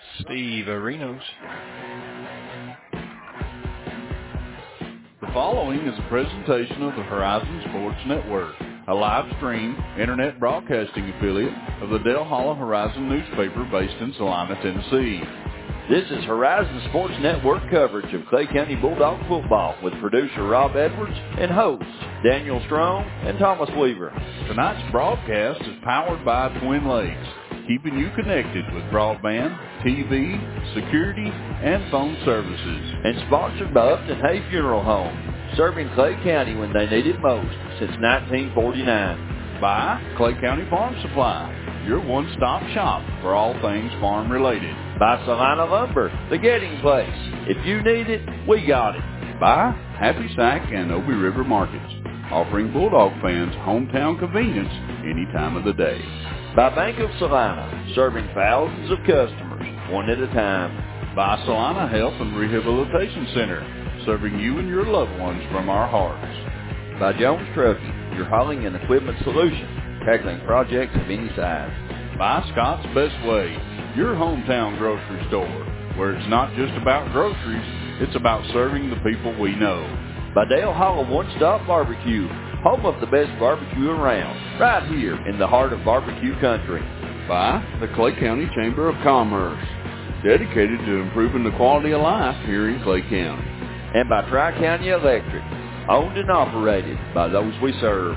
Steve Arenos. The following is a presentation of the Horizon Sports Network, a live stream internet broadcasting affiliate of the Dale Hollow Horizon newspaper based in Salina, Tennessee. This is Horizon Sports Network coverage of Clay County Bulldog football with producer Rob Edwards and hosts Daniel Strong and Thomas Weaver. Tonight's broadcast is powered by Twin Lakes, keeping you connected with broadband, TV, security, and phone services. And sponsored by Upton Hay Funeral Home, serving Clay County when they need it most since 1949. By Clay County Farm Supply, your one-stop shop for all things farm-related. By Salina Lumber, the getting place. If you need it, we got it. By Happy Sack and Obie River Markets, offering Bulldog fans hometown convenience any time of the day. By Bank of Salina, serving thousands of customers, one at a time. By Salina Health and Rehabilitation Center, serving you and your loved ones from our hearts. By Jones Trucking, your hauling and equipment solution, tackling projects of any size. By Scott's Best Way, your hometown grocery store, where it's not just about groceries, it's about serving the people we know. By Dale Hollow One-Stop Barbecue, home of the best barbecue around, right here in the heart of barbecue country. By the Clay County Chamber of Commerce, dedicated to improving the quality of life here in Clay County. And by Tri-County Electric, owned and operated by those we serve.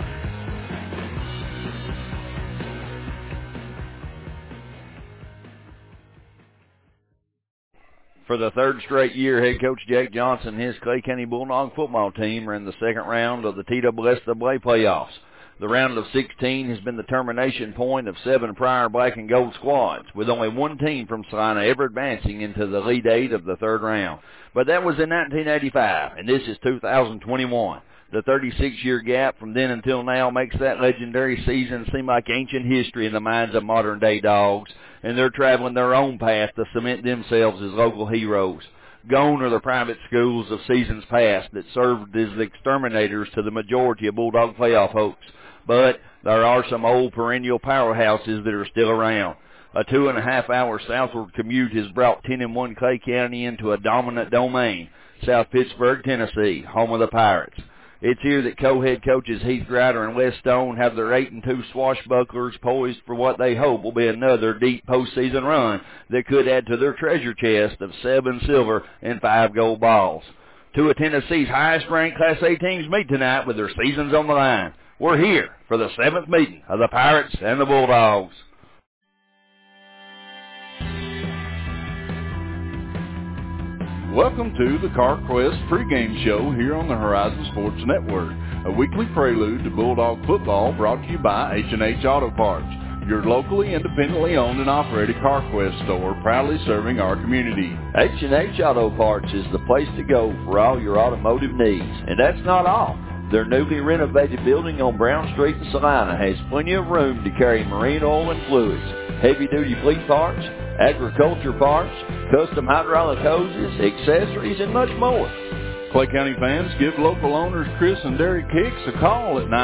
For the third straight year, head coach Jake Johnson and his Clay County Bulldog football team are in the second round of the TSSAA playoffs. The round of 16 has been the termination point of 7 prior black and gold squads, with only one team from Salina ever advancing into the Elite Eight of the third round. But that was in 1985, and this is 2021. The 36-year gap from then until now makes that legendary season seem like ancient history in the minds of modern-day dogs, and they're traveling their own path to cement themselves as local heroes. Gone are the private schools of seasons past that served as exterminators to the majority of Bulldog playoff hopes. But there are some old perennial powerhouses that are still around. A 2.5-hour southward commute has brought 10-1 Clay County into a dominant domain, South Pittsburgh, Tennessee, home of the Pirates. It's here that co-head coaches Heath Grider and Wes Stone have their 8-2 swashbucklers poised for what they hope will be another deep postseason run that could add to their treasure chest of 7 silver and 5 gold balls. 2 of Tennessee's highest-ranked Class A teams meet tonight with their seasons on the line. We're here for the 7th meeting of the Pirates and the Bulldogs. Welcome to the CarQuest pregame show here on the Horizon Sports Network, a weekly prelude to Bulldog football brought to you by H&H Auto Parts, your locally independently owned and operated CarQuest store proudly serving our community. H&H Auto Parts is the place to go for all your automotive needs, and that's not all. Their newly renovated building on Brown Street in Salina has plenty of room to carry marine oil and fluids, heavy-duty fleet parts, agriculture parts, custom hydraulic hoses, accessories, and much more. Clay County fans, give local owners Chris and Derek Hicks a call at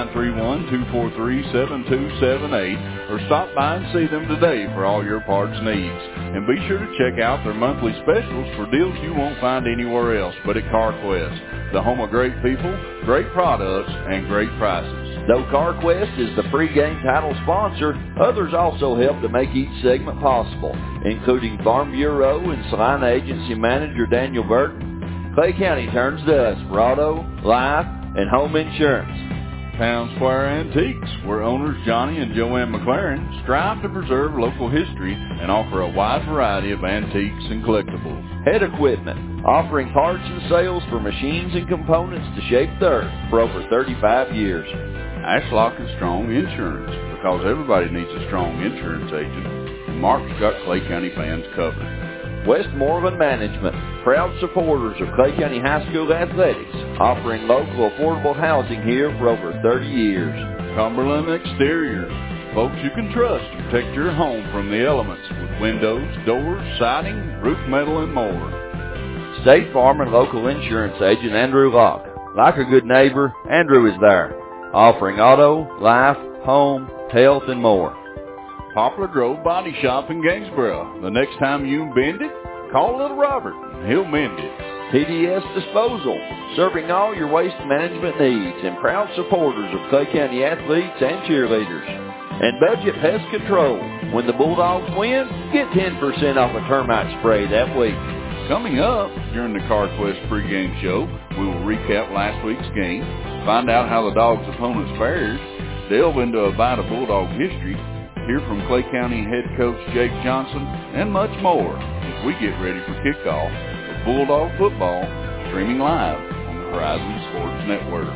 931-243-7278 or stop by and see them today for all your parts needs. And be sure to check out their monthly specials for deals you won't find anywhere else but at CarQuest, the home of great people, great products, and great prices. Though CarQuest is the pregame title sponsor, others also help to make each segment possible, including Farm Bureau and Salina Agency Manager Daniel Burton. Clay County turns to us for auto, life, and home insurance. Town Square Antiques, where owners Johnny and Joanne McLaren strive to preserve local history and offer a wide variety of antiques and collectibles. Head Equipment, offering parts and sales for machines and components to shape the earth for over 35 years. Ashlock and Strong Insurance, because everybody needs a strong insurance agent. And Mark's got Clay County fans covered. Westmoreland Management, proud supporters of Clay County High School athletics, offering local affordable housing here for over 30 years. Cumberland Exteriors, folks you can trust to protect your home from the elements with windows, doors, siding, roof metal, and more. State Farm and local insurance agent Andrew Locke. Like a good neighbor, Andrew is there, offering auto, life, home, health, and more. Poplar Grove Body Shop in Gainsboro. The next time you bend it, call Little Robert. He'll mend it. TDS Disposal, serving all your waste management needs and proud supporters of Clay County athletes and cheerleaders. And Budget Pest Control. When the Bulldogs win, get 10% off a termite spray that week. Coming up during the CarQuest pregame show, we will recap last week's game, find out how the Dogs' opponents fared, delve into a bite of Bulldog history, hear from Clay County head coach Jake Johnson, and much more as we get ready for kickoff of Bulldog football, streaming live on the Horizon Sports Network.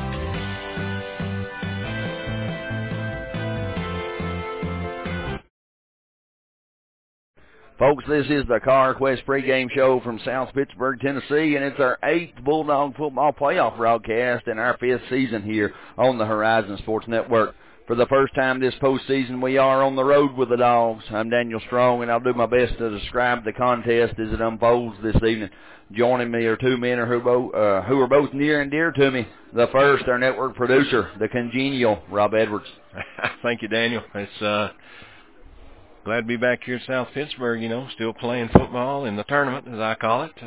Folks, this is the CarQuest pregame show from South Pittsburgh, Tennessee, and it's our 8th Bulldog football playoff broadcast in our 5th season here on the Horizon Sports Network. For the first time this postseason, we are on the road with the Dogs. I'm Daniel Strong, and I'll do my best to describe the contest as it unfolds this evening. Joining me are two men who are both near and dear to me. The first, our network producer, the congenial Rob Edwards. Thank you, Daniel. It's glad to be back here in South Pittsburgh, still playing football in the tournament, as I call it.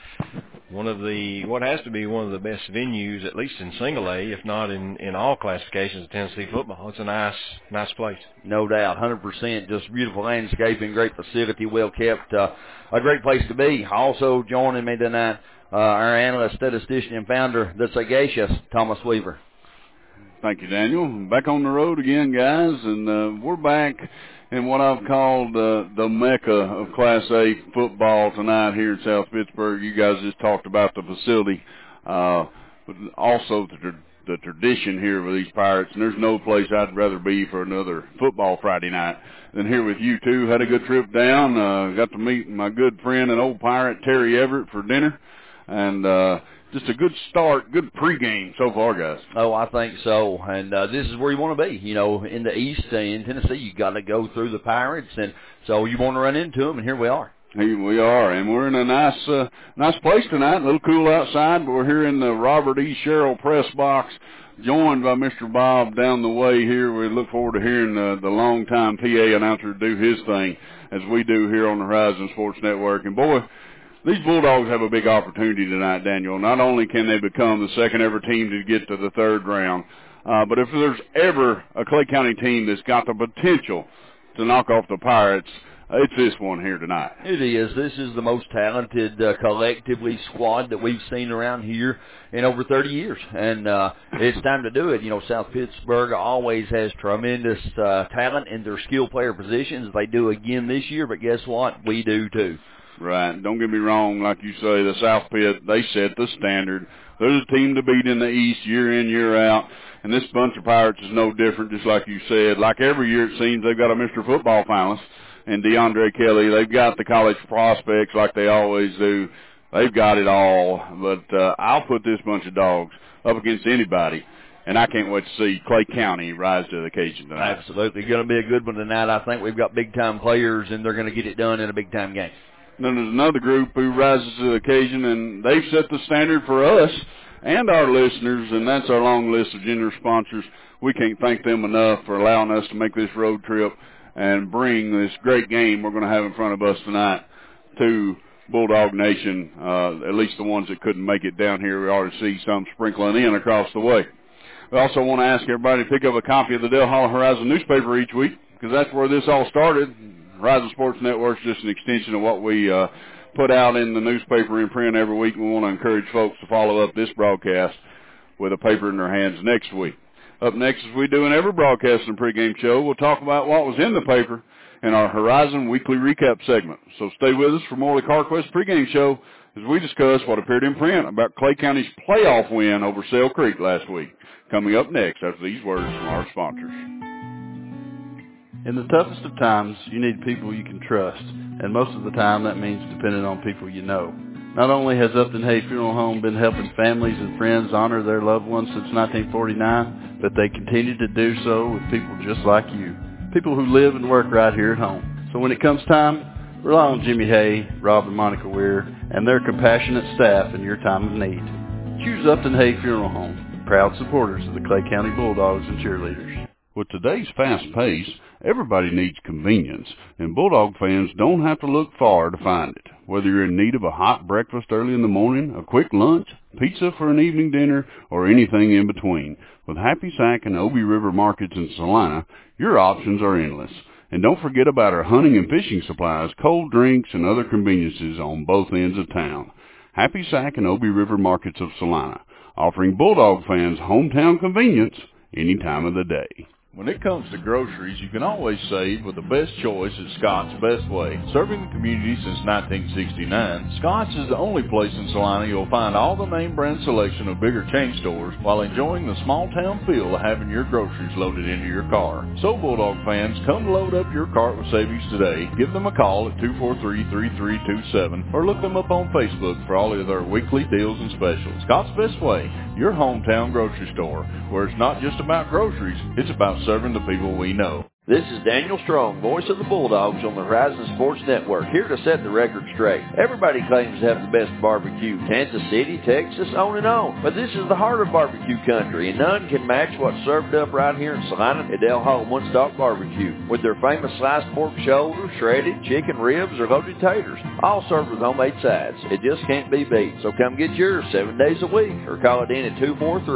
What has to be one of the best venues, at least in single A, if not in all classifications of Tennessee football. It's a nice place. No doubt, 100%. Just beautiful landscaping, great facility, well kept. A great place to be. Also joining me tonight, our analyst, statistician, and founder, the sagacious Thomas Weaver. Thank you, Daniel. Back on the road again, guys, and we're back in what I've called the mecca of Class A football tonight here in South Pittsburgh. You guys just talked about the facility, but also the tradition here with these Pirates. And there's no place I'd rather be for another football Friday night than here with you two. Had a good trip down. Got to meet my good friend and old Pirate, Terry Everett, for dinner. And just a good start, good pregame so far, guys. Oh, I think so. And this is where you want to be. In the East, in Tennessee, you got to go through the Pirates, and so you want to run into them, and here we are. Here we are, and we're in a nice place tonight. A little cool outside, but we're here in the Robert E. Sherrill press box, joined by Mr. Bob down the way here. We look forward to hearing the longtime PA announcer do his thing, as we do here on the Horizon Sports Network. And, boy, these Bulldogs have a big opportunity tonight, Daniel. Not only can they become the second-ever team to get to the third round, but if there's ever a Clay County team that's got the potential to knock off the Pirates, it's this one here tonight. It is. This is the most talented collectively squad that we've seen around here in over 30 years, and it's time to do it. South Pittsburgh always has tremendous talent in their skill player positions. They do again this year, but guess what? We do too. Right. Don't get me wrong. Like you say, the South Pitt, they set the standard. They're the team to beat in the East year in, year out. And this bunch of Pirates is no different, just like you said. Like every year, it seems they've got a Mr. Football finalist and DeAndre Kelly. They've got the college prospects like they always do. They've got it all. But I'll put this bunch of Dogs up against anybody. And I can't wait to see Clay County rise to the occasion tonight. Absolutely. Going to be a good one tonight. I think we've got big-time players, and they're going to get it done in a big-time game. Then there's another group who rises to the occasion, and they've set the standard for us and our listeners, and that's our long list of generous sponsors. We can't thank them enough for allowing us to make this road trip and bring this great game we're going to have in front of us tonight to Bulldog Nation, at least the ones that couldn't make it down here. We already see some sprinkling in across the way. We also want to ask everybody to pick up a copy of the Dale Hollow Horizon newspaper each week, because that's where this all started. Horizon Sports Network is just an extension of what we put out in the newspaper in print every week. We want to encourage folks to follow up this broadcast with a paper in their hands next week. Up next, as we do in every broadcast and pregame show, we'll talk about what was in the paper in our Horizon Weekly Recap segment. So stay with us for more of the CarQuest pregame show as we discuss what appeared in print about Clay County's playoff win over Sale Creek last week. Coming up next after these words from our sponsors. In the toughest of times, you need people you can trust, and most of the time that means depending on people you know. Not only has Upton Hay Funeral Home been helping families and friends honor their loved ones since 1949, but they continue to do so with people just like you, people who live and work right here at home. So when it comes time, rely on Jimmy Hay, Rob and Monica Weir, and their compassionate staff in your time of need. Choose Upton Hay Funeral Home, proud supporters of the Clay County Bulldogs and Cheerleaders. With today's fast pace, everybody needs convenience, and Bulldog fans don't have to look far to find it. Whether you're in need of a hot breakfast early in the morning, a quick lunch, pizza for an evening dinner, or anything in between, with Happy Sack and Obie River Markets in Salina, your options are endless. And don't forget about our hunting and fishing supplies, cold drinks, and other conveniences on both ends of town. Happy Sack and Obie River Markets of Salina, offering Bulldog fans hometown convenience any time of the day. When it comes to groceries, you can always save with the best choice at Scott's Best Way. Serving the community since 1969, Scott's is the only place in Salina you'll find all the name brand selection of bigger chain stores while enjoying the small town feel of having your groceries loaded into your car. So Bulldog fans, come load up your cart with savings today. Give them a call at 243-3327 or look them up on Facebook for all of their weekly deals and specials. Scott's Best Way, your hometown grocery store, where it's not just about groceries, it's about serving the people we know. This is Daniel Strong, voice of the Bulldogs on the Horizon Sports Network, here to set the record straight. Everybody claims to have the best barbecue, Kansas City, Texas, on and on. But this is the heart of barbecue country, and none can match what's served up right here in Salina at Del Hall One Stop Barbecue, with their famous sliced pork shoulder, shredded chicken ribs, or loaded taters, all served with homemade sides. It just can't be beat, so come get yours 7 days a week, or call it in at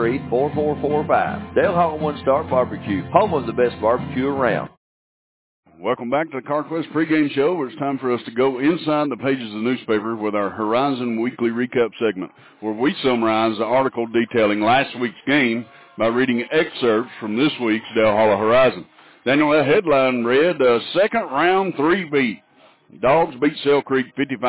243-4445. Del Hall One Stop Barbecue, home of the best barbecue around. Welcome back to the CarQuest pregame show, where it's time for us to go inside the pages of the newspaper with our Horizon Weekly Recap segment, where we summarize the article detailing last week's game by reading excerpts from this week's Del Hall Horizon. Daniel, that headline read, second round 3-beat. Dogs beat Sale Creek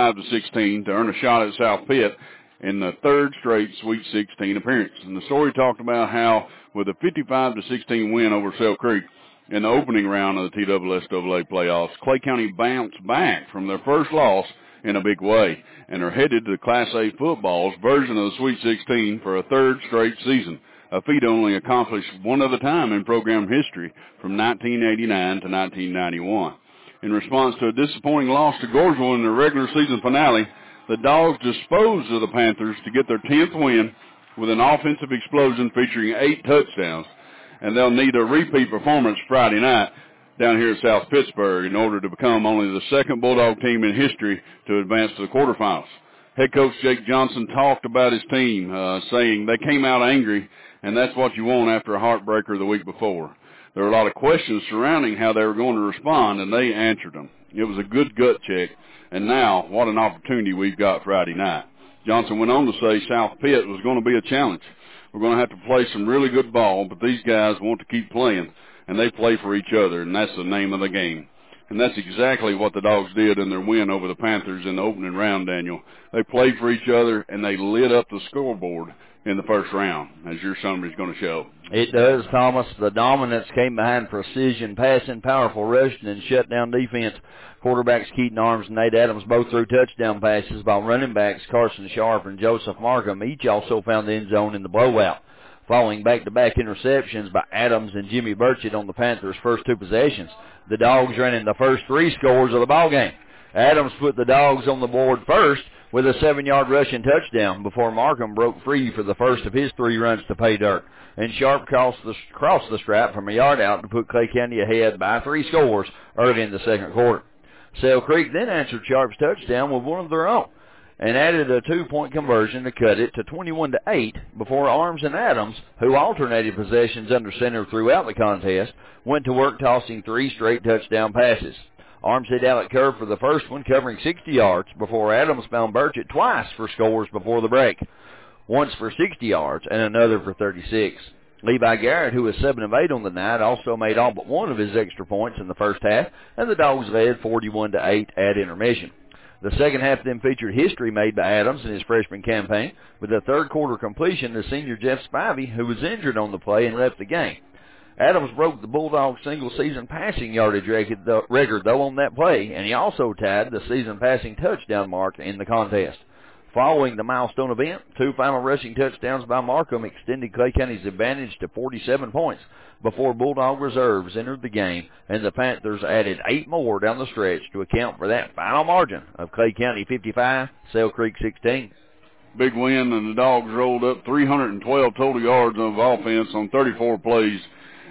55-16 to earn a shot at South Pitt in the third straight Sweet 16 appearance. And the story talked about how, with a 55-16 win over Sale Creek, in the opening round of the TSSAA playoffs, Clay County bounced back from their first loss in a big way and are headed to Class A football's version of the Sweet 16 for a third straight season, a feat only accomplished one other time in program history from 1989 to 1991. In response to a disappointing loss to Gorgeville in the regular season finale, the Dogs disposed of the Panthers to get their 10th win with an offensive explosion featuring 8 touchdowns. And they'll need a repeat performance Friday night down here at South Pittsburgh in order to become only the second Bulldog team in history to advance to the quarterfinals. Head coach Jake Johnson talked about his team, saying they came out angry, and that's what you want after a heartbreaker the week before. There were a lot of questions surrounding how they were going to respond, and they answered them. It was a good gut check, and now what an opportunity we've got Friday night. Johnson went on to say South Pitt was going to be a challenge. We're going to have to play some really good ball, but these guys want to keep playing, and they play for each other, and that's the name of the game. And that's exactly what the Dogs did in their win over the Panthers in the opening round, Daniel. They played for each other, and they lit up the scoreboard in the first round, as your summary is going to show. It does, Thomas. The dominance came behind precision passing, powerful rushing, and shutdown defense. Quarterbacks Keaton Arms and Nate Adams both threw touchdown passes, while running backs Carson Sharp and Joseph Markham each also found the end zone in the blowout. Following back-to-back interceptions by Adams and Jimmy Burchett on the Panthers' first 2 possessions, the Dogs ran in the first 3 scores of the ballgame. Adams put the Dogs on the board first with a 7-yard rushing touchdown before Markham broke free for the first of his 3 runs to pay dirt, and Sharp crossed the stripe from a yard out to put Clay County ahead by 3 scores early in the second quarter. Sale Creek then answered Sharp's touchdown with one of their own and added a 2-point conversion to cut it to 21-8 before Arms and Adams, who alternated possessions under center throughout the contest, went to work tossing 3 straight touchdown passes. Arms hit Alec Kerr for the first one, covering 60 yards, before Adams found Burchett twice for scores before the break, once for 60 yards and another for 36. Levi Garrett, who was 7 of 8 on the night, also made all but one of his extra points in the first half, and the Dogs led 41-8 at intermission. The second half then featured history made by Adams in his freshman campaign, with a third-quarter completion to senior Jeff Spivey, who was injured on the play and left the game. Adams broke the Bulldogs' single-season passing yardage record, though, on that play, and he also tied the season passing touchdown mark in the contest. Following the milestone event, 2 final rushing touchdowns by Markham extended Clay County's advantage to 47 points before Bulldog reserves entered the game, and the Panthers added 8 more down the stretch to account for that final margin of Clay County 55, Sale Creek 16. Big win, and the Dogs rolled up 312 total yards of offense on 34 plays.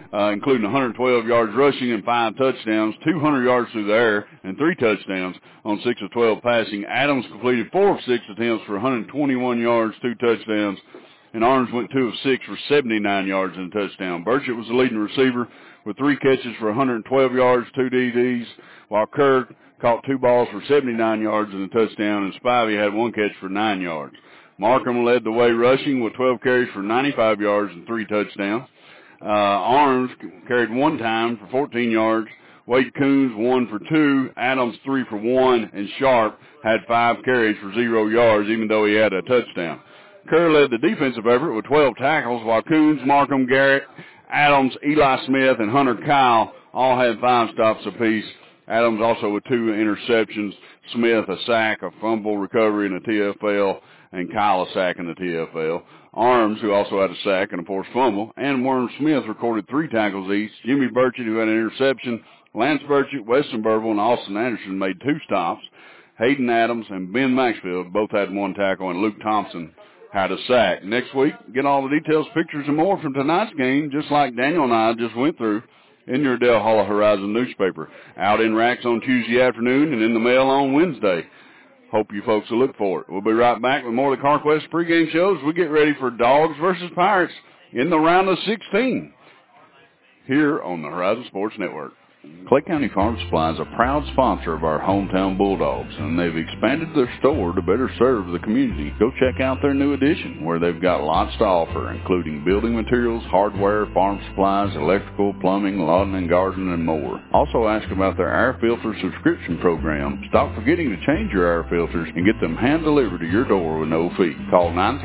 including 112 yards rushing and 5 touchdowns, 200 yards through the air, and 3 touchdowns on 6 of 12 passing. Adams completed 4 of 6 attempts for 121 yards, 2 touchdowns, and Arms went 2 of 6 for 79 yards and a touchdown. Burchett was the leading receiver with 3 catches for 112 yards, 2 DDs, while Kerr caught 2 balls for 79 yards and a touchdown, and Spivey had 1 catch for 9 yards. Markham led the way rushing with 12 carries for 95 yards and 3 touchdowns. Arms carried 1 time for 14 yards. Wade Coons 1 for 2. Adams 3 for 1. And Sharp had 5 carries for 0 yards, even though he had a touchdown. Kerr led the defensive effort with 12 tackles, while Coons, Markham, Garrett, Adams, Eli Smith, and Hunter Kyle all had 5 stops apiece. Adams also with 2 interceptions. Smith a sack, a fumble recovery in the TFL, and Kyle a sack in the TFL. Arms, who also had a sack and a forced fumble, and Warren Smith recorded 3 tackles each. Jimmy Burchett, who had an interception, Lance Burchett, Weston Burville, and Austin Anderson made 2 stops. Hayden Adams and Ben Maxfield both had 1 tackle, and Luke Thompson had a sack. Next week, get all the details, pictures, and more from tonight's game, just like Daniel and I just went through in your Dale Hollow Horizon newspaper. Out in racks on Tuesday afternoon and in the mail on Wednesday. Hope you folks will look for it. We'll be right back with more of the CarQuest pregame shows. We get ready for Dogs versus Pirates in the round of 16 here on the Horizon Sports Network. Clay County Farm Supply is a proud sponsor of our hometown Bulldogs, and they've expanded their store to better serve the community. Go check out their new addition, where they've got lots to offer, including building materials, hardware, farm supplies, electrical, plumbing, lawn and garden, and more. Also ask about their air filter subscription program. Stop forgetting to change your air filters and get them hand-delivered to your door with no fee. Call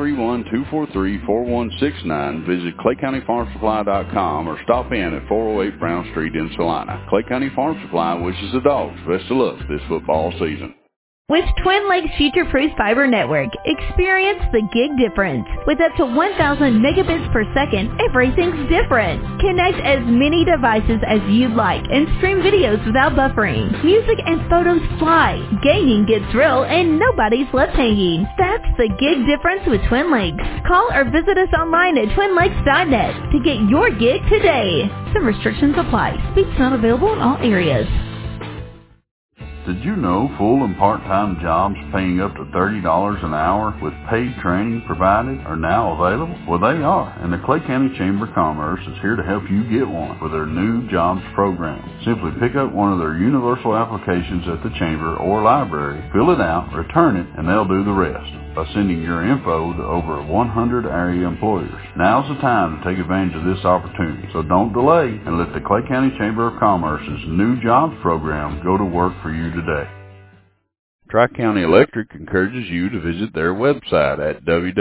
931-243-4169, visit ClayCountyFarmSupply.com, or stop in at 408 Brown Street in Salina. Clay County Farm Supply wishes the Dogs best of luck this football season. With Twin Lakes Future-Proof Fiber Network, experience the gig difference. With up to 1,000 megabits per second, everything's different. Connect as many devices as you'd like and stream videos without buffering. Music and photos fly, gaming gets real, and nobody's left hanging. That's the gig difference with Twin Lakes. Call or visit us online at twinlakes.net to get your gig today. Some restrictions apply. Speed's not available in all areas. Did you know full and part-time jobs paying up to $30 an hour with paid training provided are now available? Well, they are, and the Clay County Chamber of Commerce is here to help you get one with their new jobs program. Simply pick up one of their universal applications at the Chamber or library, fill it out, return it, and they'll do the rest by sending your info to over 100 area employers. Now's the time to take advantage of this opportunity, so don't delay and let the Clay County Chamber of Commerce's new jobs program go to work for you today. Tri-County Electric encourages you to visit their website at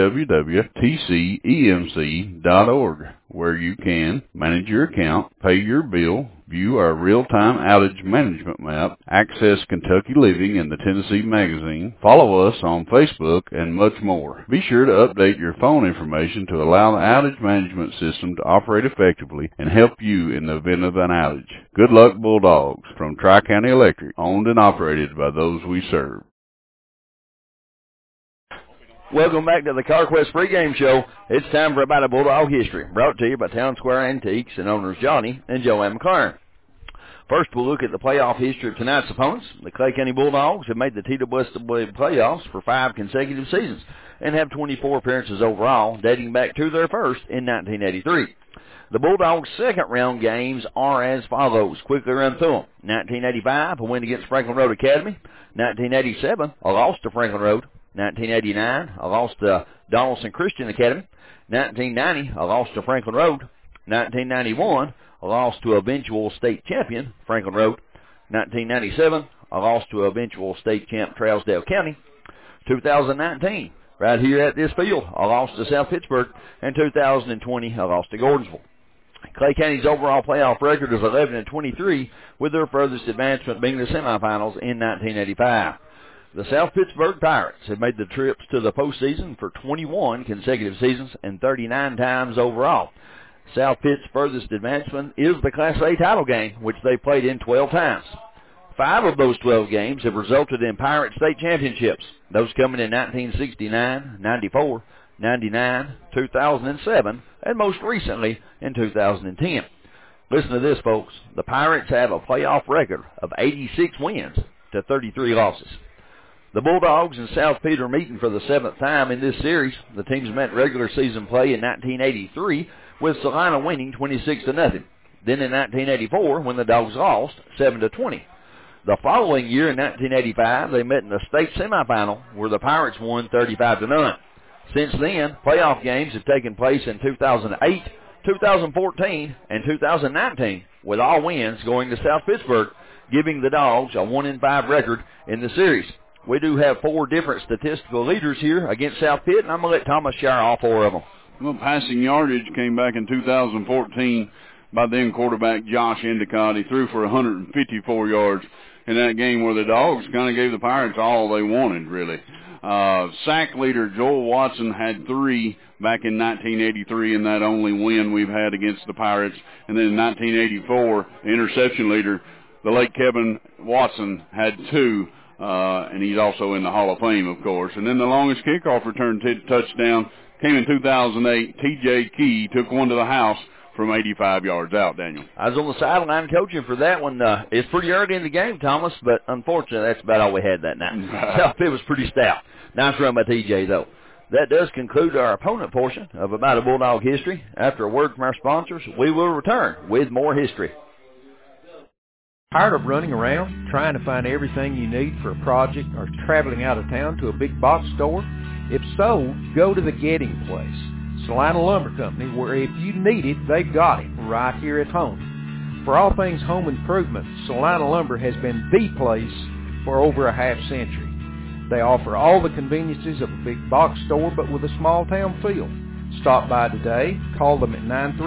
www.tcemc.org, where you can manage your account, pay your bill, view our real-time outage management map, access Kentucky Living and the Tennessee Magazine, follow us on Facebook, and much more. Be sure to update your phone information to allow the outage management system to operate effectively and help you in the event of an outage. Good luck, Bulldogs, from Tri-County Electric, owned and operated by those we serve. Welcome back to the CarQuest pregame show. It's time for About a Bulldog History, brought to you by Town Square Antiques and owners Johnny and Joanne McLaren. First, we'll look at the playoff history of tonight's opponents. The Clay County Bulldogs have made the TWSW playoffs for 5 consecutive seasons and have 24 appearances overall, dating back to their first in 1983. The Bulldogs' second-round games are as follows. Quickly run through them. 1985, a win against Franklin Road Academy. 1987, a loss to Franklin Road. 1989, a loss to Donaldson Christian Academy. 1990, a loss to Franklin Road. 1991, a loss to eventual state champion, Franklin Road. 1997, a loss to eventual state champ, Trousdale County. 2019, right here at this field, a loss to South Pittsburg. And 2020, a loss to Gordonsville. Clay County's overall playoff record is 11-23, with their furthest advancement being the semifinals in 1985. The South Pittsburg Pirates have made the trips to the postseason for 21 consecutive seasons and 39 times overall. South Pitt's furthest advancement is the Class A title game, which they played in 12 times. 5 of those 12 games have resulted in Pirate state championships, those coming in 1969, 94, 99, 2007, and most recently in 2010. Listen to this, folks. The Pirates have a playoff record of 86 wins to 33 losses. The Bulldogs and South Peter are meeting for the 7th time in this series. The teams met regular season play in 1983, with Salina winning 26-0. Then in 1984, when the Dogs lost 7-20. The following year, in 1985, they met in the state semifinal, where the Pirates won 35-0. Since then, playoff games have taken place in 2008, 2014, and 2019, with all wins going to South Pittsburgh, giving the Dogs a 1-5 record in the series. We do have 4 different statistical leaders here against South Pitt, and I'm going to let Thomas share all 4 of them. Well, passing yardage came back in 2014 by then quarterback Josh Endicott. He threw for 154 yards in that game where the Dogs kind of gave the Pirates all they wanted, really. Sack leader Joel Watson had 3 back in 1983, and that only win we've had against the Pirates. And then in 1984, the interception leader, the late Kevin Watson, had 2. And he's also in the Hall of Fame, of course. And then the longest kickoff return touchdown came in 2008. T.J. Key took one to the house from 85 yards out, Daniel. I was on the sideline coaching for that one. It's pretty early in the game, Thomas, but unfortunately that's about all we had that night. South Pitt was pretty stout. Nice run by T.J., though. That does conclude our opponent portion of About a Bulldog History. After a word from our sponsors, we will return with more history. Tired of running around, trying to find everything you need for a project, or traveling out of town to a big box store? If so, go to the Getting Place, Salina Lumber Company, where if you need it, they've got it right here at home. For all things home improvement, Salina Lumber has been the place for over a half-century. They offer all the conveniences of a big box store, but with a small-town feel. Stop by today, call them at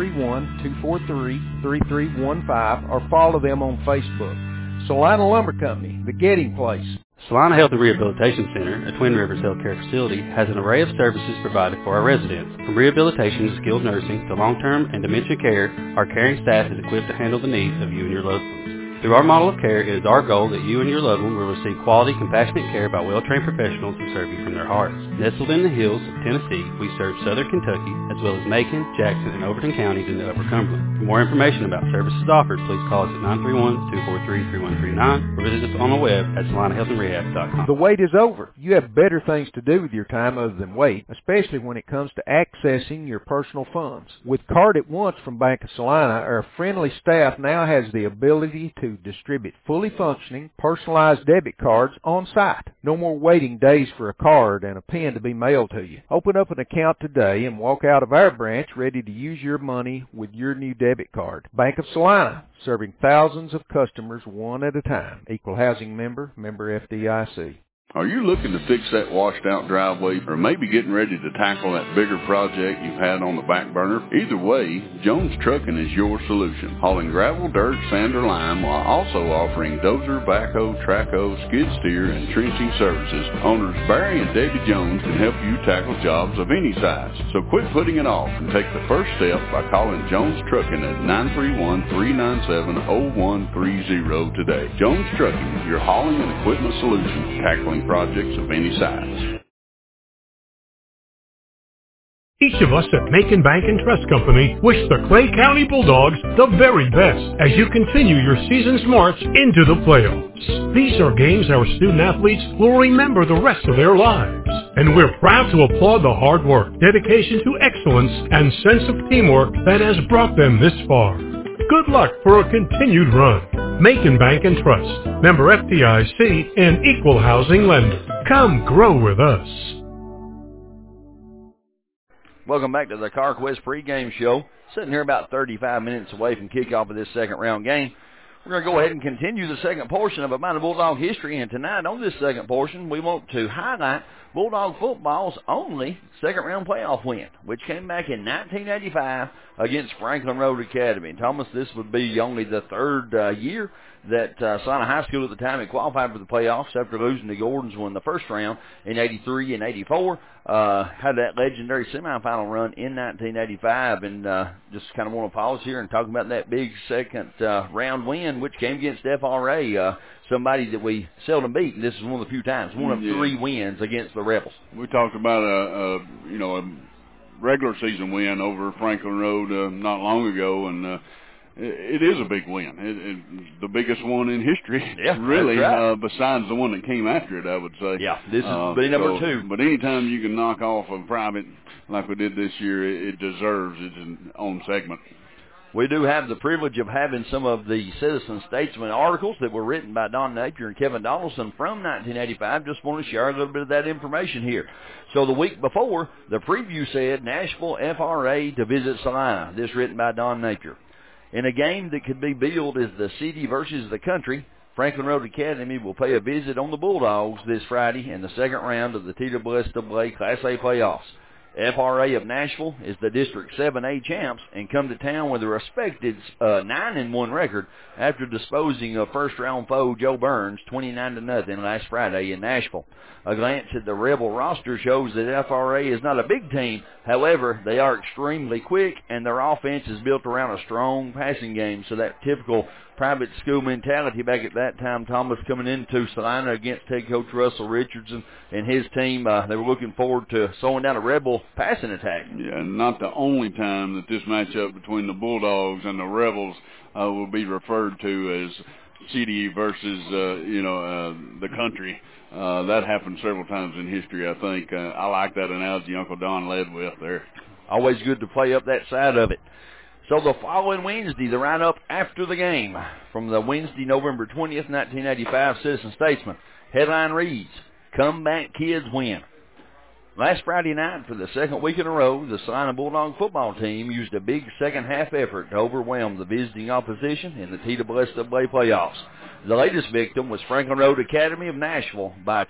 931-243-3315, or follow them on Facebook. Salina Lumber Company, the Getting Place. Salina Health and Rehabilitation Center, a Twin Rivers healthcare facility, has an array of services provided for our residents. From rehabilitation to skilled nursing to long-term and dementia care, our caring staff is equipped to handle the needs of you and your loved ones. Through our model of care, it is our goal that you and your loved one will receive quality, compassionate care by well-trained professionals who serve you from their hearts. Nestled in the hills of Tennessee, we serve southern Kentucky, as well as Macon, Jackson, and Overton counties in the Upper Cumberland. For more information about services offered, please call us at 931-243-3139 or visit us on the web at salinahealthandrehab.com. The wait is over. You have better things to do with your time other than wait, especially when it comes to accessing your personal funds. With Card at Once from Bank of Salina, our friendly staff now has the ability to distribute fully functioning, personalized debit cards on site. No more waiting days for a card and a pen to be mailed to you. Open up an account today and walk out of our branch ready to use your money with your new debit card. Bank of Salina, serving thousands of customers one at a time. Equal housing member, member FDIC. Are you looking to fix that washed-out driveway, or maybe getting ready to tackle that bigger project you've had on the back burner? Either way, Jones Trucking is your solution. Hauling gravel, dirt, sand, or lime, while also offering dozer, backhoe, trackhoe, skid steer, and trenching services. Owners Barry and Debbie Jones can help you tackle jobs of any size. So quit putting it off and take the first step by calling Jones Trucking at 931-397-0130 today. Jones Trucking, your hauling and equipment solution, tackling projects of any size. Each of us at Macon Bank and Trust Company wish the Clay County Bulldogs the very best as you continue your season's march into the playoffs. These are games our student athletes will remember the rest of their lives. And we're proud to applaud the hard work, dedication to excellence, and sense of teamwork that has brought them this far. Good luck for a continued run. Macon Bank and Trust, member FDIC, and equal housing lender. Come grow with us. Welcome back to the CarQuest pregame show. Sitting here about 35 minutes away from kickoff of this second round game. We're going to go ahead and continue the second portion of About a Bulldog History, and tonight on this second portion, we want to highlight Bulldog football's only second-round playoff win, which came back in 1985 against Franklin Road Academy. And Thomas, this would be only the third year that Salina High School at the time had qualified for the playoffs after losing to Gordons in the first round in 83 and 84. Had that legendary semifinal run in 1985, and just kind of want to pause here and talk about that big second round win, which came against FRA, somebody that we seldom beat, and this is one of the few times, one of 3 wins against the Rebels. We talked about a regular season win over Franklin Road not long ago, and it is a big win. It's the biggest one in history, really, that's right. besides the one that came after it, I would say. Yeah, this is be number 2. But anytime you can knock off a private like we did this year, it deserves its own segment. We do have the privilege of having some of the Citizen Statesman articles that were written by Don Napier and Kevin Donaldson from 1985. Just want to share a little bit of that information here. So the week before, the preview said Nashville FRA to visit Salina. This written by Don Napier. In a game that could be billed as the city versus the country, Franklin Road Academy will pay a visit on the Bulldogs this Friday in the second round of the TSSAA Class A playoffs. FRA of Nashville is the District 7A champs and come to town with a respected 9-1 record after disposing of first-round foe Joe Burns 29-0 last Friday in Nashville. A glance at the Rebel roster shows that FRA is not a big team. However, they are extremely quick, and their offense is built around a strong passing game, so that typical private school mentality back at that time, Thomas, coming into Salina against head coach Russell Richardson and his team, they were looking forward to slowing down a Rebel passing attack. Yeah, not the only time that this matchup between the Bulldogs and the Rebels will be referred to as city versus, the country. That happened several times in history, I think. I like that analogy Uncle Don led with there. Always good to play up that side of it. So the following Wednesday, the write-up after the game from the Wednesday, November 20th, 1985 Citizen Statesman. Headline reads, Comeback Kids Win. Last Friday night, for the second week in a row, the Salina Bulldog football team used a big second-half effort to overwhelm the visiting opposition in the TSSAA playoffs. The latest victim was Franklin Road Academy of Nashville by a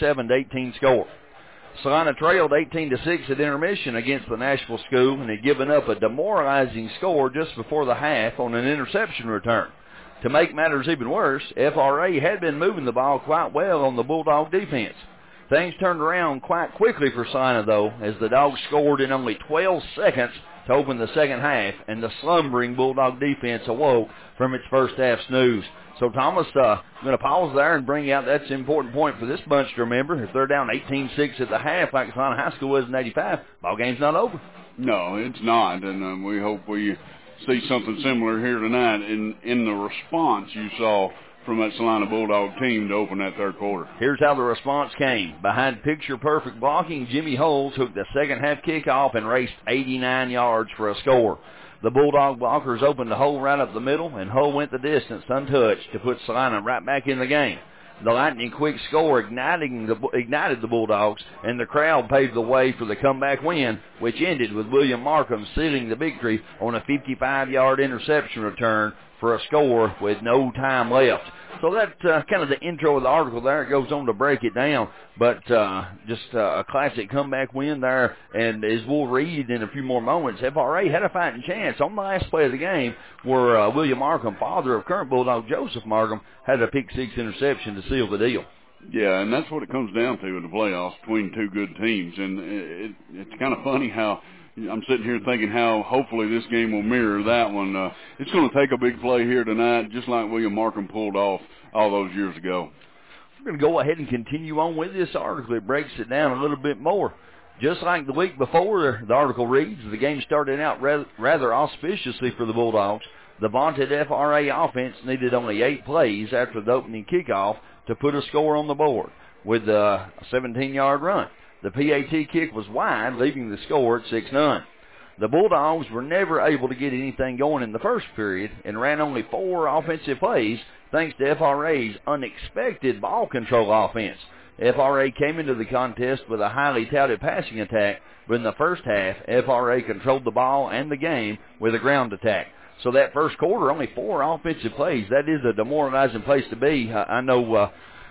27-18 score. Salina trailed 18-6 at intermission against the Nashville school and had given up a demoralizing score just before the half on an interception return. To make matters even worse, FRA had been moving the ball quite well on the Bulldog defense. Things turned around quite quickly for Salina, though, as the Dogs scored in only 12 seconds to open the second half, and the slumbering Bulldog defense awoke from its first half snooze. So, Thomas, I'm going to pause there and bring out that's an important point for this bunch to remember. If they're down 18-6 at the half, like Salina High School was in 85, ball game's not over. No, it's not, and we hope we see something similar here tonight in the response you saw from that Salina Bulldog team to open that third quarter. Here's how the response came. Behind picture-perfect blocking, Jimmy Hull took the second-half kickoff and raced 89 yards for a score. The Bulldog blockers opened the hole right up the middle, and Hull went the distance untouched to put Salina right back in the game. The lightning-quick score ignited the Bulldogs, and the crowd paved the way for the comeback win, which ended with William Markham sealing the victory on a 55-yard interception return for a score with no time left. So that's kind of the intro of the article there. It goes on to break it down, but just a classic comeback win there. And as we'll read in a few more moments, FRA had a fighting chance on the last play of the game where William Markham, father of current Bulldog Joseph Markham, had a pick-six interception to seal the deal. Yeah, and that's what it comes down to in the playoffs between two good teams. And it's kind of funny how I'm sitting here thinking how hopefully this game will mirror that one. It's going to take a big play here tonight, just like William Markham pulled off all those years ago. We're going to go ahead and continue on with this article. It breaks it down a little bit more. Just like the week before, the article reads, the game started out rather auspiciously for the Bulldogs. The vaunted FRA offense needed only 8 plays after the opening kickoff to put a score on the board with a 17-yard run. The PAT kick was wide, leaving the score at 6-0. The Bulldogs were never able to get anything going in the first period and ran only 4 offensive plays thanks to FRA's unexpected ball control offense. FRA came into the contest with a highly touted passing attack, but in the first half, FRA controlled the ball and the game with a ground attack. So that first quarter, only 4 offensive plays. That is a demoralizing place to be. I know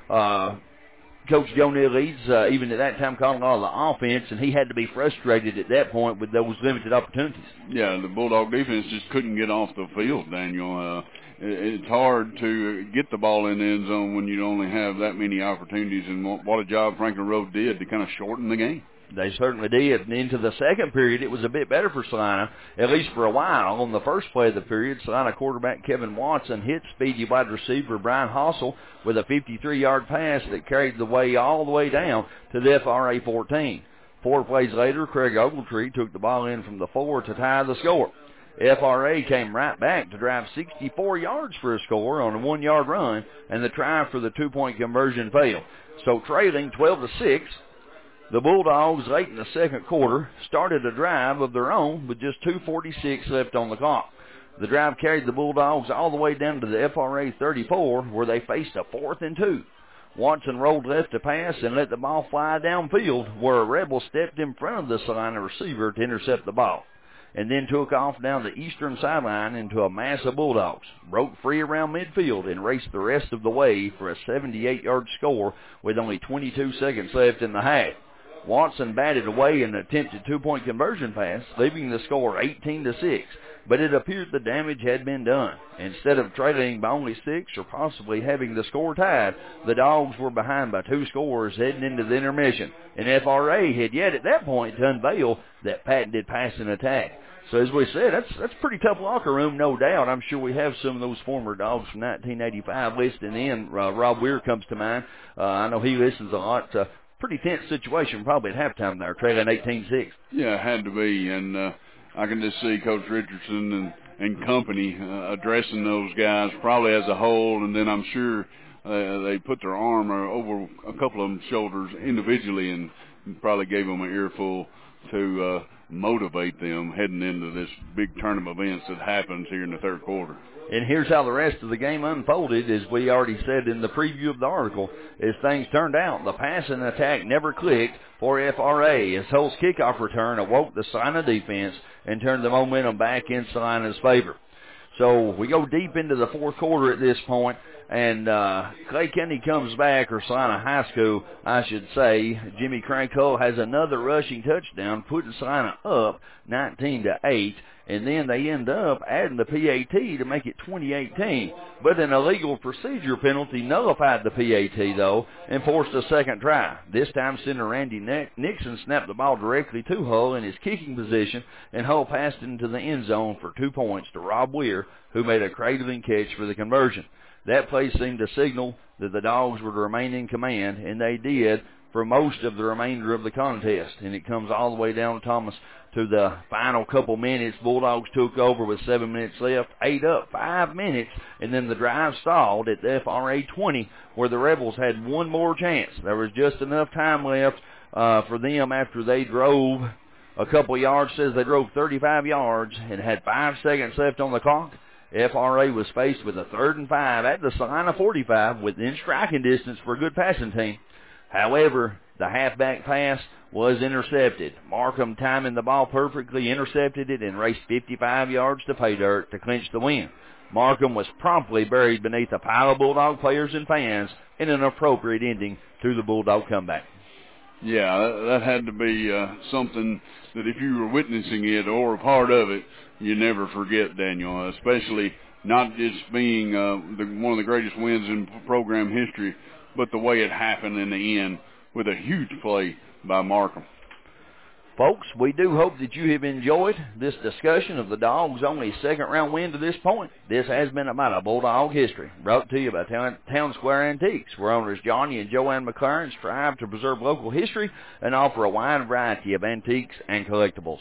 Coach Joe Neal Leeds, even at that time, called a lot of the offense, and he had to be frustrated at that point with those limited opportunities. Yeah, the Bulldog defense just couldn't get off the field, Daniel. It's hard to get the ball in the end zone when you only have that many opportunities, and what a job Franklin Road did to kind of shorten the game. They certainly did. And into the second period, it was a bit better for Salina, at least for a while. On the first play of the period, Salina quarterback Kevin Watson hit speedy wide receiver Brian Hossel with a 53-yard pass that carried the way all the way down to the FRA 14. 4 plays later, Craig Ogletree took the ball in from the 4 to tie the score. FRA came right back to drive 64 yards for a score on a 1-yard run, and the try for the 2-point conversion failed. So trailing 12-6, the Bulldogs late in the second quarter started a drive of their own with just 2:46 left on the clock. The drive carried the Bulldogs all the way down to the FRA 34, where they faced a 4th and 2. Watson rolled left to pass and let the ball fly downfield, where a Rebel stepped in front of the Salina receiver to intercept the ball, and then took off down the eastern sideline into a mass of Bulldogs, broke free around midfield, and raced the rest of the way for a 78-yard score with only 22 seconds left in the half. Watson batted away an attempted 2-point conversion pass, leaving the score 18-6, but it appeared the damage had been done. Instead of trailing by only 6 or possibly having the score tied, the Dogs were behind by 2 scores heading into the intermission, and FRA had yet at that point to unveil that patented passing attack. So as we said, that's pretty tough locker room, no doubt. I'm sure we have some of those former Dogs from 1985 listening in. Rob Weir comes to mind. I know he listens a lot. Pretty tense situation probably at halftime there, trailing 18-6. Yeah, it had to be, and I can just see Coach Richardson and company addressing those guys probably as a whole, and then I'm sure they put their arm over a couple of them shoulders individually and probably gave them an earful to motivate them heading into this big tournament events that happens here in the third quarter. And here's how the rest of the game unfolded, as we already said in the preview of the article. As things turned out, the passing attack never clicked for FRA, as Hull's kickoff return awoke the Salina defense and turned the momentum back in Salina's favor. So we go deep into the fourth quarter at this point, and Clay County comes back, or Salina High School, I should say. Jimmy Crankhull has another rushing touchdown, putting Salina up 19-8. And then they end up adding the PAT to make it 20-18. But an illegal procedure penalty nullified the PAT, though, and forced a second try. This time, center Randy Nixon snapped the ball directly to Hull in his kicking position, and Hull passed it into the end zone for 2 points to Rob Weir, who made a cradling catch for the conversion. That play seemed to signal that the Dogs were to remain in command, and they did for most of the remainder of the contest. And it comes all the way down, Thomas, to the final couple minutes. Bulldogs took over with 7 minutes left, ate up 5 minutes, and then the drive stalled at the FRA 20, where the Rebels had one more chance. There was just enough time left for them after they drove a couple yards. Says they drove 35 yards and had 5 seconds left on the clock. FRA was faced with a 3rd and 5 at the Salina 45 within striking distance for a good passing team. However, the halfback pass was intercepted. Markham, timing the ball perfectly, intercepted it and raced 55 yards to pay dirt to clinch the win. Markham was promptly buried beneath a pile of Bulldog players and fans in an appropriate ending to the Bulldog comeback. Yeah, that had to be something that if you were witnessing it or a part of it, you never forget, Daniel, especially not just being one of the greatest wins in program history, but the way it happened in the end with a huge play by Markham. Folks, we do hope that you have enjoyed this discussion of the Dogs' only second-round win to this point. This has been about a Bulldog history, brought to you by Town Square Antiques, where owners Johnny and Joanne McLaren strive to preserve local history and offer a wide variety of antiques and collectibles.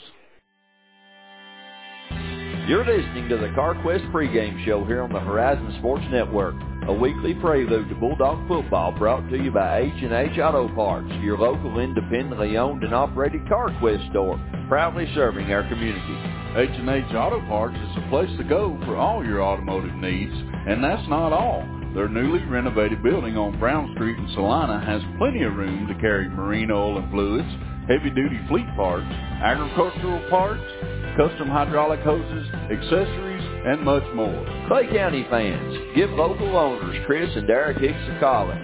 You're listening to the CarQuest pregame show here on the Horizon Sports Network, a weekly prelude to Bulldog football brought to you by H&H Auto Parts, your local independently owned and operated CarQuest store, proudly serving our community. H&H Auto Parts is the place to go for all your automotive needs, and that's not all. Their newly renovated building on Brown Street in Salina has plenty of room to carry marine oil and fluids, heavy-duty fleet parts, agricultural parts, custom hydraulic hoses, accessories, and much more. Clay County fans, give local owners Chris and Derek Hicks a call at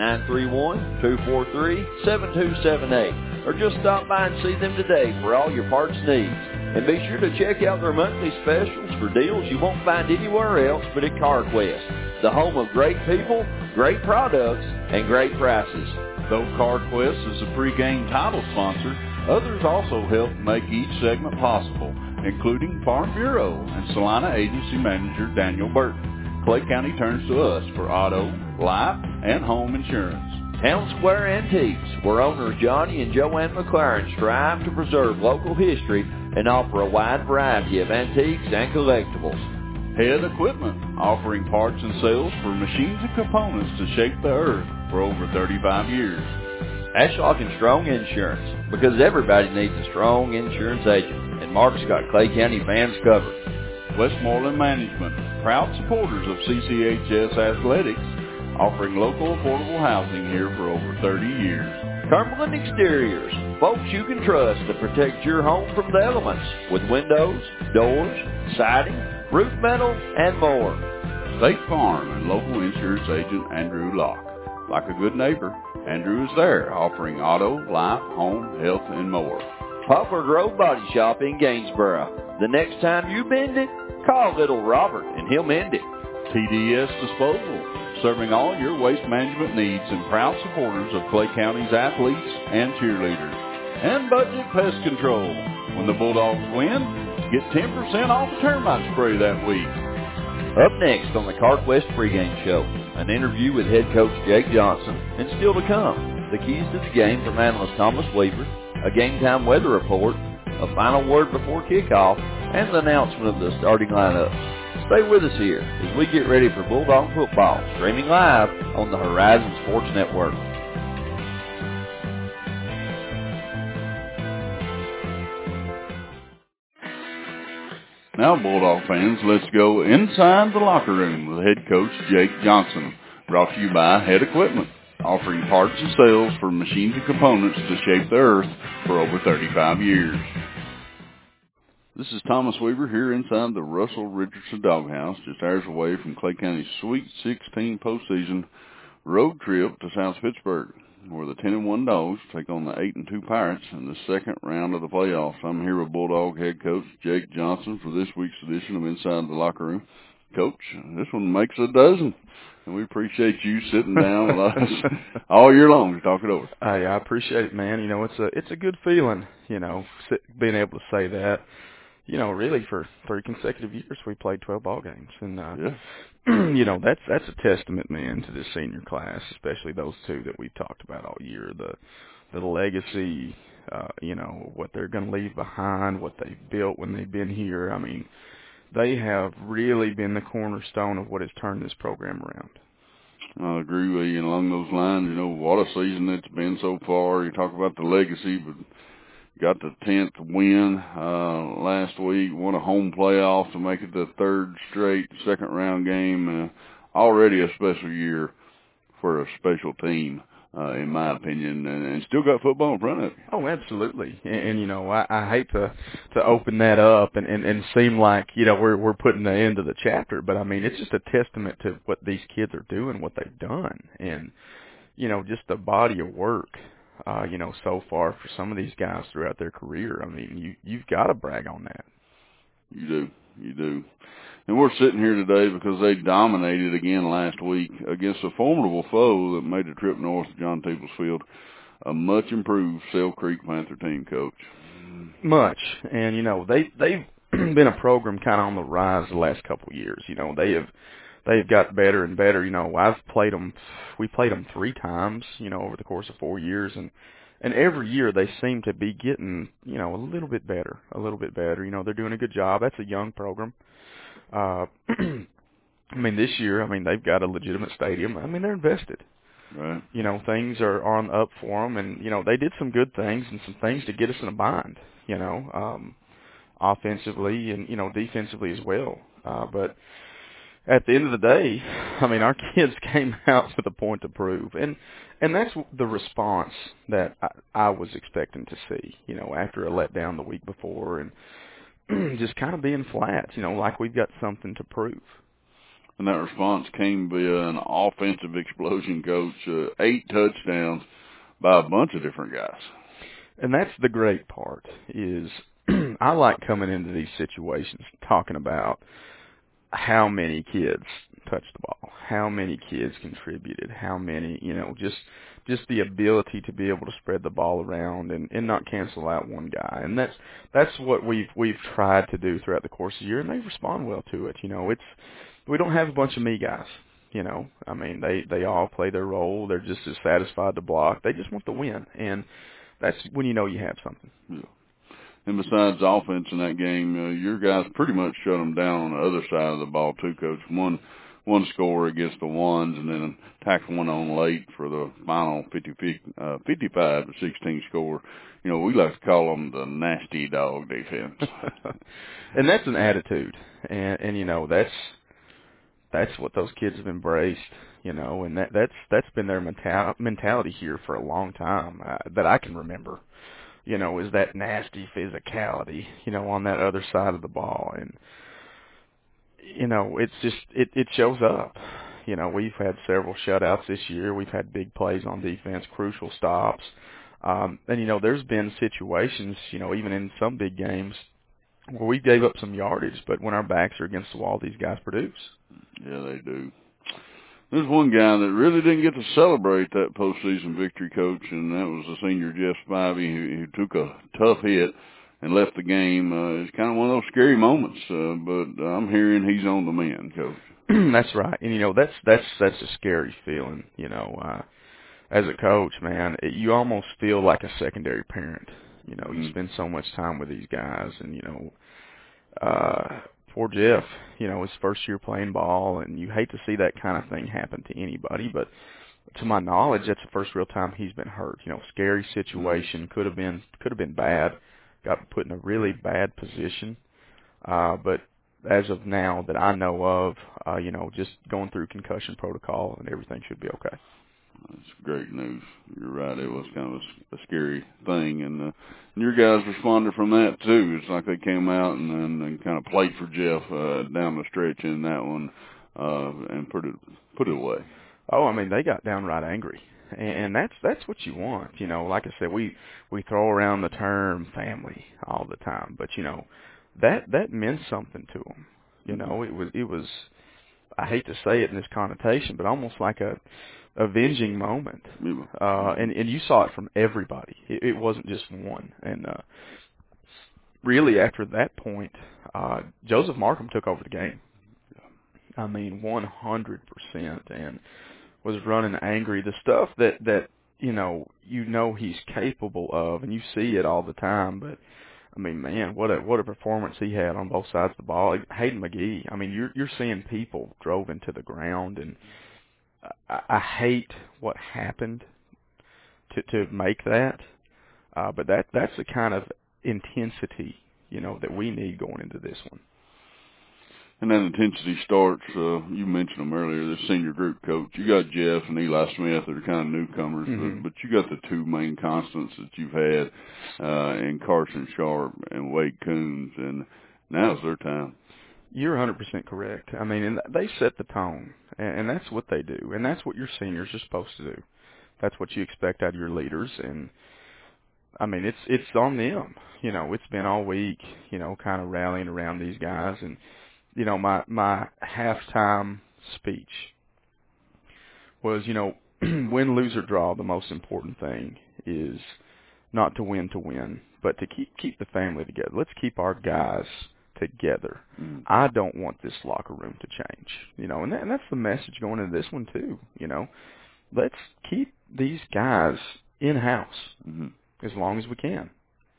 931-243-7278, or just stop by and see them today for all your parts needs. And be sure to check out their monthly specials for deals you won't find anywhere else but at CarQuest, the home of great people, great products, and great prices. Though CarQuest is a pregame title sponsor, others also help make each segment possible, including Farm Bureau and Salina Agency Manager Daniel Burton. Clay County turns to us for auto, life, and home insurance. Town Square Antiques, where owners Johnny and Joanne McLaren strive to preserve local history and offer a wide variety of antiques and collectibles. Head Equipment, offering parts and sales for machines and components to shape the earth for over 35 years. Ashlock and Strong Insurance, because everybody needs a strong insurance agent, and Mark's got Clay County fans covered. Westmoreland Management, proud supporters of CCHS Athletics, offering local affordable housing here for over 30 years. Cumberland Exteriors, folks you can trust to protect your home from the elements with windows, doors, siding, roof metal, and more. State Farm and local insurance agent Andrew Locke. Like a good neighbor, Andrew is there offering auto, life, home, health, and more. Poplar Grove Body Shop in Gainesboro. The next time you bend it, call little Robert and he'll mend it. TDS Disposal, serving all your waste management needs and proud supporters of Clay County's athletes and cheerleaders. And Budget Pest Control. When the Bulldogs win, get 10% off termite spray that week. Up next on the CarQuest pregame show, an interview with head coach Jake Johnson, and still to come, the keys to the game from analyst Thomas Weaver, a game-time weather report, a final word before kickoff, and the announcement of the starting lineup. Stay with us here as we get ready for Bulldog football, streaming live on the Horizon Sports Network. Now, Bulldog fans, let's go inside the locker room with head coach Jake Johnson. Brought to you by Head Equipment, offering parts and sales for machines and components to shape the earth for over 35 years. This is Thomas Weaver here inside the Russell Richardson Doghouse, just hours away from Clay County's Sweet 16 postseason road trip to South Pittsburgh, where the 10-1 Dogs take on the 8-2 Pirates in the second round of the playoffs. I'm here with Bulldog head coach Jake Johnson for this week's edition of Inside the Locker Room. Coach, this one makes a dozen, and we appreciate you sitting down with us all year long to talk it over. I appreciate it, man. You know, it's a good feeling, you know, being able to say that. You know, really for 3 consecutive years we played 12 ball games, and you know, that's a testament, man, to this senior class, especially those two that we've talked about all year. The legacy, you know, what they're going to leave behind, what they've built when they've been here. I mean, they have really been the cornerstone of what has turned this program around. I agree with you. And along those lines, you know, what a season it's been so far. You talk about the legacy, but got the 10th win last week, won a home playoff to make it the 3rd straight second-round game. Already a special year for a special team, in my opinion, and still got football in front of it. Oh, absolutely. And you know, I hate to open that up and seem like, you know, we're putting the end of the chapter, but I mean, it's just a testament to what these kids are doing, what they've done, and, you know, just the body of work. You know, so far for some of these guys throughout their career. I mean, you've got to brag on that. You do. And we're sitting here today because they dominated again last week against a formidable foe that made a trip north to John Teebles Field, a much improved Sale Creek Panther team, Coach. Much. And, you know, they've been a program kind of on the rise the last couple of years. You know, they've got better and better. You know, we played them 3 times, you know, over the course of 4 years, and every year they seem to be getting, you know, a little bit better. You know, they're doing a good job. That's a young program. I mean, this year, I mean, they've got a legitimate stadium. I mean, they're invested. Right. You know, things are on the up for them, and, you know, they did some good things and some things to get us in a bind, you know, offensively and, you know, defensively as well. But at the end of the day, I mean, our kids came out with a point to prove. And that's the response that I was expecting to see, you know, after a letdown the week before and just kind of being flat, you know, like we've got something to prove. And that response came via an offensive explosion, Coach. 8 touchdowns by a bunch of different guys. And that's the great part is I like coming into these situations talking about how many kids touched the ball, how many kids contributed, how many, you know, just the ability to be able to spread the ball around and not cancel out one guy. And that's what we've tried to do throughout the course of the year, and they respond well to it. You know, we don't have a bunch of me guys, you know. I mean, they all play their role. They're just as satisfied to block. They just want the win, and that's when you know you have something. Yeah. And besides offense in that game, your guys pretty much shut them down on the other side of the ball too, Coach. One score against the ones, and then tacked one on late for the final 55-16 score. You know, we like to call them the nasty dog defense. And that's an attitude, and you know that's what those kids have embraced. You know, and that's been their mentality here for a long time that I can remember. You know, is that nasty physicality, you know, on that other side of the ball. And, you know, it's just, it shows up. You know, we've had several shutouts this year. We've had big plays on defense, crucial stops. And, you know, there's been situations, you know, even in some big games where we gave up some yardage, but when our backs are against the wall, these guys produce. Yeah, they do. There's one guy that really didn't get to celebrate that postseason victory, Coach, and that was the senior Jeff Spivey, who took a tough hit and left the game. It's kind of one of those scary moments, but I'm hearing he's on the mend, Coach. That's right, and you know that's a scary feeling. You know, as a coach, man, you almost feel like a secondary parent. You know, you spend so much time with these guys, and you know. Poor Jeff, you know, his first year playing ball, and you hate to see that kind of thing happen to anybody, but to my knowledge, that's the first real time he's been hurt. You know, scary situation, could have been bad, got put in a really bad position, but as of now that I know of, you know, just going through concussion protocol and everything should be okay. That's great news. You're right. It was kind of a scary thing, and your guys responded from that too. It's like they came out and kind of played for Jeff down the stretch in that one, and put it away. Oh, I mean, they got downright angry, and that's what you want. You know, like I said, we throw around the term family all the time, but you know, that meant something to them. You know, it was. I hate to say it in this connotation, but almost like a avenging moment. And you saw it from everybody. It wasn't just one. And really after that point, Joseph Markham took over the game. I mean, 100%, and was running angry. The stuff that you know he's capable of, and you see it all the time, but I mean, man, what a performance he had on both sides of the ball. Hayden McGee, I mean, you're seeing people drove into the ground, and I hate what happened to make that, but that's the kind of intensity, you know, that we need going into this one. And that intensity starts, you mentioned them earlier, the senior group, Coach. You got Jeff and Eli Smith that are kind of newcomers, but you got the two main constants that you've had in Carson Sharp and Wade Coons, and now's their time. You're 100% correct. I mean, and they set the tone, and that's what they do, and that's what your seniors are supposed to do. That's what you expect out of your leaders, and I mean, it's on them. You know, it's been all week, you know, kind of rallying around these guys, and you know, my halftime speech was, you know, win, lose, or draw, the most important thing is not to win, but to keep the family together. Let's keep our guys together. I don't want this locker room to change, you know, and that's the message going into this one too, you know. Let's keep these guys in-house as long as we can.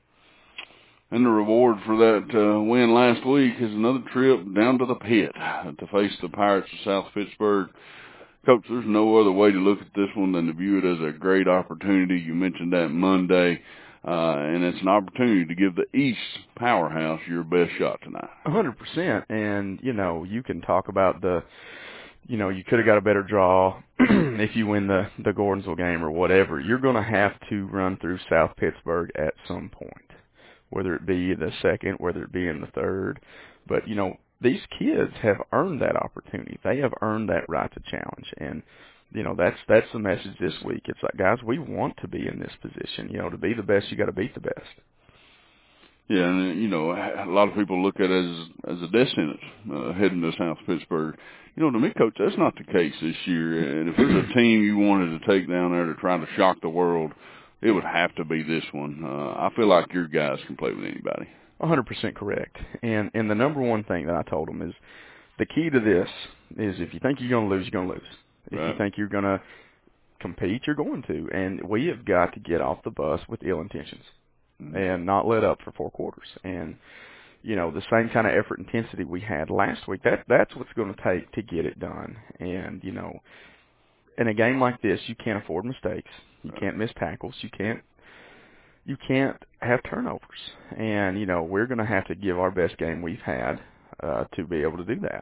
And the reward for that win last week is another trip down to the pit to face the Pirates of South Pittsburgh. Coach, there's no other way to look at this one than to view it as a great opportunity. You mentioned that Monday, and it's an opportunity to give the East powerhouse your best shot tonight. 100%. And, you know, you can talk about you know, you could have got a better draw if you win the Gordonsville game or whatever. You're going to have to run through South Pittsburgh at some point, whether it be the second, whether it be in the third. But, you know, these kids have earned that opportunity. They have earned that right to challenge. And, you know, that's the message this week. It's like, guys, we want to be in this position. You know, to be the best, you got to beat the best. Yeah, and, you know, a lot of people look at it as a death sentence heading to South Pittsburgh. You know, to me, Coach, that's not the case this year. And if there's a team you wanted to take down there to try to shock the world, it would have to be this one. I feel like your guys can play with anybody. 100% correct. And the number one thing that I told them is the key to this is if you think you're going to lose, you're going to lose. If you think you're going to compete, you're going to. And we have got to get off the bus with ill intentions. and not let up for 4 quarters. And, the same kind of effort intensity we had last week, that's what's going to take to get it done. And, in a game like this, you can't afford mistakes. You can't miss tackles. You can't have turnovers. And, we're going to have to give our best game we've had to be able to do that.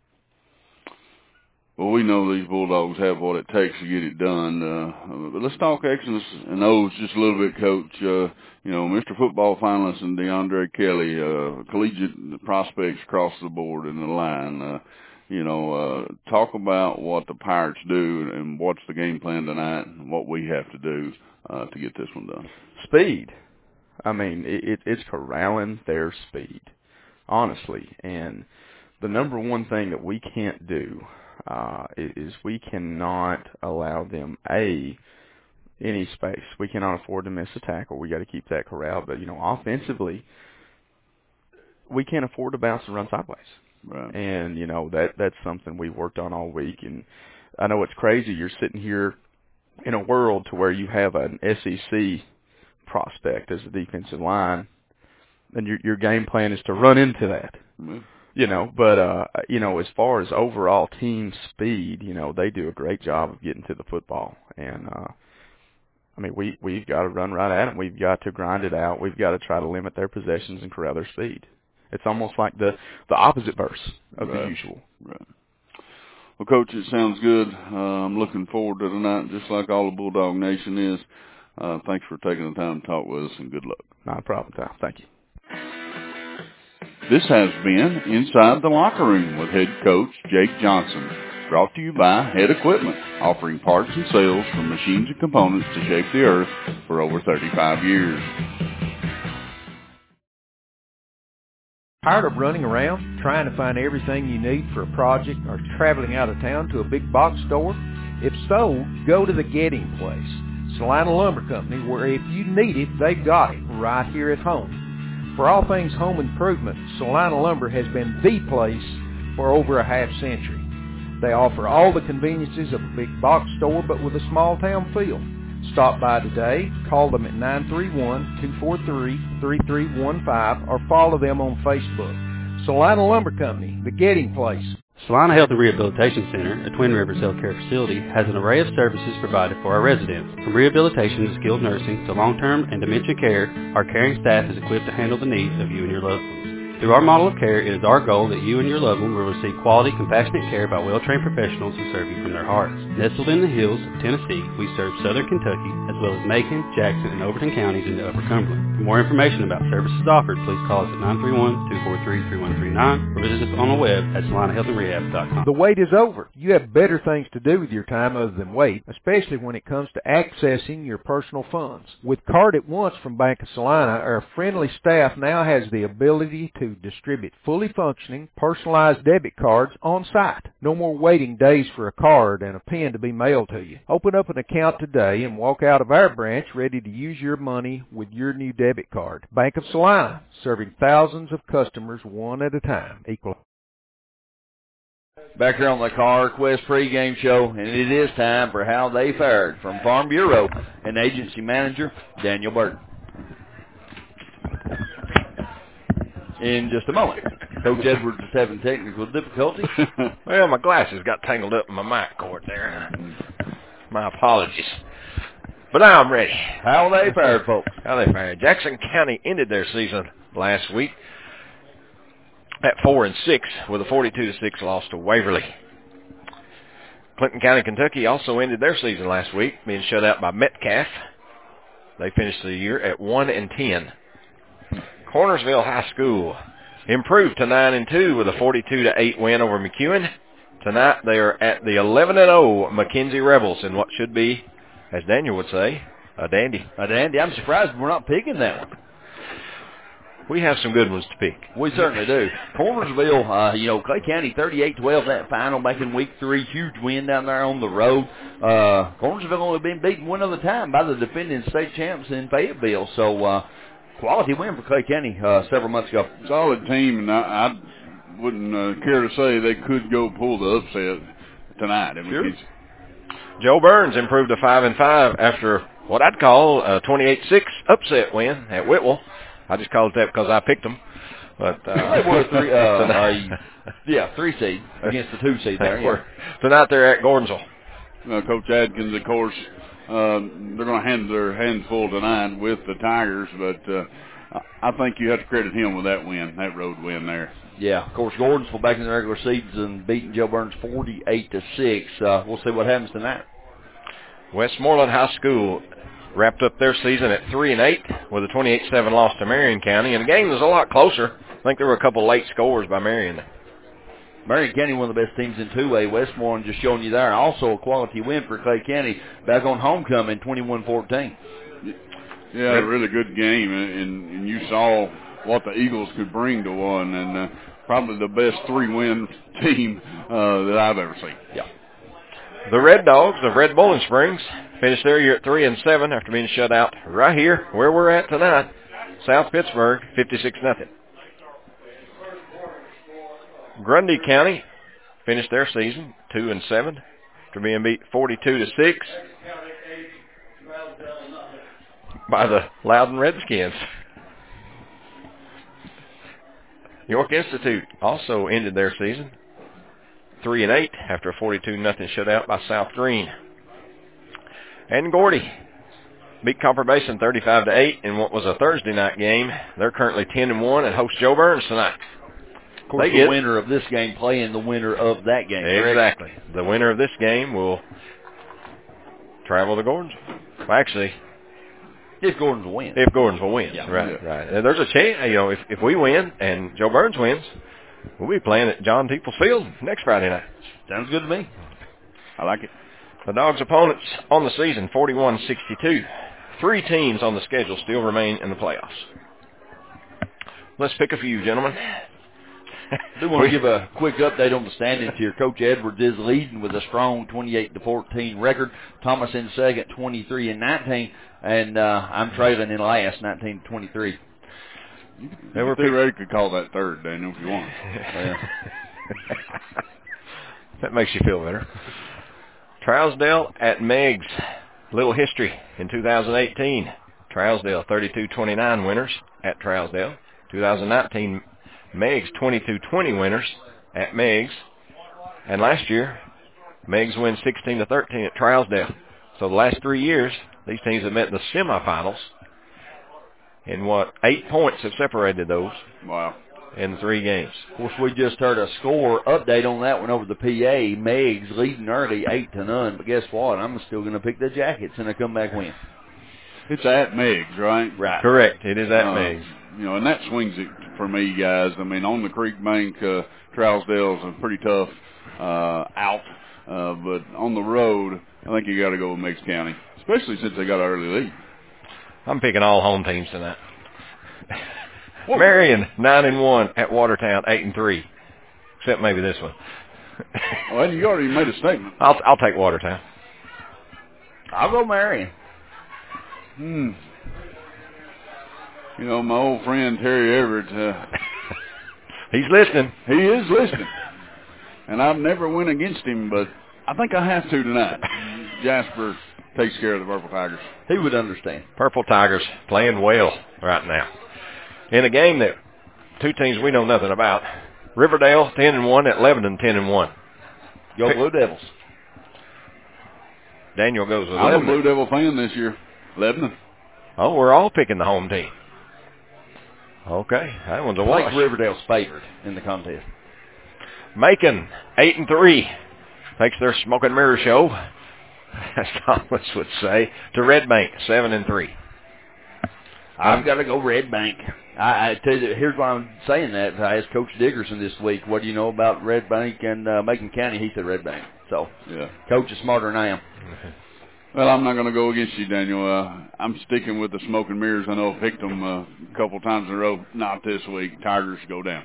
Well, we know these Bulldogs have what it takes to get it done. But let's talk X's and O's just a little bit, Coach. Mr. Football finalist and DeAndre Kelly, collegiate prospects across the board in the line. Talk about what the Pirates do and what's the game plan tonight and what we have to do to get this one done. Speed. I mean, it's corralling their speed, honestly. And the number one thing that we can't do is we cannot allow them, any space. We cannot afford to miss a tackle. We got to keep that corralled. But, offensively, we can't afford to bounce and run sideways. Right. And, that's something we've worked on all week. And I know it's crazy. You're sitting here in a world to where you have an SEC prospect as a defensive line, and your game plan is to run into that. Mm-hmm. But as far as overall team speed, they do a great job of getting to the football. And, we've got to run right at them. We've got to grind it out. We've got to try to limit their possessions and corral their speed. It's almost like the opposite verse of the usual. Right. Well, Coach, it sounds good. I'm looking forward to tonight, just like all the Bulldog Nation is. Thanks for taking the time to talk with us, and good luck. Not a problem, Tom. Thank you. This has been Inside the Locker Room with head coach Jake Johnson, brought to you by Head Equipment, offering parts and sales for machines and components to shape the earth for over 35 years. Tired of running around, trying to find everything you need for a project, or traveling out of town to a big box store? If so, go to the Getting Place, Salina Lumber Company, where if you need it, they've got it right here at home. For all things home improvement, Salina Lumber has been the place for over a half century. They offer all the conveniences of a big box store, but with a small town feel. Stop by today, call them at 931-243-3315, or follow them on Facebook. Salina Lumber Company, the Getting Place. Salina Health and Rehabilitation Center, a Twin Rivers Health Care facility, has an array of services provided for our residents. From rehabilitation to skilled nursing to long-term and dementia care, our caring staff is equipped to handle the needs of you and your loved ones. Through our model of care, it is our goal that you and your loved one will receive quality, compassionate care by well-trained professionals who serve you from their hearts. Nestled in the hills of Tennessee, we serve southern Kentucky, as well as Macon, Jackson, and Overton counties into Upper Cumberland. For more information about services offered, please call us at 931-243-3139 or visit us on the web at salinahealthandrehab.com. The wait is over. You have better things to do with your time other than wait, especially when it comes to accessing your personal funds. With Card at Once from Bank of Salina, our friendly staff now has the ability to distribute fully functioning, personalized debit cards on site. No more waiting days for a card and a pen to be mailed to you. Open up an account today and walk out of our branch ready to use your money with your new debit card. Bank of Salina, serving thousands of customers one at a time. Equal. Back here on the CarQuest pregame show, and it is time for How They Fared from Farm Bureau and Agency Manager Daniel Burton. In just a moment. Coach Edwards is having technical difficulties. Well, my glasses got tangled up in my mic cord there. My apologies. But now I'm ready. How they fared, folks? How they fared. Jackson County ended their season last week at 4-6 with a 42-6 loss to Waverly. Clinton County, Kentucky also ended their season last week, being shut out by Metcalf. They finished the year at 1-10. Cornersville High School improved to 9-2 with a 42-8 win over McEwen. Tonight they are at the 11-0 McKenzie Rebels in what should be, as Daniel would say, a dandy. A dandy. I'm surprised we're not picking that one. We have some good ones to pick. We certainly do. Cornersville, Clay County 38-12 that final back in week 3. Huge win down there on the road. Cornersville only been beaten one other time by the defending state champs in Fayetteville. So, quality win for Clay County several months ago. Solid team, and I wouldn't care to say they could go pull the upset tonight. Sure. Joe Burns improved to 5-5 after what I'd call a 28-6 upset win at Whitwell. I just called it that because I picked them. But they were three seed against the 2 seed there. Yeah. Tonight they're at Gordonsville. Coach Adkins, of course, they're going to have their hands full tonight with the Tigers, but I think you have to credit him with that win, that road win there. Yeah, of course, Gordonsville back in the regular season beating Joe Burns 48-6. We'll see what happens tonight. Westmoreland High School wrapped up their season at 3-8 with a 28-7 loss to Marion County, and the game was a lot closer. I think there were a couple late scores by Marion. Marion County, one of the best teams in 2A. Westmoreland just showing you there. Also a quality win for Clay County back on homecoming, 21-14. Yeah, a really good game, and you saw what the Eagles could bring to one, and probably the best 3-win team that I've ever seen. Yeah. The Red Dogs of Red Bowling Springs finished their year at 3-7 after being shut out right here where we're at tonight, South Pittsburgh, 56-0. Grundy County finished their season 2-7 after being beat 42-6 by the Loudon Redskins. York Institute also ended their season 3-8 after a 42-0 shutout by South Green. And Gordy beat Copper Basin 35-8 in what was a Thursday night game. They're currently 10-1 and host Joe Burns tonight. Of course, the winner of this game playing the winner of that game. Exactly. Correct? The winner of this game will travel to Gordonsville. Well, actually, if Gordonsville wins. If Gordonsville wins. Yeah. Right. And there's a chance, if we win and Joe Burns wins, we'll be playing at John Peoples Field next Friday night. Sounds good to me. I like it. The Dogs' opponents on the season, 41-62. 3 teams on the schedule still remain in the playoffs. Let's pick a few, gentlemen. I do want to give a quick update on the standings here. Coach Edwards is leading with a strong 28-14 record. Thomas in second, 23-19, and I'm trailing in last, 19-23. They could call that third, Daniel, if you want. That makes you feel better. Trousdale at Meigs. Little history in 2018. Trousdale 32-29 winners at Trousdale. 2019 Meigs 22-20 winners at Meigs. And last year, Meigs wins 16-13 at Trousdale. So the last 3 years, these teams have met in the semifinals. And 8 points have separated those. Wow. In 3 games. Of course, we just heard a score update on that one over the PA. Meigs leading early 8-0. But guess what? I'm still going to pick the Jackets in a comeback win. It's at Meigs, right? Right. Correct. It is at Meigs. And that swings it for me, guys. I mean, on the Creek Bank, Trousdale's a pretty tough out. But on the road, I think you got to go with Meigs County, especially since they got an early lead. I'm picking all home teams tonight. Marion 9-1 at Watertown 8-3, except maybe this one. Well, you already made a statement. I'll take Watertown. I'll go Marion. My old friend Terry Everett. He's listening. He is listening, and I've never went against him, but I think I have to tonight. Jasper takes care of the Purple Tigers. He would understand. Purple Tigers playing well right now. In a game that 2 teams we know nothing about. Riverdale 10-1 at Lebanon 10-1. Go Blue Devils. Daniel goes with I'm Lebanon. a Blue Devil fan this year. Lebanon. Oh, we're all picking the home team. Okay, that one's a wash. I think Riverdale's favored in the contest. Macon 8-3 takes their smoke and mirror show, as Thomas would say, to Red Bank 7-3. I've got to go Red Bank. I tell you, here's why I'm saying that. I asked Coach Dickerson this week, what do you know about Red Bank and Macon County? He said Red Bank. So, yeah. Coach is smarter than I am. Well, I'm not going to go against you, Daniel. I'm sticking with the smoke and mirrors. I know I've picked them a couple times in a row. Not this week. Tigers go down.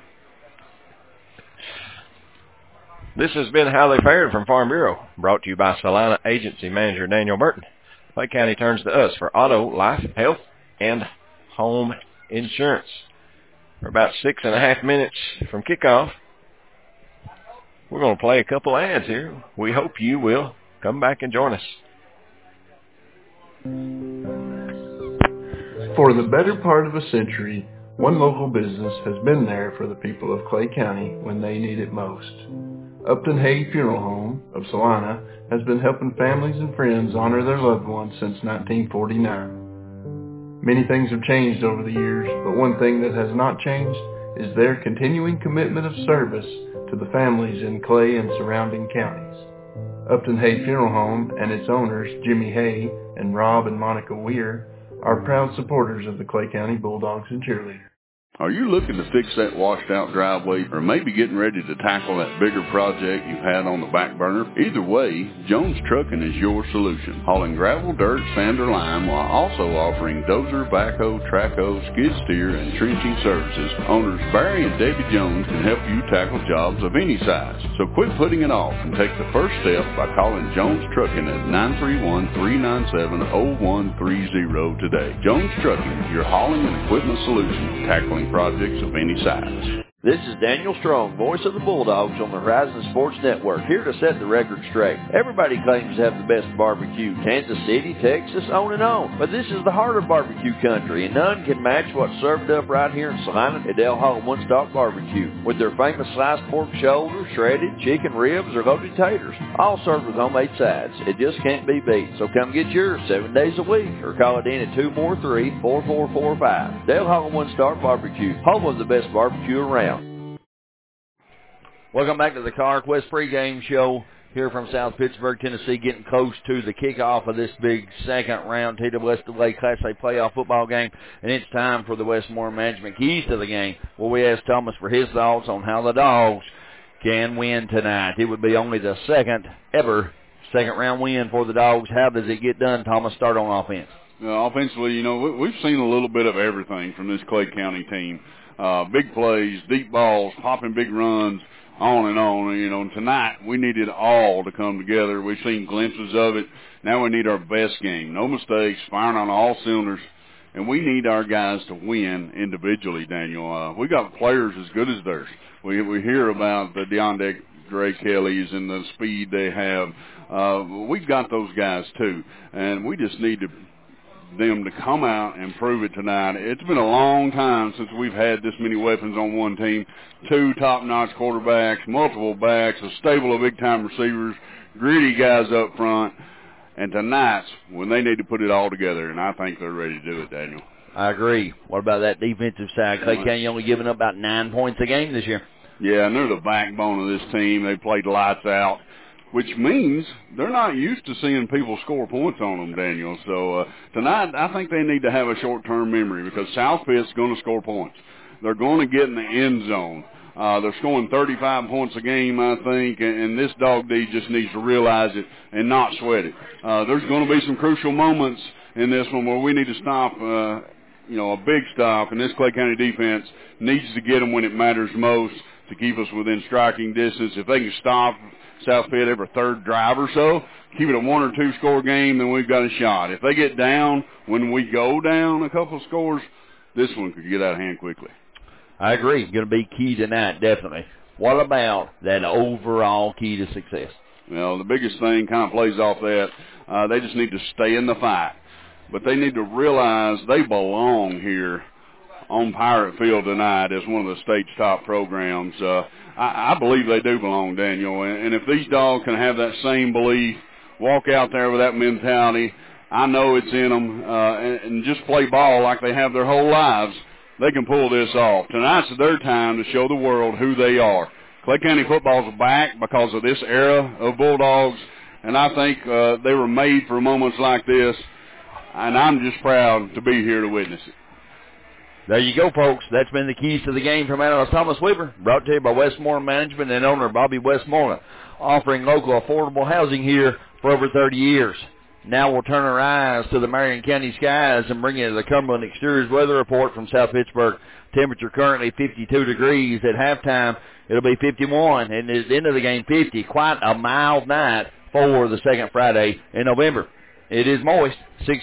This has been How They Fared from Farm Bureau, brought to you by Salina Agency Manager Daniel Burton. Clay County turns to us for auto, life, health, and home insurance. We're about 6.5 minutes from kickoff. We're going to play a couple ads here. We hope you will come back and join us. For the better part of a century, one local business has been there for the people of Clay County when they need it most. Upton Hay Funeral Home of Salina has been helping families and friends honor their loved ones since 1949. Many things have changed over the years, but one thing that has not changed is their continuing commitment of service to the families in Clay and surrounding counties. Upton Hay Funeral Home and its owners, Jimmy Hay and Rob and Monica Weir, are proud supporters of the Clay County Bulldogs and Cheerleaders. Are you looking to fix that washed-out driveway or maybe getting ready to tackle that bigger project you've had on the back burner? Either way, Jones Trucking is your solution. Hauling gravel, dirt, sand, or lime while also offering dozer, backhoe, trackhoe, skid steer, and trenching services. Owners Barry and Debbie Jones can help you tackle jobs of any size. So quit putting it off and take the first step by calling Jones Trucking at 931-397-0130 today. Jones Trucking, your hauling and equipment solution, tackling projects of any size. This is Daniel Strong, voice of the Bulldogs on the Horizon Sports Network, here to set the record straight. Everybody claims to have the best barbecue, Kansas City, Texas, on and on. But this is the heart of barbecue country, and none can match what's served up right here in Salina at Del Hall One Stop Barbecue, with their famous sliced pork shoulder, shredded chicken ribs, or loaded taters, all served with homemade sides. It just can't be beat, so come get yours 7 days a week, or call it in at 243-4445. Del Hall One Stop Barbecue, home of the best barbecue around. Welcome back to the CarQuest pregame show here from South Pittsburgh, Tennessee, getting close to the kickoff of this big second-round TWSAA Class A playoff football game, and it's time for the Westmoreland Management Keys to the game, where we asked Thomas for his thoughts on how the Dogs can win tonight. It would be only the second ever second-round win for the Dogs. How does it get done, Thomas? Start on offense. Offensively, you know, we've seen a little bit of everything from this Clay County team. Big plays, deep balls, popping big runs, on and on. You know, and tonight we needed all to come together. We've seen glimpses of it. Now we need our best game. No mistakes, firing on all cylinders. And we need our guys to win individually, Daniel. We got players as good as theirs. We hear about the DeAndre Kellys and the speed they have. We've got those guys too. And we just need them to come out and prove it tonight. It's been a long time since we've had this many weapons on one team. 2 top-notch quarterbacks, multiple backs, a stable of big-time receivers, gritty guys up front. And tonight's when they need to put it all together, and I think they're ready to do it, Daniel. I agree. What about that defensive side? Clay County only giving up about 9 points a game this year. Yeah, and they're the backbone of this team. They played lights out, which means they're not used to seeing people score points on them, Daniel. So tonight I think they need to have a short-term memory because South Pitt's going to score points. They're going to get in the end zone. They're scoring 35 points a game, I think, and this Dog D just needs to realize it and not sweat it. There's going to be some crucial moments in this one where we need to stop, a big stop, and this Clay County defense needs to get them when it matters most to keep us within striking distance. If they can stop South Pitt every third drive or so, keep it a 1 or 2 score game, then we've got a shot. If they get down when we go down a couple of scores, this one could get out of hand quickly. I agree. Going to be key tonight, definitely. What about that overall key to success? Well, the biggest thing kind of plays off that. They just need to stay in the fight. But they need to realize they belong here on Pirate Field tonight as one of the state's top programs. I believe they do belong, Daniel. And if these Dogs can have that same belief, walk out there with that mentality, I know it's in them, and just play ball like they have their whole lives, they can pull this off. Tonight's their time to show the world who they are. Clay County football's back because of this era of Bulldogs, and I think they were made for moments like this, and I'm just proud to be here to witness it. There you go, folks. That's been the keys to the game from analyst Thomas Weaver, brought to you by Westmoreland Management and owner Bobby Westmoreland, offering local affordable housing here for over 30 years. Now we'll turn our eyes to the Marion County skies and bring you the Cumberland Exteriors weather report from South Pittsburgh. Temperature currently 52 degrees. At halftime, it'll be 51, and at the end of the game, 50. Quite a mild night for the second Friday in November. It is moist,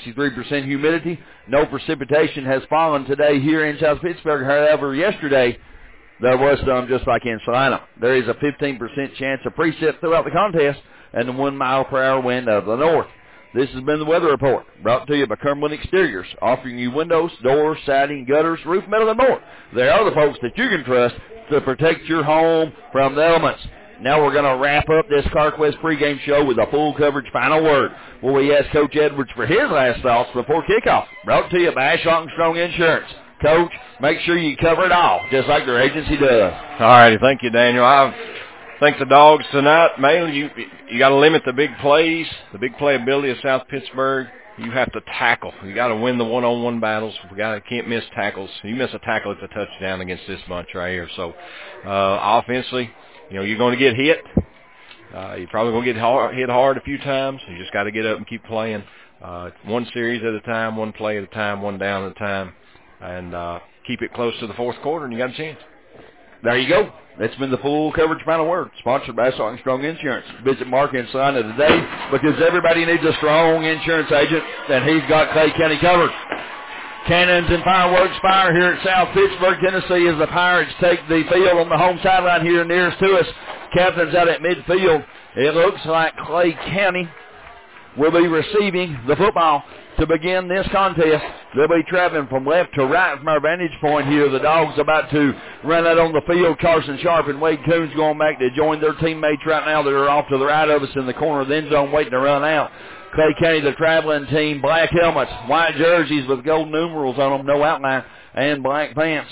63% humidity. No precipitation has fallen today here in South Pittsburgh. However, yesterday there was some, just like in Salina. There is a 15% chance of precip throughout the contest and the 1 mile per hour wind of the north. This has been the Weather Report, brought to you by Cumberland Exteriors, offering you windows, doors, siding, gutters, roof metal, and more. They are the folks that you can trust to protect your home from the elements. Now we're going to wrap up this CarQuest pregame show with a full coverage final word, where we ask Coach Edwards for his last thoughts before kickoff. Brought to you by Ashlock & Strong Insurance. Coach, make sure you cover it all, just like their agency does. All righty, thank you, Daniel. I think the Dogs tonight, mainly you got to limit the big plays, the big playability of South Pittsburgh. You have to tackle. You got to win the one-on-one battles. Can't miss tackles. You miss a tackle, it's a touchdown against this bunch right here. So offensively, you're going to get hit. You're probably going to get hit hard a few times. You just got to get up and keep playing. One series at a time, one play at a time, one down at a time, and keep it close to the fourth quarter, and you got a chance. There you go. That's been the full coverage final word, sponsored by Ashlock & Strong Insurance. Visit Mark and Salina today, because everybody needs a strong insurance agent, and he's got Clay County covered. Cannons and fireworks fire here at South Pittsburgh, Tennessee, as the Pirates take the field on the home sideline here nearest to us. Captain's out at midfield. It looks like Clay County will be receiving the football to begin this contest. They'll be traveling from left to right from our vantage point here. The Dogs about to run out on the field. Carson Sharp and Wade Coons going back to join their teammates right now that are off to the right of us in the corner of the end zone waiting to run out. Clay County, the traveling team, black helmets, white jerseys with gold numerals on them, no outline, and black pants.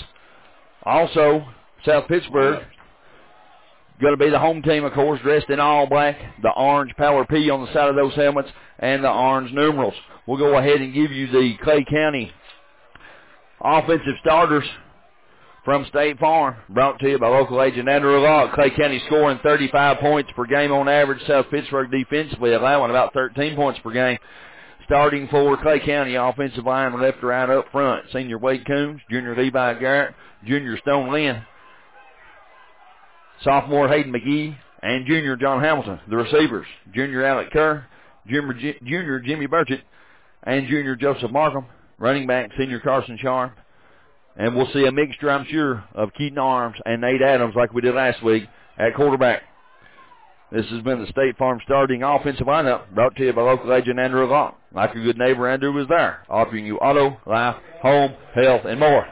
Also, South Pittsburgh, going to be the home team, of course, dressed in all black, the orange Power P on the side of those helmets, and the orange numerals. We'll go ahead and give you the Clay County offensive starters from State Farm, brought to you by local agent Andrew Locke. Clay County scoring 35 points per game on average. South Pittsburgh defensively allowing about 13 points per game. Starting for Clay County, offensive line left to right up front. Senior Wade Coons, junior Levi Garrett, junior Stone Lynn, sophomore Hayden McGee, and junior John Hamilton. The receivers, junior Alec Kerr, junior Jimmy Burchett, and junior Joseph Markham. Running back, senior Carson Sharp. And we'll see a mixture, I'm sure, of Keaton Arms and Nate Adams like we did last week at quarterback. This has been the State Farm starting offensive lineup, brought to you by local agent Andrew Locke. Like a good neighbor, Andrew was there, offering you auto, life, home, health, and more.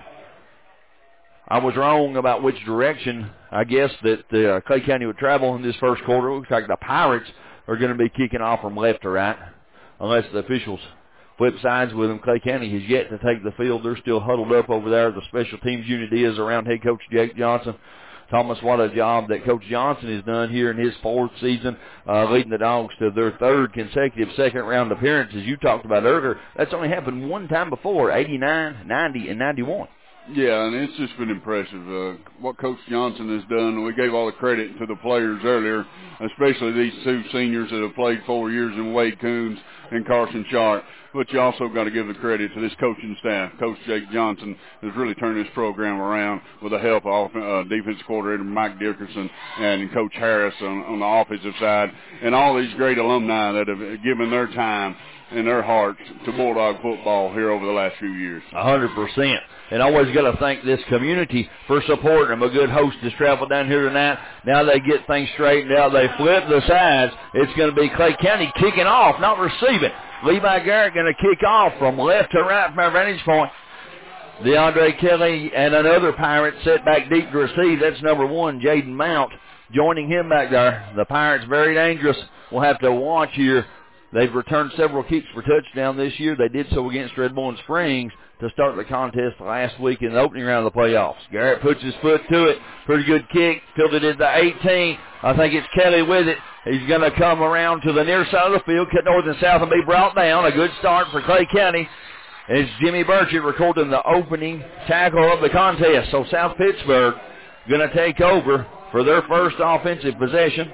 I was wrong about which direction I guess that Clay County would travel in this first quarter. It looks like the Pirates are going to be kicking off from left to right, unless the officials flip sides with them. Clay County has yet to take the field. They're still huddled up over there. The special teams unit is around head coach Jake Johnson. Thomas, what a job that Coach Johnson has done here in his fourth season, leading the Dogs to their third consecutive second-round appearance. As you talked about earlier, that's only happened one time before, 89, 90, and 91. Yeah, and it's just been impressive what Coach Johnson has done. We gave all the credit to the players earlier, especially these two seniors that have played 4 years in Wade Coons and Carson Sharp. But you also got to give the credit to this coaching staff. Coach Jake Johnson has really turned this program around with the help of defensive coordinator Mike Dickerson and Coach Harris on the offensive side, and all these great alumni that have given their time and their hearts to Bulldog football here over the last few years. 100%. And always got to thank this community for supporting them. A good host has traveled down here tonight. Now they get things straightened out. They flip the sides. It's going to be Clay County kicking off, not receiving. Levi Garrett going to kick off from left to right from our vantage point. DeAndre Kelly and another Pirate set back deep to receive. That's number 1, Jaden Mount, joining him back there. The Pirates very dangerous. We'll have to watch here. They've returned several kicks for touchdown this year. They did so against Red Bowling Springs to start the contest last week in the opening round of the playoffs. Garrett puts his foot to it. Pretty good kick. Fielded it to 18. I think it's Kelly with it. He's going to come around to the near side of the field, cut north and south, and be brought down. A good start for Clay County. It's Jimmy Burchett recording the opening tackle of the contest. So South Pittsburgh going to take over for their first offensive possession.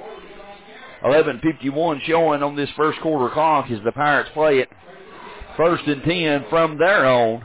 11:51 showing on this first quarter clock as the Pirates play it. 1st and 10 from their own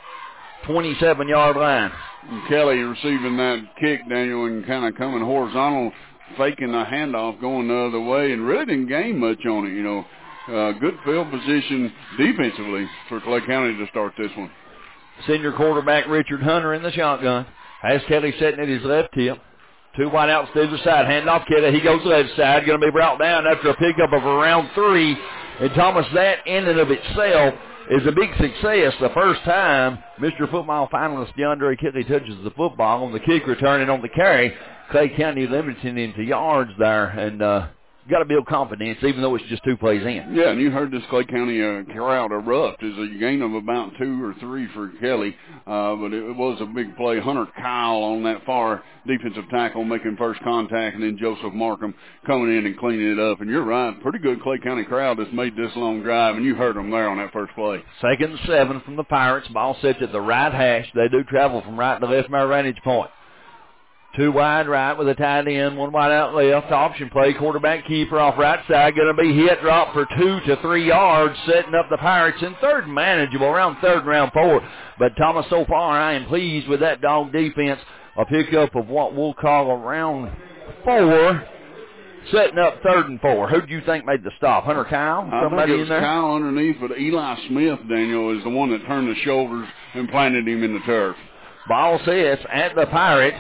27-yard line. And Kelly receiving that kick, Daniel, and kind of coming horizontal, faking the handoff, going the other way, and really didn't gain much on it, good field position defensively for Clay County to start this one. Senior quarterback Richard Hunter in the shotgun. Has Kelly sitting at his left hip. 2 wideouts to the side. Handoff Kelly. He goes left side. Going to be brought down after a pickup of around 3 And, Thomas, that in and of itself is a big success. The first time Mr. Football finalist DeAndre Kelly touches the football on the kick return and on the carry, Clay County limiting him to yards there, and got to build confidence, even though it's just 2 plays in. Yeah, and you heard this Clay County crowd erupt. It's a gain of about 2 or 3 for Kelly, but it was a big play. Hunter Kyle on that far defensive tackle making first contact, and then Joseph Markham coming in and cleaning it up. And you're right, pretty good Clay County crowd that's made this long drive, and you heard them there on that first play. 2nd and 7 from the Pirates. Ball set at the right hash. They do travel from right to left from our vantage point. 2 wide right with a tight end, 1 wide out left. Option play, quarterback keeper off right side. Going to be hit, drop for 2 to 3 yards, setting up the Pirates in 3rd and manageable, around 3rd and round 4. But, Thomas, so far I am pleased with that dog defense. A pickup of what we'll call around 4, setting up 3rd and 4. Who do you think made the stop? Hunter Kyle? Somebody I think it was in there? Kyle underneath, but Eli Smith, Daniel, is the one that turned the shoulders and planted him in the turf. Ball sets at the Pirate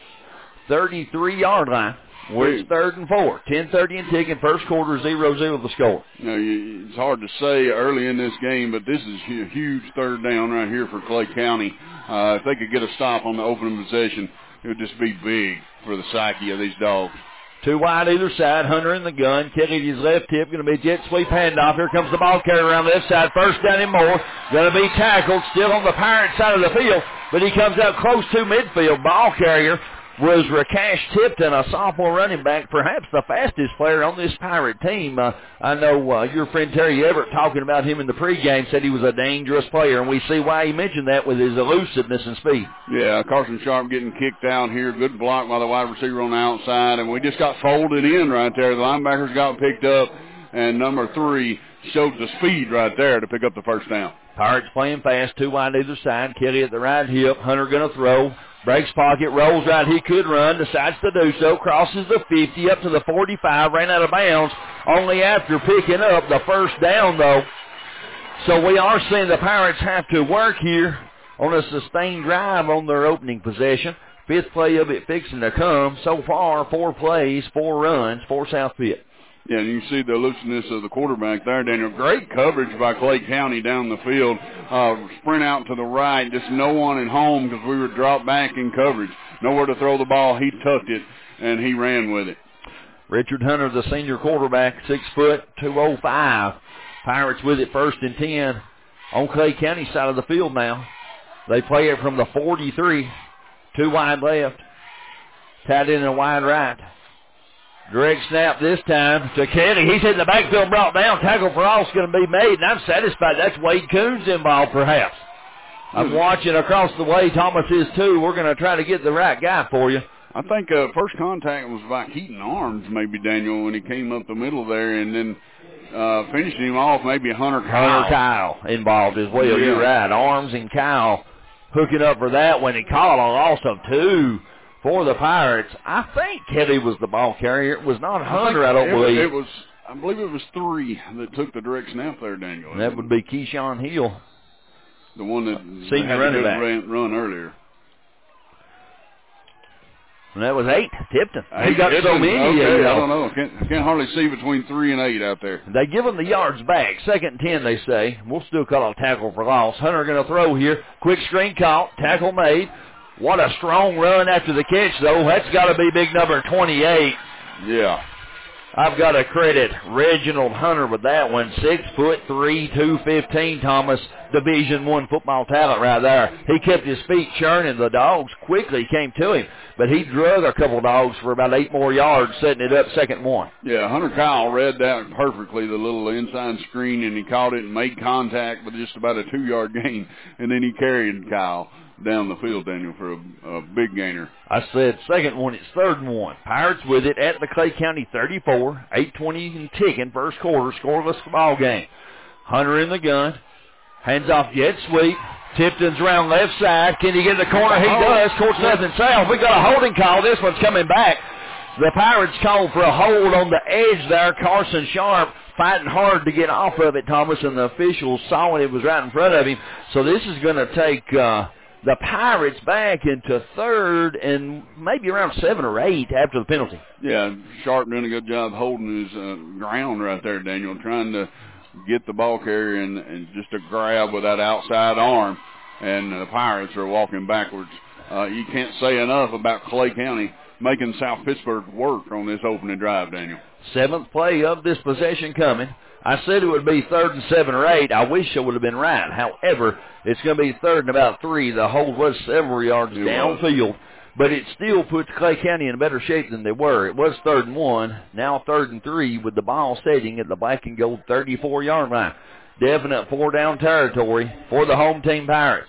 33-yard line. Where it's 3rd and 4. 10:30 and ticking. First quarter, 0-0 the score. Now, it's hard to say early in this game, but this is a huge 3rd down right here for Clay County. If they could get a stop on the opening possession, it would just be big for the psyche of these dogs. 2 wide either side. Hunter in the gun. Kelly to his left hip. Going to be jet sweep handoff. Here comes the ball carrier around left side. First down and more. Going to be tackled. Still on the Pirate side of the field, but he comes out close to midfield. Ball carrier was Rakesh Tipton, a sophomore running back, perhaps the fastest player on this Pirate team. I know your friend Terry Everett, talking about him in the pregame, said he was a dangerous player, and we see why he mentioned that with his elusiveness and speed. Yeah, Carson Sharp getting kicked out here. Good block by the wide receiver on the outside, and we just got folded in right there. The linebackers got picked up, and number 3 showed the speed right there to pick up the first down. Pirates playing fast, 2 wide either side. Kelly at the right hip. Hunter going to throw. Breaks pocket, rolls right. He could run, decides to do so. Crosses the 50 up to the 45. Ran out of bounds only after picking up the first down, though. So we are seeing the Pirates have to work here on a sustained drive on their opening possession. 5th play of it fixing to come. So far, 4 plays, 4 runs for South Pitt. Yeah, and you can see the elusiveness of the quarterback there, Daniel. Great coverage by Clay County down the field. Sprint out to the right, just no one at home because we were dropped back in coverage. Nowhere to throw the ball. He tucked it, and he ran with it. Richard Hunter, the senior quarterback, 6 foot, 205. Pirates with it 1st and 10 on Clay County side of the field now. They play it from the 43, 2 wide left, tied in a wide right. Direct snap this time to Kelly. He's in the backfield, brought down. Tackle for all is going to be made, and I'm satisfied that's Wade Coons involved, perhaps. I'm watching across the way. Thomas is too. We're going to try to get the right guy for you. I think first contact was by Keaton Arms, maybe, Daniel, when he came up the middle there, and then finishing him off, maybe Hunter Kyle. Hunter Kyle involved as well. Yeah. You're right. Arms and Kyle hooking up for that one. He caught a loss of 2. For the Pirates. I think Kelly was the ball carrier. It was not Hunter, I don't believe. I believe it was 3 that took the direct snap there, Daniel. And that would be Keyshawn Hill. The one that senior running back. Run earlier. And that was 8, Tipton. He got so many. Okay, I don't know. I can't hardly see between 3 and 8 out there. They give them the yards back. 2nd and 10, they say. We'll still call a tackle for loss. Hunter going to throw here. Quick screen caught. Tackle made. What a strong run after the catch, though. That's got to be big number 28. Yeah. I've got to credit Reginald Hunter with that one. 6'3", 215, Thomas. Division I football talent right there. He kept his feet churning. The dogs quickly came to him, but he drug a couple dogs for about 8 more yards, setting it up 2nd and 1. Yeah, Hunter Kyle read that perfectly, the little inside screen, and he caught it and made contact with just about a 2-yard gain, and then he carried Kyle down the field, Daniel, for a big gainer. I said 2nd one, it's 3rd and 1. Pirates with it at the Clay County 34, 8:20 and ticking, first quarter, scoreless ball game. Hunter in the gun, hands off jet sweep. Tipton's around left side. Can he get in the corner? He does. Court's nothing south. We got a holding call. This one's coming back. The Pirates called for a hold on the edge there. Carson Sharp fighting hard to get off of it, Thomas, and the officials saw it. It was right in front of him. So this is going to take the Pirates back into 3rd and maybe around 7 or 8 after the penalty. Yeah, Sharp doing a good job holding his ground right there, Daniel, trying to get the ball carrier and just a grab with that outside arm, and the Pirates are walking backwards. You can't say enough about Clay County making South Pittsburg work on this opening drive, Daniel. 7th play of this possession coming. I said it would be 3rd and 7 or 8. I wish I would have been right. However, it's going to be 3rd and about 3. The hold was several yards downfield, but it still puts Clay County in better shape than they were. It was 3rd and 1, now 3rd and 3 with the ball setting at the black and gold 34-yard line. Definite 4-down territory for the home team Pirates.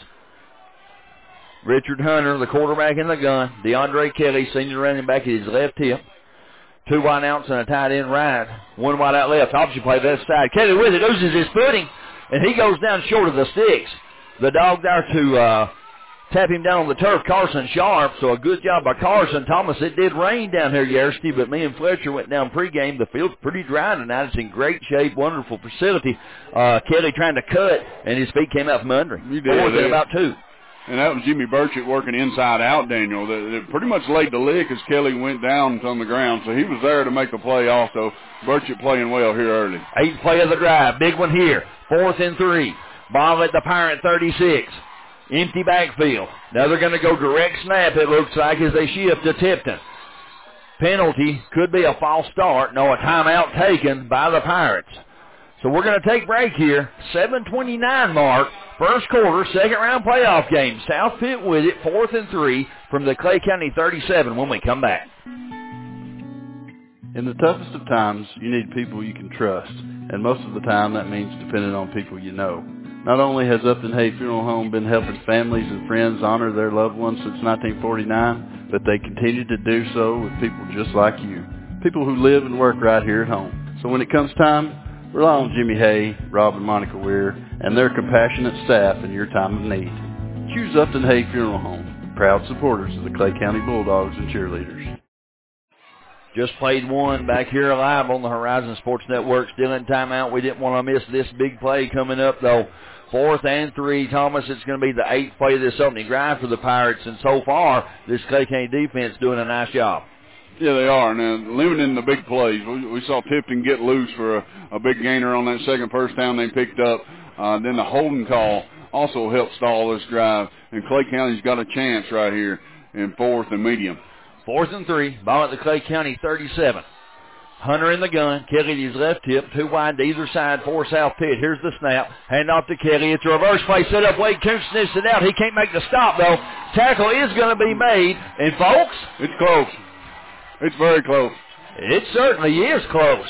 Richard Hunter, the quarterback in the gun. DeAndre Kelly, senior running back, at his left hip. 2 wide outs and a tight end right. 1 wide out left. Option play left side. Kelly with it, loses his footing, and he goes down short of the sticks. The dog there to tap him down on the turf, Carson Sharp. So a good job by Carson. Thomas, it did rain down here yesterday, but me and Fletcher went down pregame. The field's pretty dry tonight. It's in great shape, wonderful facility. Kelly trying to cut, and his feet came out from under him. You did. Fourth and about 2. And that was Jimmy Burchett working inside out, Daniel. That pretty much laid the lick as Kelly went down on the ground. So he was there to make the play also. Burchett playing well here early. 8th play of the drive. Big one here. 4th and 3. Ball at the Pirate 36. Empty backfield. Now they're going to go direct snap, it looks like, as they shift to Tipton. Penalty. Could be a false start. No, a timeout taken by the Pirates. So we're going to take break here. 7:29 mark. First quarter, second round playoff game. South Pitt with it, 4th and 3 from the Clay County 37 when we come back. In the toughest of times, you need people you can trust, and most of the time that means depending on people you know. Not only has Upton Hay Funeral Home been helping families and friends honor their loved ones since 1949, but they continue to do so with people just like you, people who live and work right here at home. So when it comes time, rely on Jimmy Hay, Rob and Monica Weir, and their compassionate staff in your time of need. Choose Upton Hay Funeral Home, proud supporters of the Clay County Bulldogs and cheerleaders. Just played one back here live on the Horizon Sports Network. Still in timeout. We didn't want to miss this big play coming up, though. 4th and 3. Thomas, it's going to be the 8th play of this opening drive for the Pirates, and so far, this Clay County defense doing a nice job. Yeah, they are. Now, limiting the big plays. We saw Tipton get loose for a big gainer on that second first down they picked up. Then the holding call also helped stall this drive. And Clay County's got a chance right here in 4th and medium. 4th and 3. Ball at the Clay County 37. Hunter in the gun. Kelly to his left hip. 2 wide to either side for South Pitt. Here's the snap. Hand off to Kelly. It's a reverse play set up. Wade Coon sniffs it out. He can't make the stop, though. Tackle is going to be made. And, folks, it's close. It's very close. It certainly is close.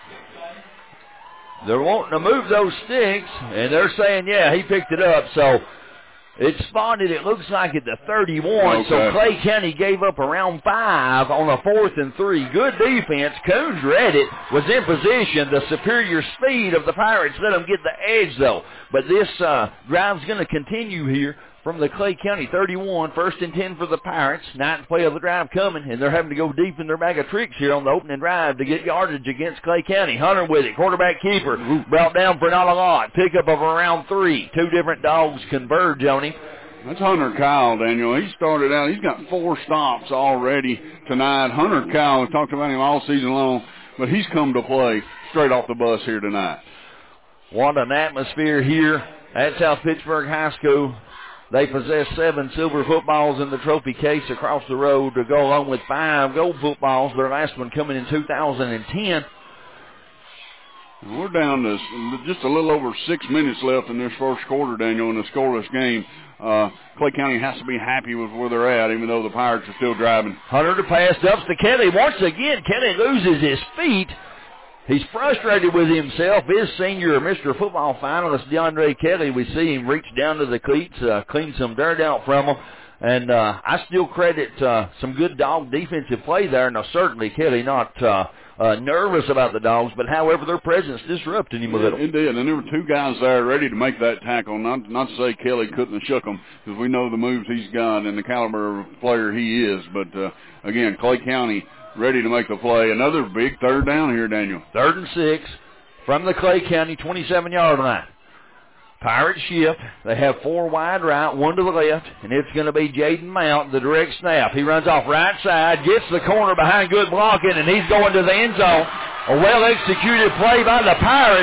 They're wanting to move those sticks, and they're saying, yeah, he picked it up. So it spotted, it looks like, at the 31. Okay. So Clay County gave up around 5 on a 4th and 3. Good defense. Coons read it, was in position. The superior speed of the Pirates let them get the edge, though. But this drive's going to continue here from the Clay County 31, 1st and 10 for the Pirates. 9th play of the drive coming, and they're having to go deep in their bag of tricks here on the opening drive to get yardage against Clay County. Hunter with it, quarterback keeper, brought down for not a lot. Pickup of around 3. 2 different dogs converge on him. That's Hunter Kyle, Daniel. He started out, he's got 4 stops already tonight. Hunter Kyle, we talked about him all season long, but he's come to play straight off the bus here tonight. What an atmosphere here at South Pittsburg High School. They possess 7 silver footballs in the trophy case across the road to go along with 5 gold footballs. Their last one coming in 2010. We're down to just a little over 6 minutes left in this first quarter, Daniel, in a scoreless game. Clay County has to be happy with where they're at, even though the Pirates are still driving. Hunter to pass, ups to Kelly. Once again, Kelly loses his feet. He's frustrated with himself. His senior Mr. Football finalist, DeAndre Kelly, we see him reach down to the cleats, clean some dirt out from them. And I still credit some good dog defensive play there. Now, certainly Kelly not nervous about the dogs, but however, their presence disrupted him a little. It did, and there were 2 guys there ready to make that tackle. Not to say Kelly couldn't have shook them, because we know the moves he's got and the caliber of player he is. But, again, Clay County ready to make the play. Another big 3rd down here, Daniel. 3rd and 6 from the Clay County 27-yard line. Pirates shift. They have 4 wide right, 1 to the left, and it's going to be Jaden Mount, the direct snap. He runs off right side, gets the corner behind good blocking, and he's going to the end zone. A well-executed play by the Pirates.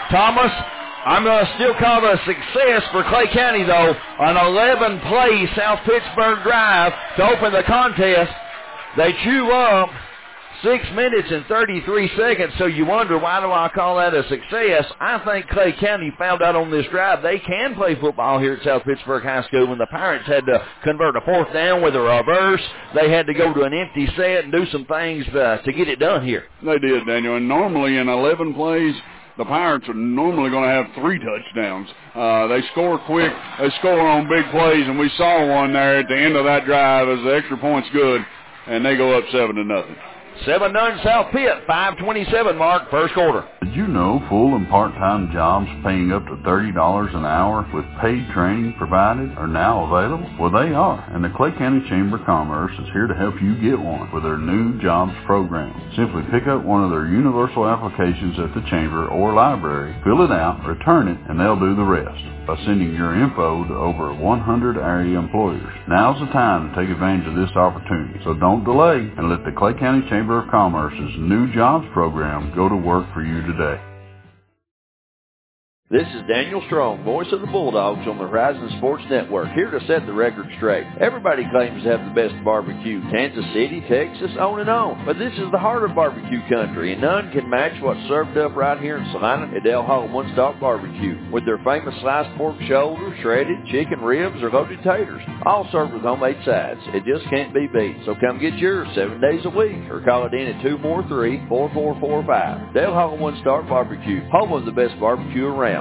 Thomas, I'm going to still call it a success for Clay County, though. An 11-play South Pittsburg drive to open the contest. They chew up 6 minutes and 33 seconds, so you wonder, why do I call that a success? I think Clay County found out on this drive they can play football here at South Pittsburg High School. When the Pirates had to convert a fourth down with a reverse, they had to go to an empty set and do some things to get it done here. They did, Daniel, and normally in 11 plays, the Pirates are normally going to have 3 touchdowns. They score quick, they score on big plays, and we saw one there at the end of that drive as the extra point's good, and they go up 7-0. 7-0 South Pitt, 5:27 mark, first quarter. Did you know full and part-time jobs paying up to $30 an hour with paid training provided are now available? Well, they are, and the Clay County Chamber of Commerce is here to help you get one with their new jobs program. Simply pick up one of their universal applications at the Chamber or library, fill it out, return it, and they'll do the rest by sending your info to over 100 area employers. Now's the time to take advantage of this opportunity, so don't delay and let the Clay County Chamber of Commerce's new jobs program go to work for you today. This is Daniel Strong, voice of the Bulldogs on the Horizon Sports Network, here to set the record straight. Everybody claims to have the best barbecue, Kansas City, Texas, on and on. But this is the heart of barbecue country, and none can match what's served up right here in Salina at Del Hall One Stop Barbecue, with their famous sliced pork shoulder, shredded chicken ribs, or loaded taters, all served with homemade sides. It just can't be beat. So come get yours 7 days a week, or call it in at 243-4445. Del Hall One Stop Barbecue, home of the best barbecue around.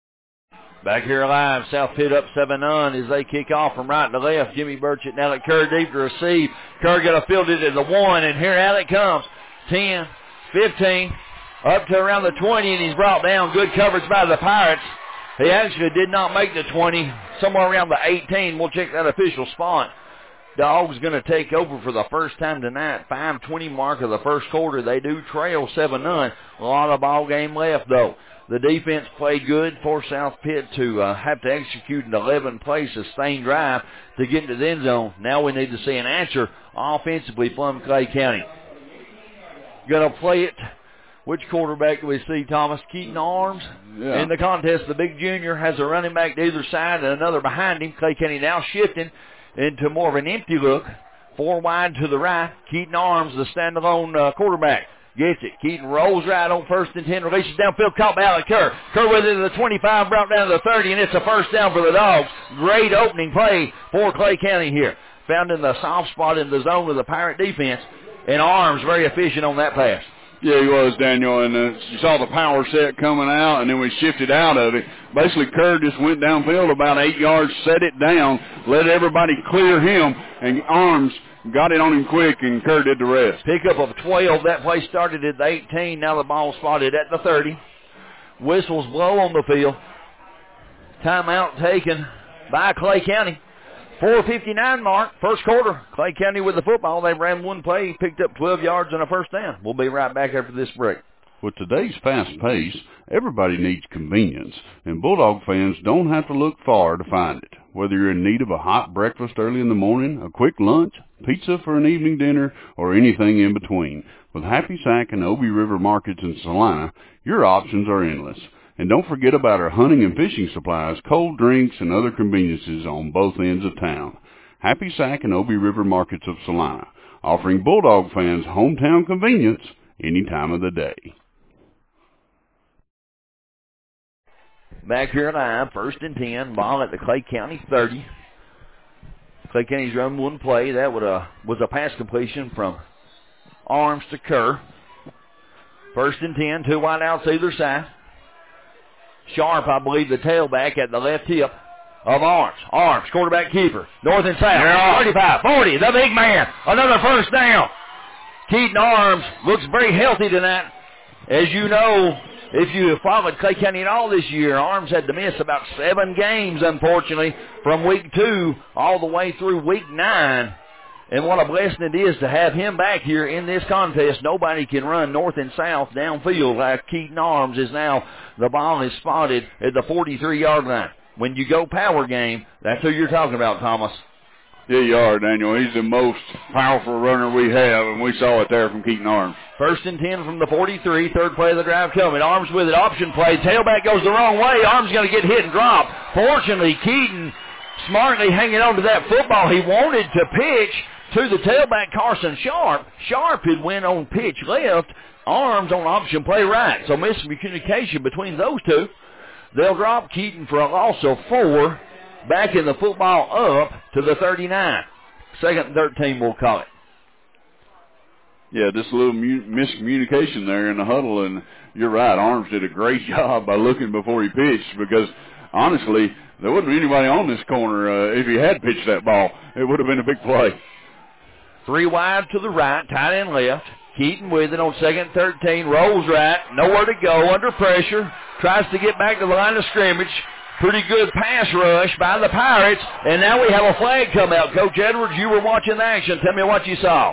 Back here live, South Pitt up 7-0 as they kick off from right to left. Jimmy Burchett and Alec Kerr deep to receive. Kerr got to field it at the 1, and here Alec comes. 10, 15, up to around the 20, and he's brought down. Good coverage by the Pirates. He actually did not make the 20, somewhere around the 18. We'll check that official spot. Dogs going to take over for the first time tonight. 5:20 mark of the first quarter. They do trail 7-0. A lot of ball game left, though. The defense played good for South Pitt to have to execute an 11-play sustained drive to get into the end zone. Now we need to see an answer offensively from Clay County. Going to play it. Which quarterback do we see, Thomas? Keaton Arms in the contest. The big junior has a running back to either side and another behind him. Clay County now shifting into more of an empty look. 4 wide to the right. Keaton Arms, the standalone quarterback. Gets it. Keaton rolls right on 1st and 10. Releases downfield. Caught by Alec Kerr. Kerr with it to the 25. Brought down to the 30. And it's a first down for the Dogs. Great opening play for Clay County here. Found in the soft spot in the zone of the Pirate defense. And Arms very efficient on that pass. Yeah, he was, Daniel. And you saw the power set coming out, and then we shifted out of it. Basically, Kerr just went downfield about 8 yards, set it down, let everybody clear him, and Arms got it on him quick, and Kerr did the rest. Pickup of 12. That play started at the 18. Now the ball spotted at the 30. Whistles blow on the field. Timeout taken by Clay County. 4:59 mark, first quarter. Clay County with the football. They ran one play, picked up 12 yards and a first down. We'll be right back after this break. With today's fast pace, everybody needs convenience, and Bulldog fans don't have to look far to find it. Whether you're in need of a hot breakfast early in the morning, a quick lunch, pizza for an evening dinner, or anything in between, with Happy Sack and Obie River Markets in Salina, your options are endless. And don't forget about our hunting and fishing supplies, cold drinks, and other conveniences on both ends of town. Happy Sack and Obie River Markets of Salina, offering Bulldog fans hometown convenience any time of the day. Back here live, 1st and 10, ball at the Clay County 30. Clay County's run one play. That was a pass completion from Arms to Kerr. 1st and 10, 2 wide outs either side. Sharp, I believe, the tailback at the left hip of Arms. Arms, quarterback keeper, north and south, 35, 40, the big man, another first down. Keaton Arms looks very healthy tonight. As you know, if you have followed Clay County at all this year, Arms had to miss about 7 games, unfortunately, from week 2 all the way through week 9. And what a blessing it is to have him back here in this contest. Nobody can run north and south downfield like Keaton Arms is now. The ball is spotted at the 43-yard line. When you go power game, that's who you're talking about, Thomas. Yeah, you are, Daniel. He's the most powerful runner we have, and we saw it there from Keaton Arms. 1st and 10 from the 43, third play of the drive coming. Arms with it, option play. Tailback goes the wrong way. Arms going to get hit and drop. Fortunately, Keaton smartly hanging on to that football. He wanted to pitch to the tailback, Carson Sharp. Sharp had went on pitch left, Arms on option play right. So miscommunication between those two. They'll drop Keaton for a loss of 4. Back in the football up to the 39. 2nd and 13, we'll call it. Yeah, just a little miscommunication there in the huddle, and you're right. Arms did a great job by looking before he pitched because, honestly, there wouldn't be anybody on this corner if he had pitched that ball. It would have been a big play. 3 wide to the right, tight end left. Keaton with it on 2nd and 13, rolls right, nowhere to go, under pressure, tries to get back to the line of scrimmage. Pretty good pass rush by the Pirates, and now we have a flag come out. Coach Edwards, you were watching the action. Tell me what you saw.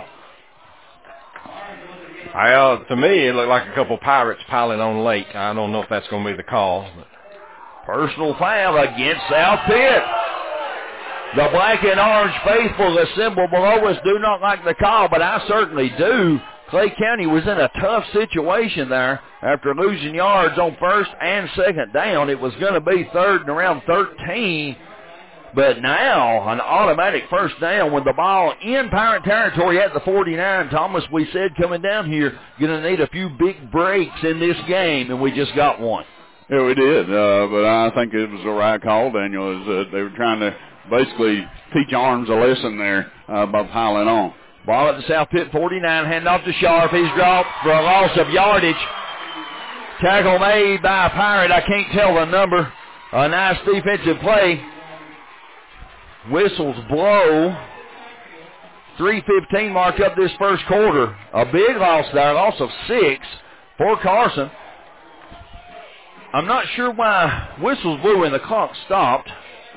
Well, to me, it looked like a couple Pirates piling on late. I don't know if that's going to be the call. But. Personal foul against South Pitt. The black and orange faithful assembled below us do not like the call, but I certainly do. Clay County was in a tough situation there after losing yards on 1st and 2nd down. It was going to be 3rd and around 13, but now an automatic 1st down with the ball in Pirate territory at the 49. Thomas, we said coming down here, going to need a few big breaks in this game, and we just got one. Yeah, we did, but I think it was the right call, Daniel. They were trying to basically teach Arms a lesson there by piling on. Ball at the South Pitt 49, hand off to Sharp. He's dropped for a loss of yardage. Tackle made by a Pirate. I can't tell the number. A nice defensive play. Whistles blow. 3:15 mark up this first quarter. A big loss there, loss of 6 for Carson. I'm not sure why whistles blew and the clock stopped.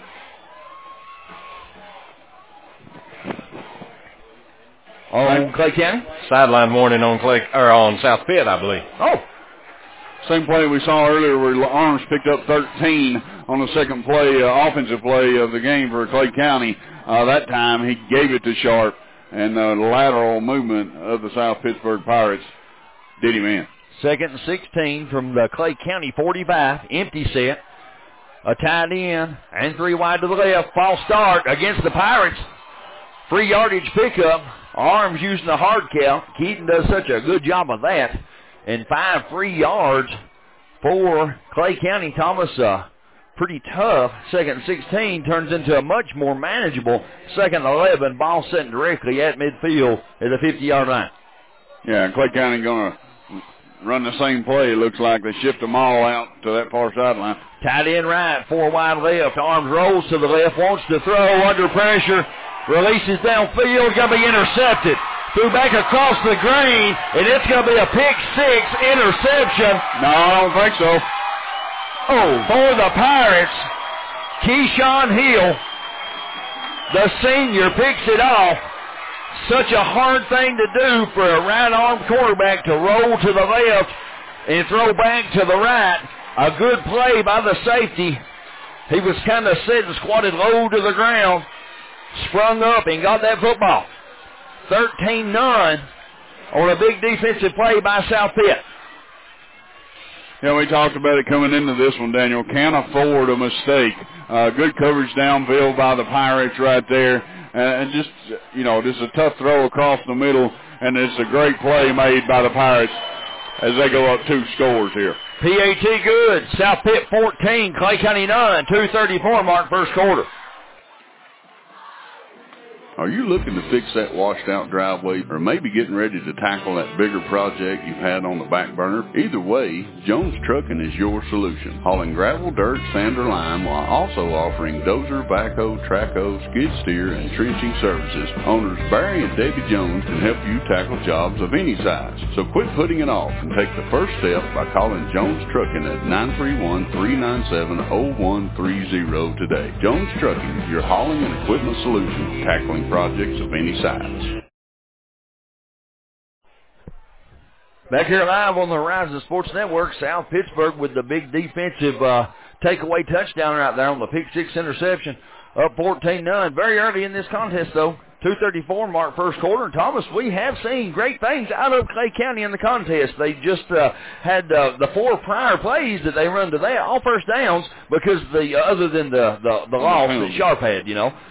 On Clay County? Sideline warning on on South Pitt, I believe. Oh. Same play we saw earlier where Arms picked up 13 on the second play, offensive play of the game for Clay County. That time he gave it to Sharp, and the lateral movement of the South Pittsburgh Pirates did him in. 2nd and 16 from the Clay County 45, empty set. A tight end and 3 wide to the left. False start against the Pirates. Free yardage pickup. Arms using the hard count. Keaton does such a good job of that. And 5 free yards for Clay County. Thomas, pretty tough. 2nd and 16 turns into a much more manageable 2nd and 11. Ball sent directly at midfield at the 50-yard line. Yeah, Clay County going to run the same play. It looks like they shift them all out to that far sideline. Tight end right, 4 wide left. Arms rolls to the left, wants to throw under pressure. Releases downfield, going to be intercepted. Threw back across the green, and it's going to be a pick 6 interception. No, I don't think so. Oh, for the Pirates, Keyshawn Hill, the senior, picks it off. Such a hard thing to do for a right-arm quarterback to roll to the left and throw back to the right. A good play by the safety. He was kind of sitting, squatted low to the ground, sprung up and got that football. 13-9 on a big defensive play by South Pitt. Yeah, we talked about it coming into this one, Daniel. Can't afford a mistake. Good coverage downfield by the Pirates right there. And just, just a tough throw across the middle, and it's a great play made by the Pirates as they go up 2 scores here. PAT good. South Pitt 14, Clay County 9, 2:34 mark first quarter. Are you looking to fix that washed-out driveway or maybe getting ready to tackle that bigger project you've had on the back burner? Either way, Jones Trucking is your solution. Hauling gravel, dirt, sand, or lime while also offering dozer, backhoe, trackhoe, skid steer, and trenching services. Owners Barry and Debbie Jones can help you tackle jobs of any size. So quit putting it off and take the first step by calling Jones Trucking at 931-397-0130 today. Jones Trucking, your hauling and equipment solution, tackling projects of any size. Back here live on the Horizon Sports Network, South Pittsburgh with the big defensive takeaway touchdown right there on the pick 6 interception up 14-0. Very early in this contest, though. 2:34 mark first quarter. And Thomas, we have seen great things out of Clay County in the contest. They just had the 4 prior plays that they run to that, all first downs, because other than the loss that Sharp had,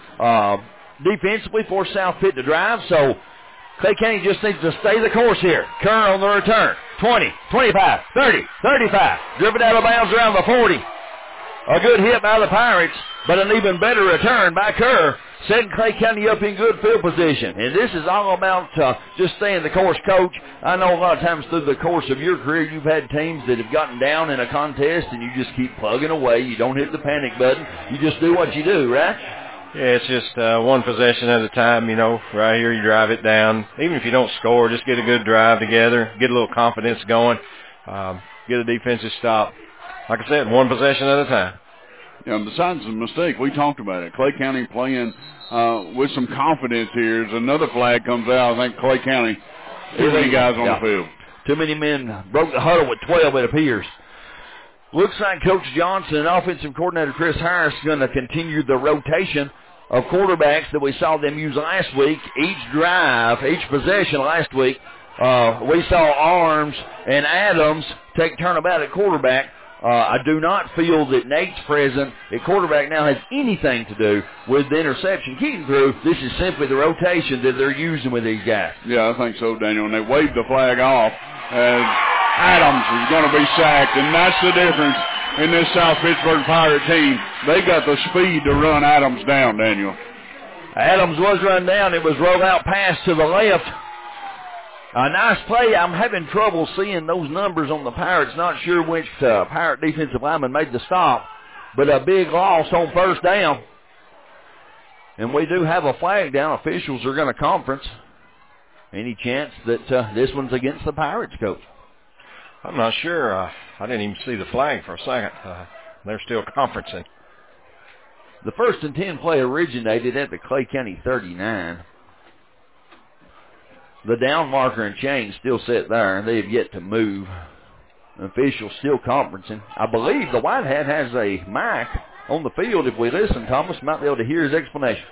defensively forced South Pitt to drive. So Clay County just needs to stay the course here. Kerr on the return. 20, 25, 30, 35. Driven out of bounds around the 40. A good hit by the Pirates, but an even better return by Kerr, setting Clay County up in good field position. And this is all about just staying the course, Coach. I know a lot of times through the course of your career, you've had teams that have gotten down in a contest, and you just keep plugging away. You don't hit the panic button. You just do what you do, right? Yeah, it's just one possession at a time, Right here, you drive it down. Even if you don't score, just get a good drive together, get a little confidence going, get a defensive stop. Like I said, one possession at a time. Yeah, and besides the mistake, we talked about it. Clay County playing with some confidence here. As another flag comes out, I think Clay County, too many guys on the field. Too many men broke the huddle with 12, it appears. Looks like Coach Johnson and offensive coordinator Chris Harris is going to continue the rotation of quarterbacks that we saw them use last week. Each drive, each possession last week, we saw Arms and Adams take turnabout at quarterback. I do not feel that Nate's present at quarterback now has anything to do with the interception Keaton threw. This is simply the rotation that they're using with these guys. Yeah, I think so, Daniel. And they waved the flag off as Adams is going to be sacked, and that's the difference in this South Pittsburg Pirate team. They got the speed to run Adams down, Daniel. Adams was run down. It was rolled out pass to the left. A nice play. I'm having trouble seeing those numbers on the Pirates. Not sure which Pirate defensive lineman made the stop, but a big loss on first down. And we do have a flag down. Officials are going to conference. Any chance that this one's against the Pirates, Coach? I'm not sure. I didn't even see the flag for a second. They're still conferencing. The 1st and 10 play originated at the Clay County 39. The down marker and chain still set there. They have yet to move. The officials still conferencing. I believe the White Hat has a mic on the field. If we listen, Thomas might be able to hear his explanation.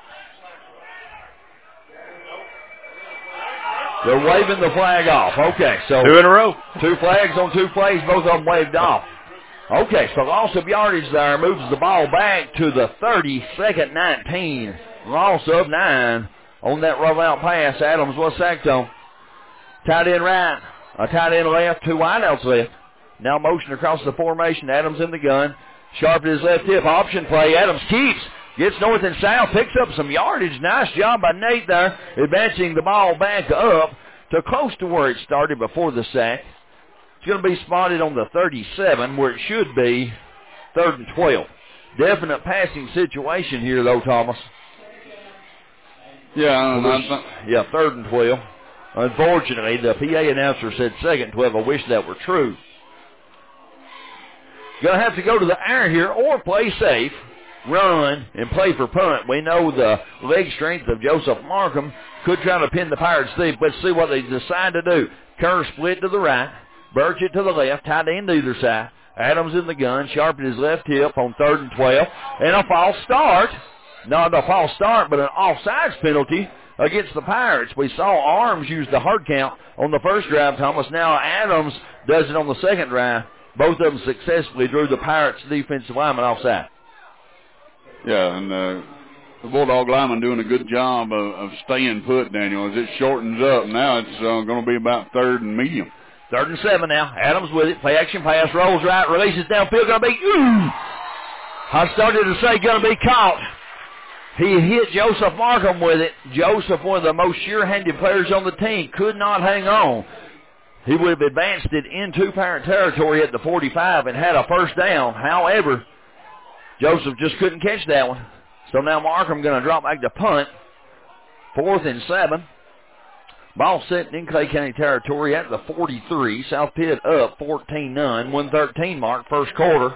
They're waving the flag off. Okay, so 2 in a row. 2 flags on 2 plays, both of them waved off. Okay, so loss of yardage there moves the ball back to the 30, 2nd 19. Loss of 9 on that rollout pass. Adams was sacked on. Tight end right, a tight end left, 2 wideouts left. Now motion across the formation. Adams in the gun. Sharp at his left hip. Option play. Adams keeps. Gets north and south. Picks up some yardage. Nice job by Nate there. Advancing the ball back up to close to where it started before the sack. It's going to be spotted on the 37 where it should be 3rd and 12. Definite passing situation here though, Thomas. Yeah, 3rd and 12. Unfortunately, the PA announcer said 2nd and 12. I wish that were true. Going to have to go to the air here or play safe, run, and play for punt. We know the leg strength of Joseph Markham could try to pin the Pirates deep. Let's see what they decide to do. Kerr split to the right. Burchett to the left. Tight end to either side. Adams in the gun. Sharp at his left hip on 3rd and 12. And a false start. Not a false start, but an offsides penalty against the Pirates. We saw Arms use the hard count on the first drive, Thomas. Now Adams does it on the second drive. Both of them successfully drew the Pirates defensive lineman offside. Yeah, and the Bulldog lineman doing a good job of staying put, Daniel, as it shortens up. Now it's going to be about 3rd and medium. 3rd and 7 now. Adams with it. Play action pass. Rolls right. Releases downfield. Going to be, I started to say going to be caught. He hit Joseph Markham with it. Joseph, one of the most sure-handed players on the team, could not hang on. He would have advanced it into Pirate territory at the 45 and had a first down. However, Joseph just couldn't catch that one. So now Markham going to drop back to punt. 4th and 7. Ball set in Clay County territory at the 43. South Pitt up 14-9. 1:13 mark, first quarter.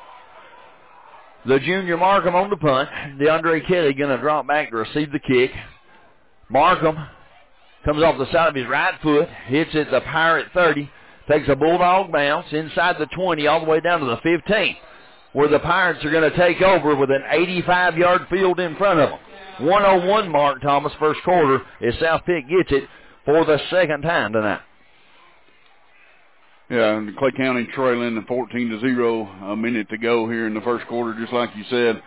The junior Markham on the punt. DeAndre Kelly going to drop back to receive the kick. Markham comes off the side of his right foot, hits at the Pirate 30, takes a Bulldog bounce inside the 20 all the way down to the 15. where the Pirates are going to take over with an 85-yard field in front of them. 1:01 mark, Thomas, first quarter, as South Pitt gets it for the second time tonight. Yeah, and Clay County trailing 14-0, a minute to go here in the first quarter, just like you said.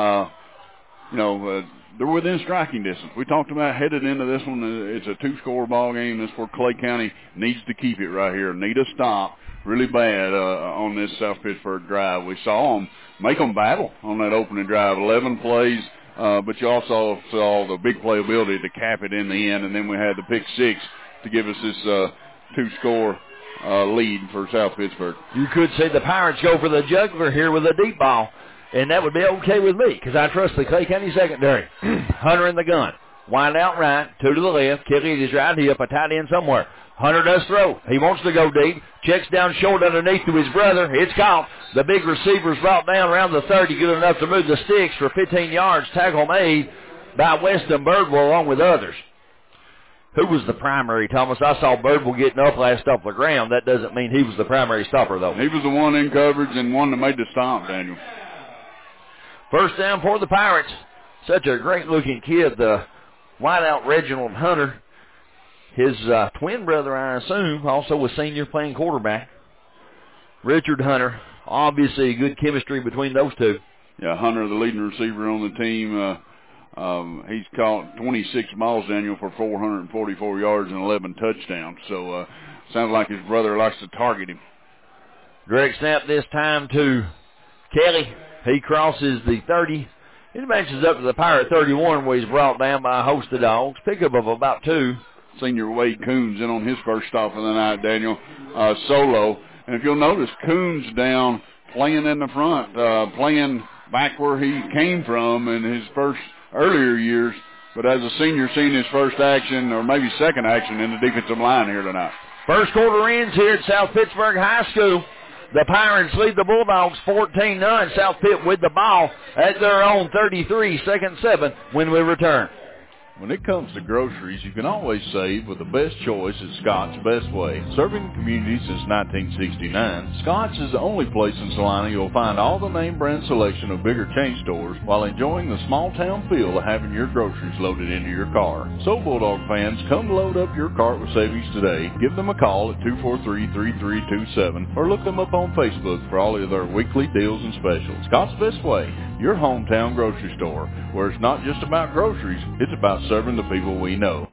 They're within striking distance. We talked about headed into this one. It's a two-score ball game. That's where Clay County needs to keep it right here. Need a stop really bad on this South Pittsburgh drive. We saw them make them battle on that opening drive. 11 plays, but you also saw the big playability to cap it in the end, and then we had the pick six to give us this two-score lead for South Pittsburgh. You could say the Pirates go for the jugular here with a deep ball, and that would be okay with me because I trust the Clay County secondary. Hunter in the gun. Wind out right, two to the left. Kelly is right here, a tight end somewhere. Hunter does throw. He wants to go deep. Checks down short underneath to his brother. It's caught. The big receiver's brought down around the 30, good enough to move the sticks for 15 yards. Tackle made by Weston Birdwell along with others. Who was the primary, Thomas? I saw Birdwell getting up last off the ground. That doesn't mean he was the primary stopper, though. He was the one in coverage and one that made the stop, Daniel. First down for the Pirates. Such a great-looking kid, the wideout Reginald Hunter. His twin brother, I assume, also a senior playing quarterback. Richard Hunter. Obviously, good chemistry between those two. Yeah, Hunter, the leading receiver on the team. He's caught 26 balls, Daniel, for 444 yards and 11 touchdowns. So, sounds like his brother likes to target him. Direct snap this time to Kelly. He crosses the 30. It matches up to the Pirate 31 where he's brought down by a host of dogs. Pickup of about 2. Senior Wade Coons in on his first stop of the night, Daniel, solo. And if you'll notice, Coons down playing in the front, playing back where he came from in his first earlier years, but as a senior seeing his first action or maybe second action in the defensive line here tonight. First quarter ends here at South Pittsburgh High School. The Pirates lead the Bulldogs 14-9. South Pitt with the ball at their own 33, second 7 when we return. When it comes to groceries, you can always save with the best choice at Scott's Best Way. Serving the community since 1969, Scott's is the only place in Salina you'll find all the name brand selection of bigger chain stores while enjoying the small town feel of having your groceries loaded into your car. So Bulldog fans, come load up your cart with savings today. Give them a call at 243-3327 or look them up on Facebook for all of their weekly deals and specials. Scott's Best Way, your hometown grocery store, where it's not just about groceries, it's about serving the people we know.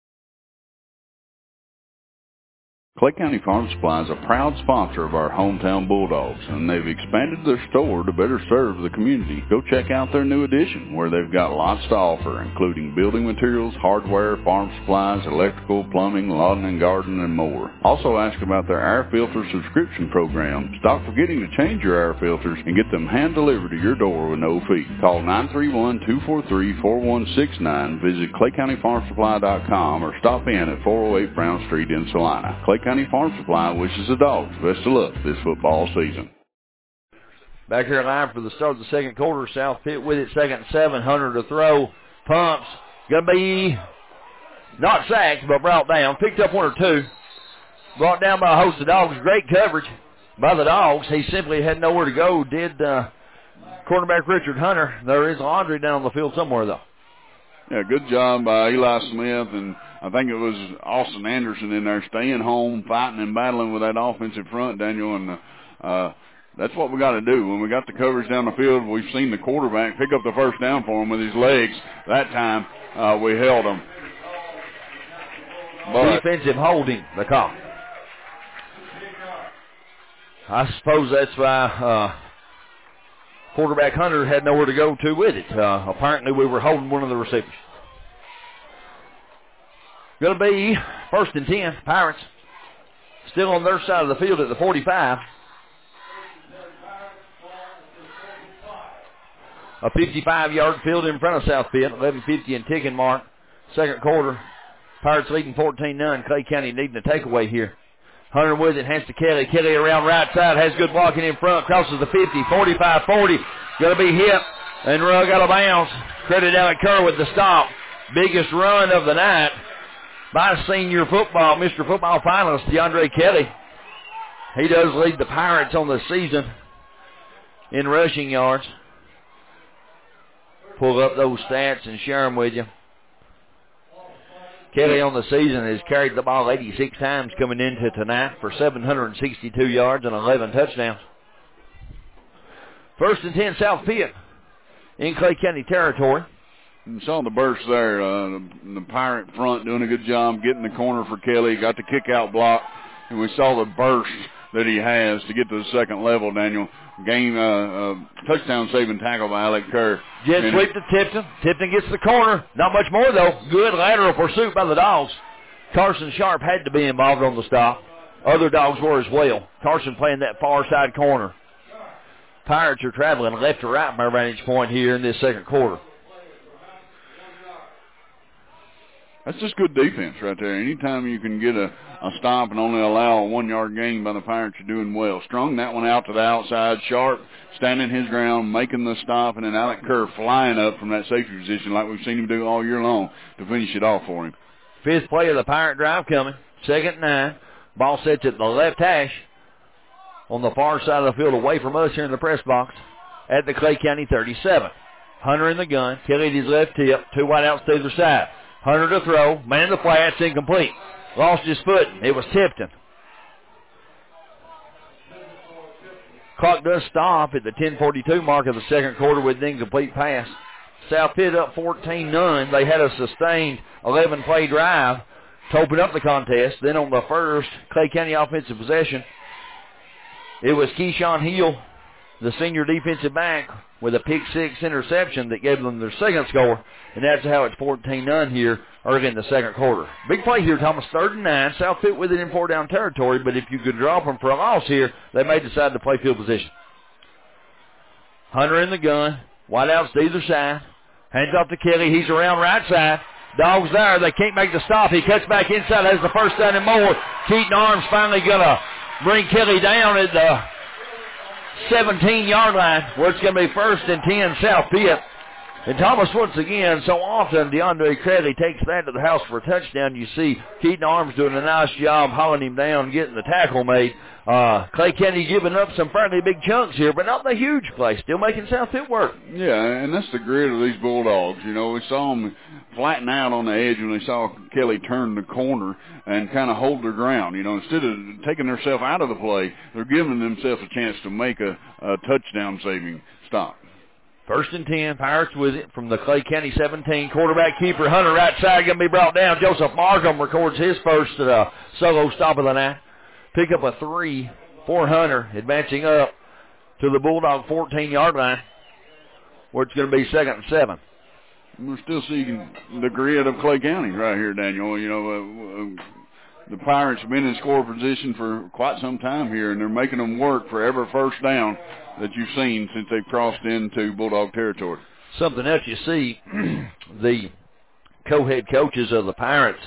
Clay County Farm Supply is a proud sponsor of our hometown Bulldogs, and they've expanded their store to better serve the community. Go check out their new addition, where they've got lots to offer, including building materials, hardware, farm supplies, electrical, plumbing, lawn and garden, and more. Also ask about their air filter subscription program. Stop forgetting to change your air filters and get them hand-delivered to your door with no fee. Call 931-243-4169, visit ClayCountyFarmSupply.com, or stop in at 408 Brown Street in Salina. Clay County Farm Supply wishes the Dogs best of luck this football season. Back here live for the start of the second quarter. South Pitt with it, second 7. Hunter to throw. Pumps. Going to be not sacked, but brought down. Picked up 1 or 2. Brought down by a host of dogs. Great coverage by the Dogs. He simply had nowhere to go. Did quarterback Richard Hunter. There is laundry down the field somewhere, though. Yeah, good job by Eli Smith, and I think it was Austin Anderson in there staying home, fighting and battling with that offensive front, Daniel, and that's what we got to do. When we got the coverage down the field, we've seen the quarterback pick up the first down for him with his legs. That time we held him. But defensive holding, the call. I suppose that's why quarterback Hunter had nowhere to go to with it. Apparently we were holding one of the receivers. Going to be 1st and 10. Pirates still on their side of the field at the 45. A 55-yard field in front of South Pitt. 11:50 and ticking mark. Second quarter. Pirates leading 14-9. Clay County needing a takeaway here. Hunter with it, hands to Kelly. Kelly around right side, has good blocking in front, crosses the 50, 45, 40. Going to be hit and rug out of bounds. Credit Alec Kerr with the stop. Biggest run of the night by senior football, Mr. Football finalist DeAndre Kelly. He does lead the Pirates on the season in rushing yards. Pull up those stats and share them with you. Kelly on the season has carried the ball 86 times coming into tonight for 762 yards and 11 touchdowns. 1st and 10, South Pitt in Clay County territory. You saw the burst there. The Pirate front doing a good job getting the corner for Kelly. Got the kick-out block, and we saw the burst that he has to get to the second level, Daniel. Touchdown-saving tackle by Alec Kerr. Jet sweep to Tipton. Tipton gets the corner. Not much more, though. Good lateral pursuit by the Dogs. Carson Sharp had to be involved on the stop. Other Dogs were as well. Carson playing that far side corner. Pirates are traveling left to right from our vantage point here in this second quarter. That's just good defense right there. Anytime you can get a stop and only allow a 1-yard gain by the Pirates, you're doing well. Strung that one out to the outside. Sharp standing his ground, making the stop, and then Alec Kerr flying up from that safety position like we've seen him do all year long to finish it off for him. 5th play of the Pirate drive coming. 2nd and 9. Ball sets at the left hash on the far side of the field away from us here in the press box at the Clay County 37. Hunter in the gun. Kelly at his left tip. 2 wideouts to either side. Hunter to throw. Man in the flats. Incomplete. Lost his foot. It was Tipton. Clock does stop at the 10:42 mark of the second quarter with an incomplete pass. South Pitt up 14-0. They had a sustained 11-play drive to open up the contest. Then on the first Clay County offensive possession, it was Keyshawn Hill, the senior defensive back, with a pick-6 interception that gave them their second score, and that's how it's 14-0 here early in the second quarter. Big play here, Thomas, 3rd and 9. South Pitt with it in 4-down territory, but if you could drop them for a loss here, they may decide to play field position. Hunter in the gun, wideouts to either side, hands off to Kelly. He's around right side. Dogs there. They can't make the stop. He cuts back inside, has the first down and more. Keaton Arms finally going to bring Kelly down at the 17-yard line, where it's going to be 1st and 10 South Pitt. And Thomas, once again, so often DeAndre Cradley takes that to the house for a touchdown. You see Keaton Arms doing a nice job hauling him down, getting the tackle made. Clay County giving up some fairly big chunks here, but not the huge play. Still making South Pitt work. Yeah, and that's the grit of these Bulldogs. You know, we saw them flatten out on the edge when they saw Kelly turn the corner and kind of hold their ground. You know, instead of taking themselves out of the play, they're giving themselves a chance to make a touchdown-saving stop. 1st and 10, Pirates with it from the Clay County 17. Quarterback keeper Hunter right side going to be brought down. Joseph Markham records his first solo stop of the night. Pick up a 3 for Hunter, advancing up to the Bulldog 14-yard line, where it's going to be 2nd and 7. We're still seeing the grit of Clay County right here, Daniel. You know, the Pirates have been in score position for quite some time here, and they're making them work for every first down that you've seen since they've crossed into Bulldog territory. Something else you see, the co-head coaches of the Pirates,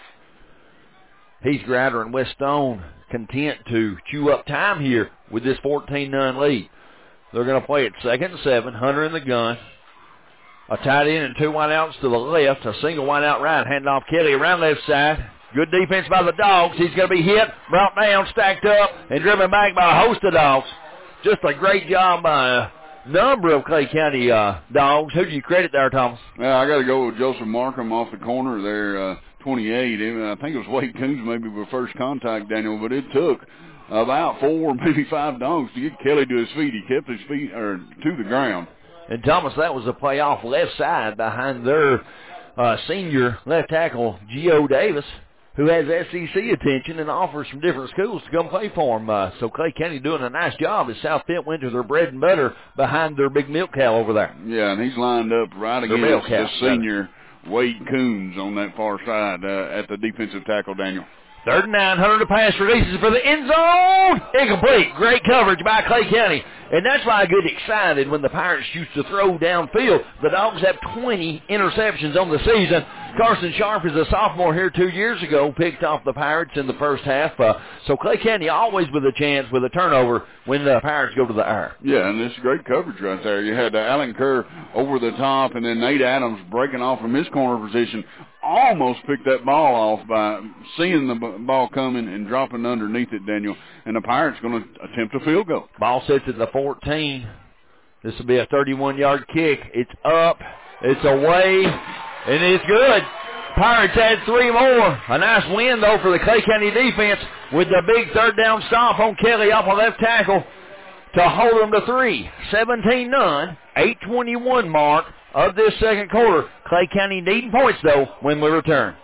Heath Grider and Wes Stone, content to chew up time here with this 14-0 lead. They're going to play it 2nd and 7, Hunter in the gun. A tight end and 2 wideouts to the left, a single wideout right, hand off Kelly around left side. Good defense by the Dogs. He's going to be hit, brought down, stacked up, and driven back by a host of Dogs. Just a great job by a number of Clay County Dogs. Who do you credit there, Thomas? Yeah, I got to go with Joseph Markham off the corner there, 28. I think it was Wade Coons maybe with first contact, Daniel, but it took about 4, maybe 5 Dogs to get Kelly to his feet. He kept his feet to the ground. And, Thomas, that was a play off left side behind their senior left tackle, Gio Davis, who has SEC attention and offers from different schools to come play for him. So Clay County doing a nice job as South Pitt went to their bread and butter behind their big milk cow over there. Yeah, and he's lined up right against the senior Wade Coons on that far side at the defensive tackle, Daniel. 3rd and 9, Hunter to pass, releases for the end zone. Incomplete. Great coverage by Clay County. And that's why I get excited when the Pirates used to throw downfield. The Dogs have 20 interceptions on the season. Carson Sharp is a sophomore here 2 years ago, picked off the Pirates in the first half. So Clay County always with a chance with a turnover when the Pirates go to the air. Yeah, and it's great coverage right there. You had Allen Kerr over the top, and then Nate Adams breaking off from his corner position. Almost picked that ball off by seeing the ball coming and dropping underneath it, Daniel. And the Pirates going to attempt a field goal. Ball sets at the 14 This will be a 31-yard kick. It's up, it's away, and it's good. Pirates had 3 more. A nice win, though, for the Clay County defense with the big third down stop on Kelly off a left tackle to hold them to 3. 17-0, 8:21 mark of this second quarter. Clay County needing points, though, when we return.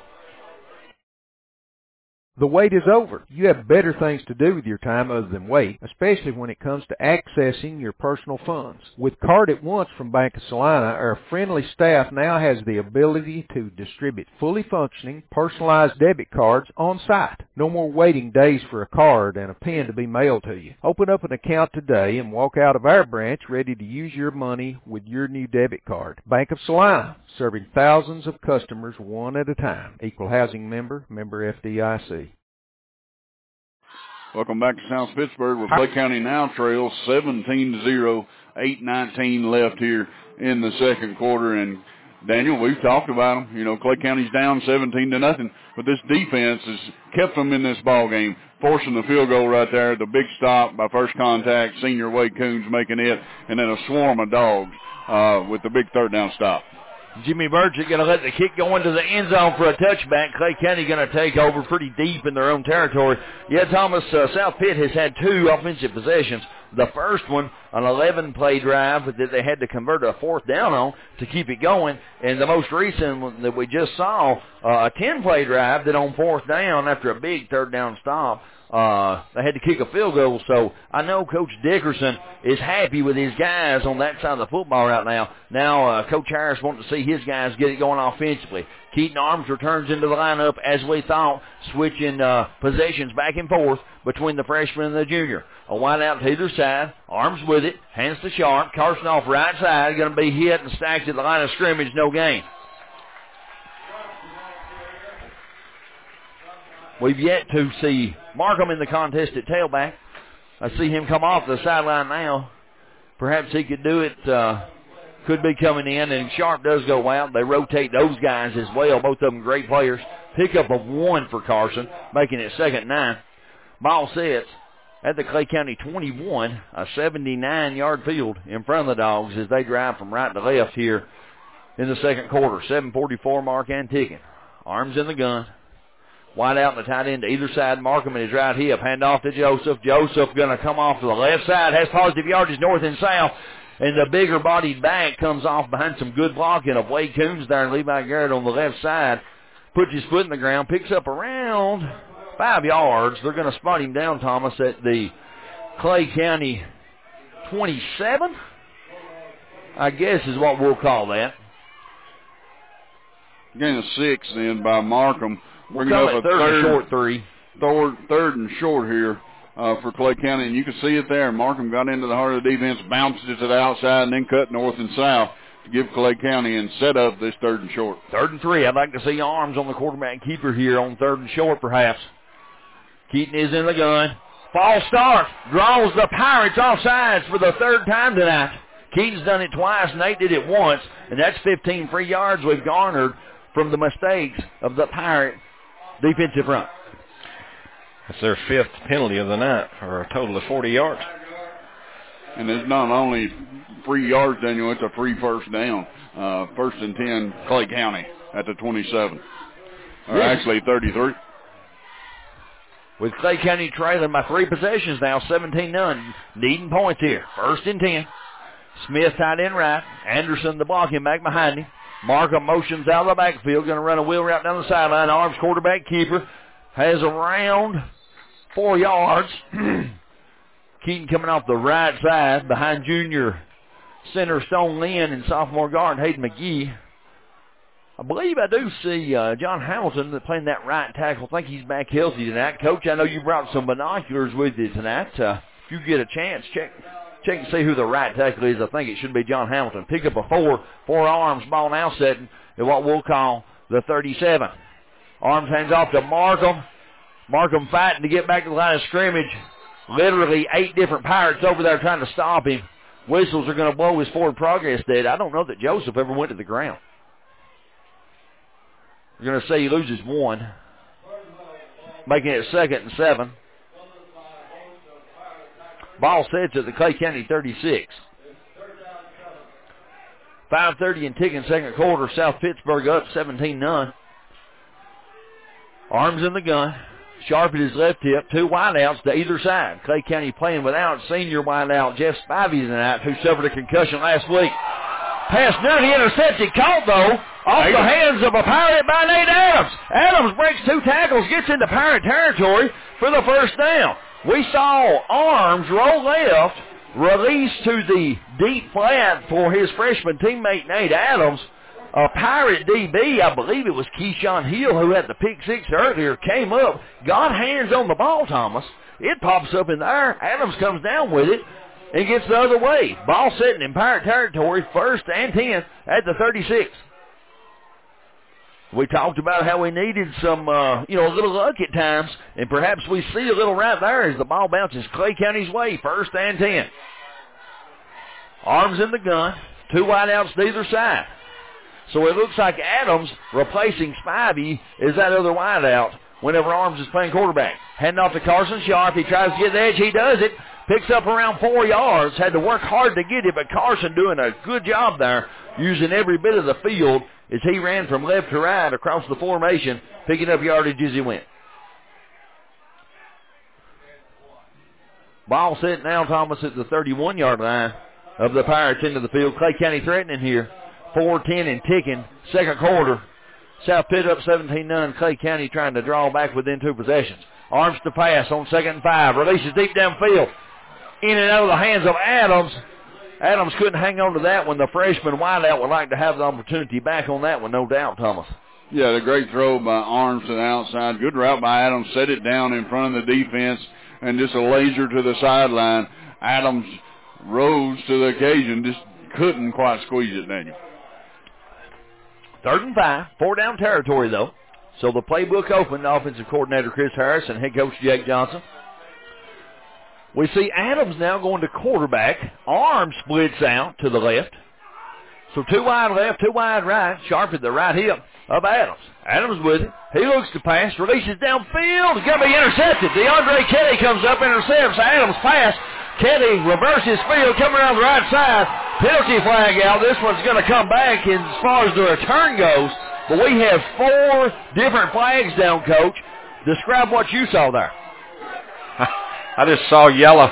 The wait is over. You have better things to do with your time other than wait, especially when it comes to accessing your personal funds. With Card at Once from Bank of Salina, our friendly staff now has the ability to distribute fully functioning, personalized debit cards on site. No more waiting days for a card and a pen to be mailed to you. Open up an account today and walk out of our branch ready to use your money with your new debit card. Bank of Salina, serving thousands of customers one at a time. Equal housing member, member FDIC. Welcome back to South Pittsburgh, where Clay County now trails 17-0, 8:19 left here in the second quarter. And Daniel, we've talked about them. You know, Clay County's down 17-0, but this defense has kept them in this ball game, forcing the field goal right there. The big stop by first contact, senior Wade Coons making it, and then a swarm of dogs with the big third down stop. Jimmy Burchett going to let the kick go into the end zone for a touchback. Clay County going to take over pretty deep in their own territory. Yeah, Thomas, South Pitt has had 2 offensive possessions. The first one, an 11-play drive that they had to convert a 4th down on to keep it going. And the most recent one that we just saw, a 10-play drive that on 4th down after a big third down stop, they had to kick a field goal. So I know Coach Dickerson is happy with his guys on that side of the football right now. Now Coach Harris wants to see his guys get it going offensively. Keaton Arms returns into the lineup as we thought, switching possessions back and forth between the freshman and the junior. A wide out to either side. Arms with it. Hands to Sharp. Carson off right side. Going to be hit and stacked at the line of scrimmage. No gain. We've yet to see Markham in the contest at tailback. I see him come off the sideline now. Perhaps he could do it. Could be coming in, and Sharp does go out. They rotate those guys as well. Both of them great players. Pickup of 1 for Carson, making it 2nd and 9. Ball sits at the Clay County 21, a 79-yard field in front of the Dogs as they drive from right to left here in the second quarter. 7:44 mark and ticking. Arms in the gun. Wide out in the tight end to either side. Markham in his right hip. Hand off to Joseph. Joseph going to come off to the left side. Has positive yardage north and south. And the bigger-bodied back comes off behind some good blocking of Wade Coons there and Levi Garrett on the left side. Puts his foot in the ground. Picks up around 5 yards. They're going to spot him down, Thomas, at the Clay County 27, I guess is what we'll call that. Gain of 6 then by Markham. Bringing up a third and short 3. Third and short here for Clay County, and you can see it there. Markham got into the heart of the defense, bounced it to the outside, and then cut north and south to give Clay County and set up this 3rd and short. 3rd and 3. I'd like to see Arms on the quarterback keeper here on 3rd and short, perhaps. Keaton is in the gun. False start. Draws the Pirates off sides for the 3rd time tonight. Keaton's done it twice. Nate did it once, and that's 15 free yards we've garnered from the mistakes of the Pirate defensive front. That's their 5th penalty of the night, for a total of 40 yards. And it's not only free yards, Daniel, it's a free 1st down. 1st and 10, Clay County at the 27. Or actually 33. With Clay County trailing by 3 possessions now, 17-0. Needing points here. 1st and 10. Smith tight end right. Anderson the blocking back behind him. Markham motions out of the backfield. Going to run a wheel route down the sideline. Arms quarterback keeper. Has around 4 yards. Keaton coming off the right side behind junior center Stone Lynn and sophomore guard Hayden McGee. I believe I do see John Hamilton playing that right tackle. I think he's back healthy tonight. Coach, I know you brought some binoculars with you tonight. If you get a chance, check and see who the right tackle is. I think it should be John Hamilton. Pick up a 4 Arms ball now setting at what we'll call the 37. Arms hands off to Markham. Markham fighting to get back to the line of scrimmage. Literally 8 different Pirates over there trying to stop him. Whistles are going to blow his forward progress dead. I don't know that Joseph ever went to the ground. We're going to say he loses 1, making it 2nd and 7. Ball sets at the Clay County 36. 5:30 and ticking second quarter. South Pittsburgh up 17-0. Arms in the gun. Sharp at his left hip. 2 wideouts to either side. Clay County playing without senior wideout Jeff Spivey tonight, who suffered a concussion last week. Pass nearly intercepted. Caught, though, off the hands of a Pirate by Nate Adams. Adams breaks 2 tackles, gets into Pirate territory for the first down. We saw Arms roll left, release to the deep flat for his freshman teammate Nate Adams. A Pirate DB, I believe it was Keyshawn Hill, who had the pick 6 earlier, came up, got hands on the ball, Thomas. It pops up in the air. Adams comes down with it and gets the other way. Ball sitting in Pirate territory, 1st and 10 at the 36. We talked about how we needed some, a little luck at times, and perhaps we see a little right there as the ball bounces Clay County's way, 1st and 10. Arms in the gun, 2 wideouts to either side. So it looks like Adams replacing Spivey is that other wideout whenever Arms is playing quarterback. Handing off to Carson Sharp. He tries to get the edge. He does it. Picks up around 4 yards. Had to work hard to get it, but Carson doing a good job there, using every bit of the field as he ran from left to right across the formation, picking up yardage as he went. Ball set now, Thomas, at the 31-yard line of the Pirates into the field. Clay County threatening here. 4:10 and ticking, second quarter. South Pitt up 17-0. Clay County trying to draw back within 2 possessions. Arms to pass on 2nd and 5. Releases deep downfield. In and out of the hands of Adams. Adams couldn't hang on to that one. The freshman wideout would like to have the opportunity back on that one, no doubt, Thomas. Yeah, the great throw by Arms to the outside. Good route by Adams. Set it down in front of the defense and just a laser to the sideline. Adams rose to the occasion. Just couldn't quite squeeze it, Daniel. 3rd and 5, 4-down territory, though. So the playbook opened. Offensive coordinator Chris Harris and head coach Jake Johnson. We see Adams now going to quarterback. Arms splits out to the left. So 2 wide left, 2 wide right. Sharp at the right hip of Adams. Adams with it. He looks to pass. Releases downfield. It's going to be intercepted. DeAndre Kelly comes up, intercepts Adams' pass. Kelly reverses field, coming around the right side. Penalty flag out. This one's going to come back as far as the return goes. But we have 4 different flags down, Coach. Describe what you saw there. I just saw yellow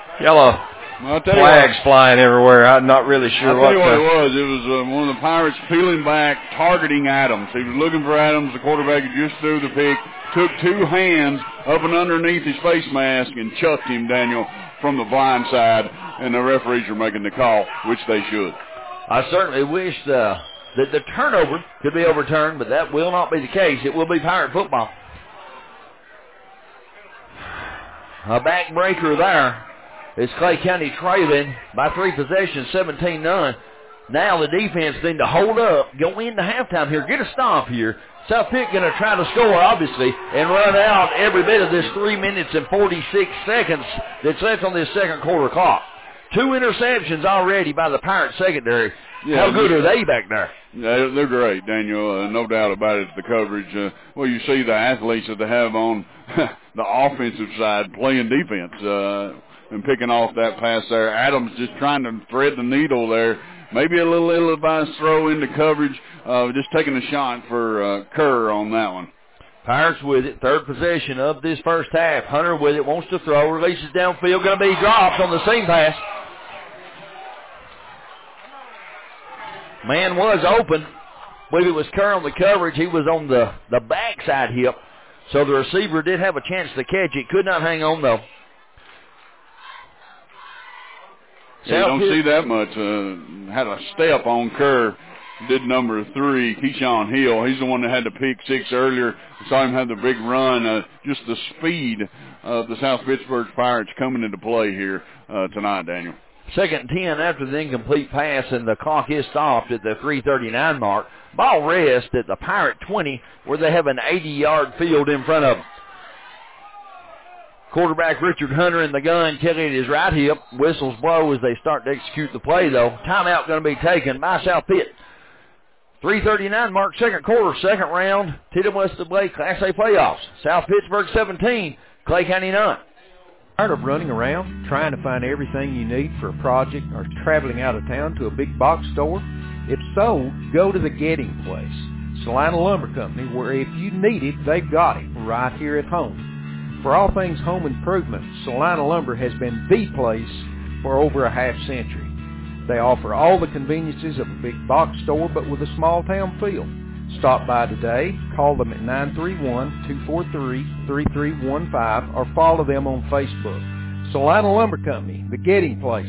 flags flying everywhere. I'm not really sure what. I'll tell you what it was. It was one of the Pirates peeling back, targeting Adams. He was looking for Adams. The quarterback had just threw the pick, took 2 hands up and underneath his face mask and chucked him, Daniel, from the blind side, and the referees are making the call, which they should. I certainly wish that the turnover could be overturned, but that will not be the case. It will be Pirate football. A backbreaker there is Clay County trailing by 3 possessions, 17-0. Now the defense need to hold up, go into halftime here, get a stop here. South Pitt going to try to score, obviously, and run out every bit of this 3 minutes and 46 seconds that's left on this second quarter clock. 2 interceptions already by the Pirate secondary. Yeah, how good are they back there? They're great, Daniel. No doubt about it, the coverage. You see the athletes that they have on the offensive side playing defense and picking off that pass there. Adams just trying to thread the needle there. Maybe a little ill-advised throw into coverage. Just taking a shot for Kerr on that one. Pirates with it. 3rd possession of this first half. Hunter with it. Wants to throw. Releases downfield. Going to be dropped on the seam pass. Man was open. I believe it was Kerr on the coverage. He was on the backside hip. So the receiver did have a chance to catch it. Could not hang on, though. Yeah, you don't see that much. Had a step on Kerr. Did number 3, Keyshawn Hill. He's the one that had the pick 6 earlier. Saw him have the big run. Just the speed of the South Pittsburgh Pirates coming into play here tonight, Daniel. 2nd and 10 after the incomplete pass, and the clock is stopped at the 3:39 mark. Ball rest at the Pirate 20, where they have an 80-yard field in front of them. Quarterback Richard Hunter in the gun, Kelly at his right hip. Whistles blow as they start to execute the play, though. Timeout going to be taken by South Pitt. 3:39 mark, second quarter, second round, TWSAA Class A playoffs. South Pittsburgh 17, Clay County none. Tired of running around trying to find everything you need for a project or traveling out of town to a big box store? If so, go to the Getting Place, Salina Lumber Company, where if you need it, they've got it right here at home. For all things home improvement, Salina Lumber has been the place for over a half century. They offer all the conveniences of a big box store, but with a small town feel. Stop by today, call them at 931-243-3315, or follow them on Facebook. Salina Lumber Company, the Getting Place.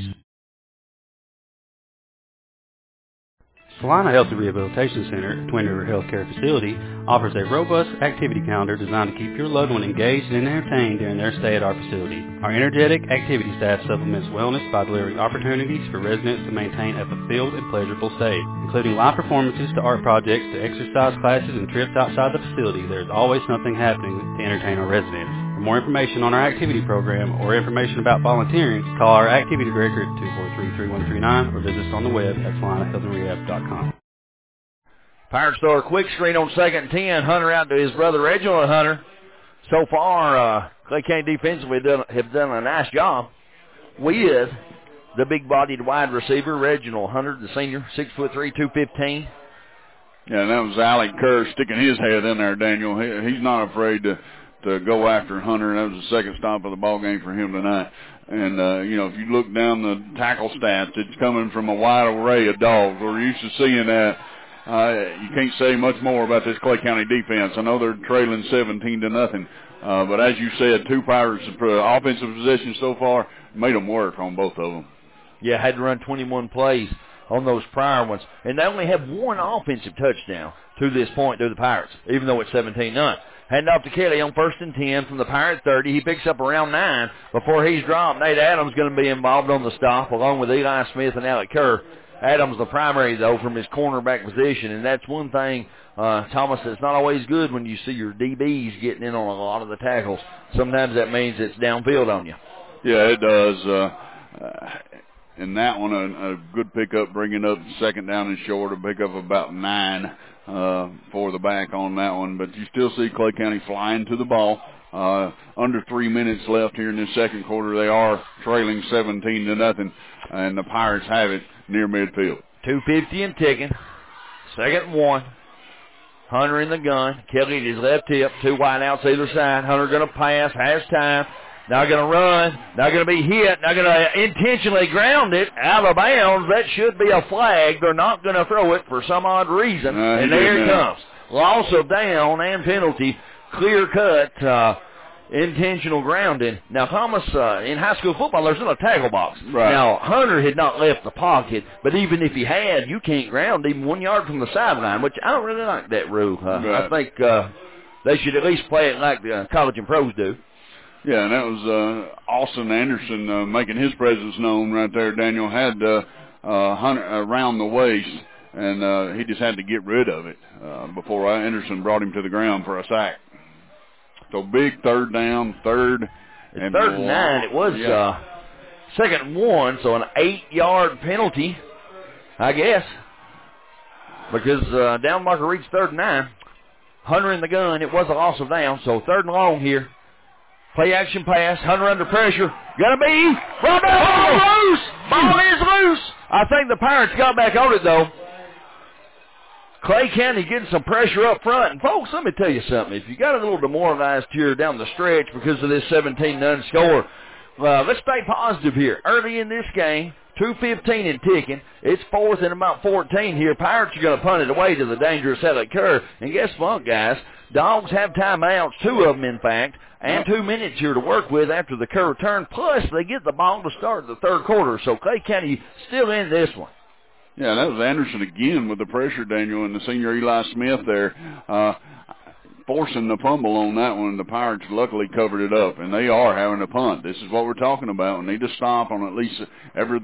Salina Health and Rehabilitation Center, a Twin River Healthcare facility, offers a robust activity calendar designed to keep your loved one engaged and entertained during their stay at our facility. Our energetic activity staff supplements wellness by delivering opportunities for residents to maintain a fulfilled and pleasurable stay. Including live performances to art projects to exercise classes and trips outside the facility, there's always something happening to entertain our residents. For more information on our activity program or information about volunteering, call our activity director at 243-3139 or visit us on the web at salinahealthandrehab.com. Pirates throw a quick screen on 2nd and 10. Hunter out to his brother Reginald Hunter. So far, Clay County defensively have done a nice job with the big-bodied wide receiver, Reginald Hunter, the senior, 6'3", 215. Yeah, and that was Alec Kerr sticking his head in there, Daniel. He's not afraid to go after Hunter. That was the second stop of the ball game for him tonight. And, if you look down the tackle stats, it's coming from a wide array of dogs. We're used to seeing that. You can't say much more about this Clay County defense. I know they're trailing 17-0, but as you said, two Pirates offensive possessions so far made them work on both of them. Yeah, had to run 21 plays on those prior ones, and they only have one offensive touchdown to this point to the Pirates, even though it's 17-0. Hand off to Kelly on 1st and 10 from the Pirate 30. He picks up around 9 before he's dropped. Nate Adams going to be involved on the stop along with Eli Smith and Alec Kerr. Adams the primary, though, from his cornerback position, and that's one thing, Thomas, that's not always good when you see your DBs getting in on a lot of the tackles. Sometimes that means it's downfield on you. Yeah, it does. In that one, a good pickup, bringing up 2nd down and short, a pickup of about 9 for the back on that one. But you still see Clay County flying to the ball. Under 3 minutes left here in this second quarter. They are trailing 17-0, and the Pirates have it near midfield. 2:50 and ticking. 2nd and 1. Hunter in the gun. Kelly at his left hip. 2 wide outs either side. Hunter going to pass. Has time. Now going to run. Now going to be hit. Now going to intentionally ground it out of bounds. That should be a flag. They're not going to throw it for some odd reason. And there it comes. Loss of down and penalty. Clear cut. Intentional grounding. Now, Thomas, in high school football, there's not a tackle box. Right. Now, Hunter had not left the pocket, but even if he had, you can't ground even 1 yard from the sideline, which I don't really like that rule. Right. I think they should at least play it like the college and pros do. Yeah, and that was Austin Anderson making his presence known right there. Daniel had Hunter around the waist, and he just had to get rid of it before Anderson brought him to the ground for a sack. So big 3rd down, 3rd and 3rd and 9. It was 2nd and 1, so an 8-yard penalty, I guess, because down marker reached 3rd and 9. Hunter in the gun. It was a loss of down, so 3rd and long here. Play action pass. Hunter under pressure. Gonna be ball loose. Ball is loose. I think the Pirates got back on it though. Clay County getting some pressure up front. And, folks, let me tell you something. If you got a little demoralized here down the stretch because of this 17-0 score, let's stay positive here. Early in this game, 2:15 and ticking. It's 4th and about 14 here. Pirates are going to punt it away to the dangerous Alec Kerr. And guess what, guys? Dogs have timeouts, 2 of them, in fact, and 2 minutes here to work with after the Kerr return. Plus, they get the ball to start the 3rd quarter. So Clay County still in this one. Yeah, that was Anderson again with the pressure, Daniel, and the senior Eli Smith there forcing the fumble on that one. The Pirates luckily covered it up, and they are having a punt. This is what we're talking about. We need to stop on at least every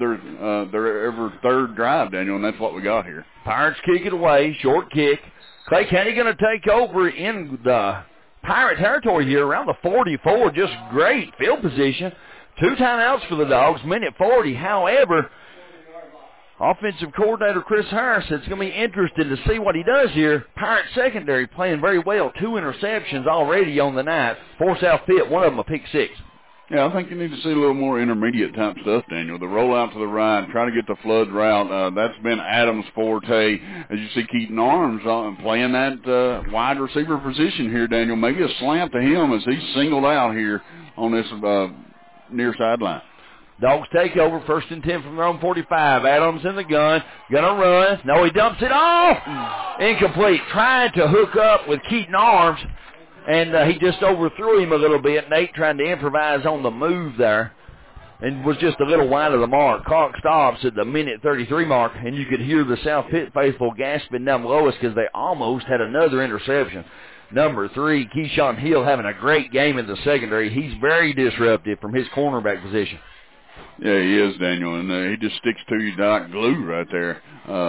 3rd drive, Daniel, and that's what we got here. Pirates kick it away, short kick. Clay County going to take over in the Pirate territory here around the 44. Just great field position. 2 timeouts for the Dogs, minute 40. However, offensive coordinator Chris Harris, it's going to be interesting to see what he does here. Pirate secondary playing very well. 2 interceptions already on the night for South Pitt, one of them a pick 6. Yeah, I think you need to see a little more intermediate type stuff, Daniel. The rollout to the right, try to get the flood route. That's been Adams' forte. As you see Keaton Arms playing that wide receiver position here, Daniel. Maybe a slant to him as he's singled out here on this near sideline. Dogs take over, 1st and 10 from their own 45. Adams in the gun, gonna run. No, he dumps it off. Incomplete. Trying to hook up with Keaton Arms, and he just overthrew him a little bit. Nate trying to improvise on the move there, and was just a little wide of the mark. Clock stops at the minute 33 mark, and you could hear the South Pitt faithful gasping down below us because they almost had another interception. Number 3, Keyshawn Hill, having a great game in the secondary. He's very disruptive from his cornerback position. Yeah, he is, Daniel, and he just sticks to you like glue right there.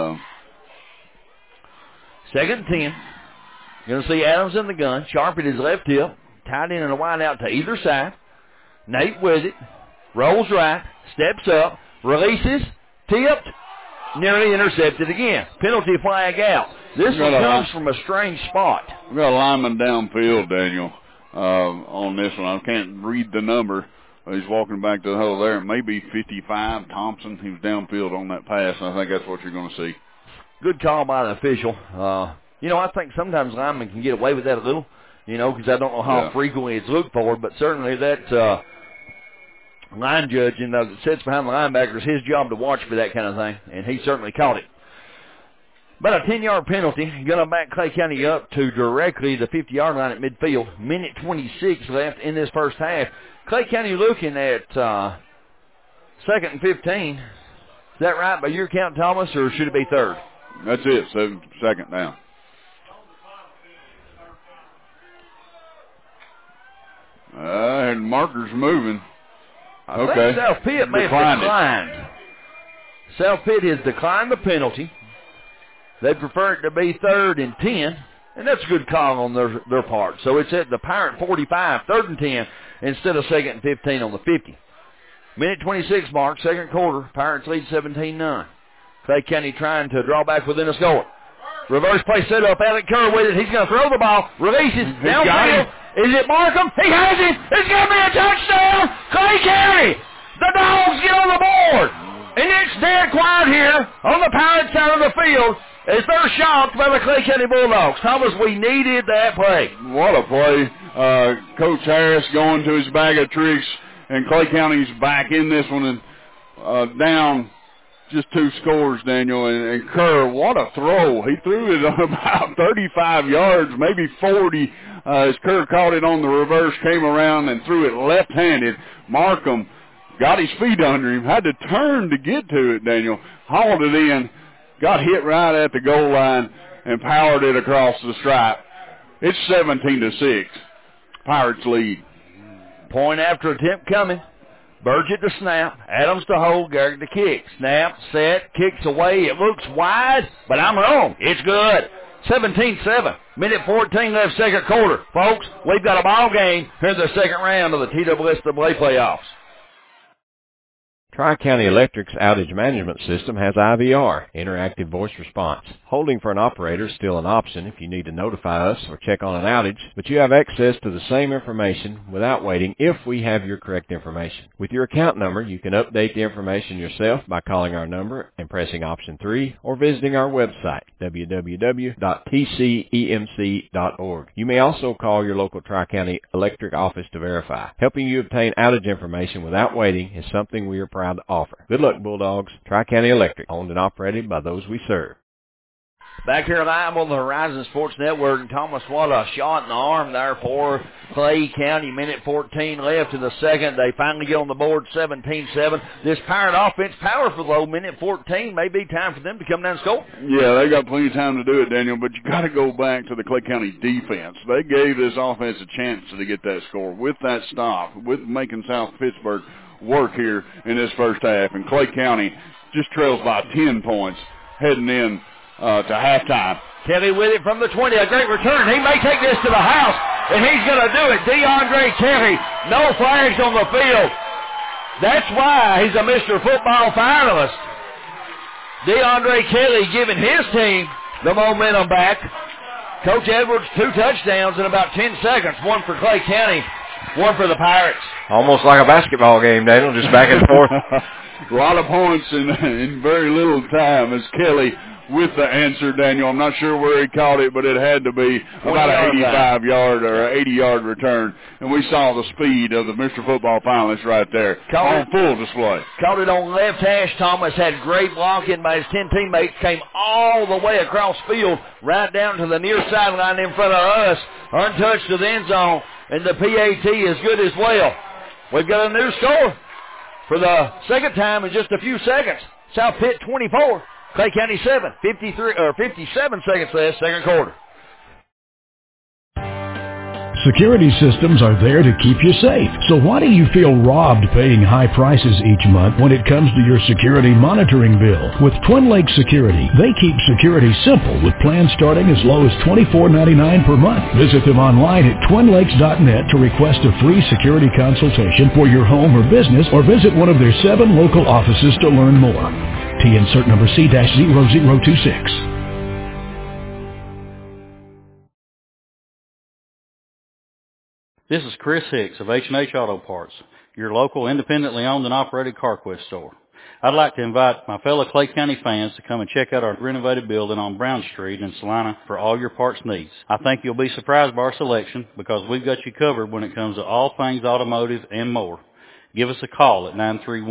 2nd and 10. You're going to see Adams in the gun. Sharp at his left hip. Tight end and a wide out to either side. Nate with it. Rolls right. Steps up. Releases. Tipped. Nearly intercepted again. Penalty flag out. This one comes from a strange spot. We've got a lineman downfield, Daniel, on this one. I can't read the number. He's walking back to the hole there. Maybe 55, Thompson. He was downfield on that pass, and I think that's what you're going to see. Good call by the official. I think sometimes linemen can get away with that a little, because I don't know how frequently it's looked for, but certainly that line judge, that sits behind the linebacker, is his job to watch for that kind of thing, and he certainly caught it. But a 10-yard penalty, going to back Clay County up to directly the 50-yard line at midfield. Minute 26 left in this first half. Clay County looking at 2nd and 15. Is that right by your count, Thomas, or should it be 3rd? That's it, 2nd down. And markers moving. I think South Pitt may have declined. South Pitt has declined the penalty. They prefer it to be 3rd and 10, and that's a good call on their part. So it's at the Pirate 45, 3rd and 10, instead of 2nd and 15 on the 50. Minute 26 mark, 2nd quarter. Pirates lead 17-9. Clay County trying to draw back within a score. Reverse play set up. Alec Kerr with it. He's going to throw the ball. Releases. Downfield. Is it Markham? He has it. It's going to be a touchdown. Clay County. The Dogs get on the board. And it's dead quiet here on the Pirate side of the field as they're shocked by the Clay County Bulldogs. Thomas, we needed that play. What a play. Coach Harris going to his bag of tricks, and Clay County's back in this one and down just 2 scores, Daniel. And Kerr, what a throw. He threw it about 35 yards, maybe 40, as Kerr caught it on the reverse, came around and threw it left-handed. Markham got his feet under him, had to turn to get to it, Daniel. Hauled it in, got hit right at the goal line, and powered it across the stripe. It's 17-6. Pirates lead. Point after attempt coming. Burgett to snap. Adams to hold. Garrett to kick. Snap, set, kicks away. It looks wide, but I'm wrong. It's good. 17-7. Minute 14 left, 2nd quarter. Folks, we've got a ball game here in the 2nd round of the TWSAA playoffs. Tri-County Electric's outage management system has IVR, interactive voice response. Holding for an operator is still an option if you need to notify us or check on an outage, but you have access to the same information without waiting if we have your correct information. With your account number, you can update the information yourself by calling our number and pressing option 3 or visiting our website, www.tcemc.org. You may also call your local Tri-County Electric office to verify. Helping you obtain outage information without waiting is something we are proud to offer. Good luck, Bulldogs. Tri-County Electric, owned and operated by those we serve. Back here live on the Horizon Sports Network, and Thomas, what a shot in the arm there for Clay County. Minute 14 left in the 2nd. They finally get on the board, 17-7. This Pirate offense powerful, though. Minute 14 may be time for them to come down and score. Yeah, they got plenty of time to do it, Daniel, but you got to go back to the Clay County defense. They gave this offense a chance to get that score with that stop, with making South Pittsburgh work here in this first half, and Clay County just trails by 10 points heading in to halftime. Kelly with it from the 20, a great return. He may take this to the house, and he's going to do it. DeAndre Kelly, no flags on the field. That's why he's a Mr. Football finalist. DeAndre Kelly giving his team the momentum back. Coach Edwards, 2 touchdowns in about 10 seconds, one for Clay County One for the Pirates. Almost like a basketball game, Daniel, just back and forth. A lot of points in very little time as Kelly with the answer, Daniel. I'm not sure where he caught it, but it had to be about an 85-yard or 80-yard return. And we saw the speed of the Mr. Football finalists right there on full display. Caught it on left hash. Thomas had great blocking by his 10 teammates. Came all the way across field, right down to the near sideline in front of us, untouched to the end zone. And the PAT is good as well. We've got a new score for the second time in just a few seconds. South Pitt 24. Clay County 7, 57 seconds left, second quarter. Security systems are there to keep you safe. So why do you feel robbed paying high prices each month when it comes to your security monitoring bill? With Twin Lakes Security, they keep security simple with plans starting as low as $24.99 per month. Visit them online at twinlakes.net to request a free security consultation for your home or business, or visit one of their 7 local offices to learn more. T insert number C-0026. This is Chris Hicks of H&H Auto Parts, your local independently owned and operated CarQuest store. I'd like to invite my fellow Clay County fans to come and check out our renovated building on Brown Street in Salina for all your parts needs. I think you'll be surprised by our selection because we've got you covered when it comes to all things automotive and more. Give us a call at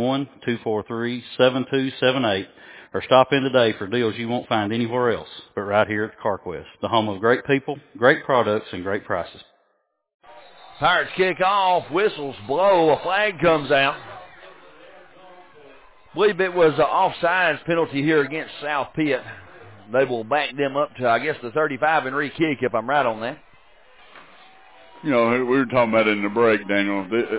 931-243-7278 or stop in today for deals you won't find anywhere else but right here at CarQuest, the home of great people, great products, and great prices. Pirates kick off, whistles blow, a flag comes out. I believe it was an offsides penalty here against South Pitt. They will back them up to, I guess, the 35 and re-kick if I'm right on that. You know, we were talking about it in the break, Daniel. The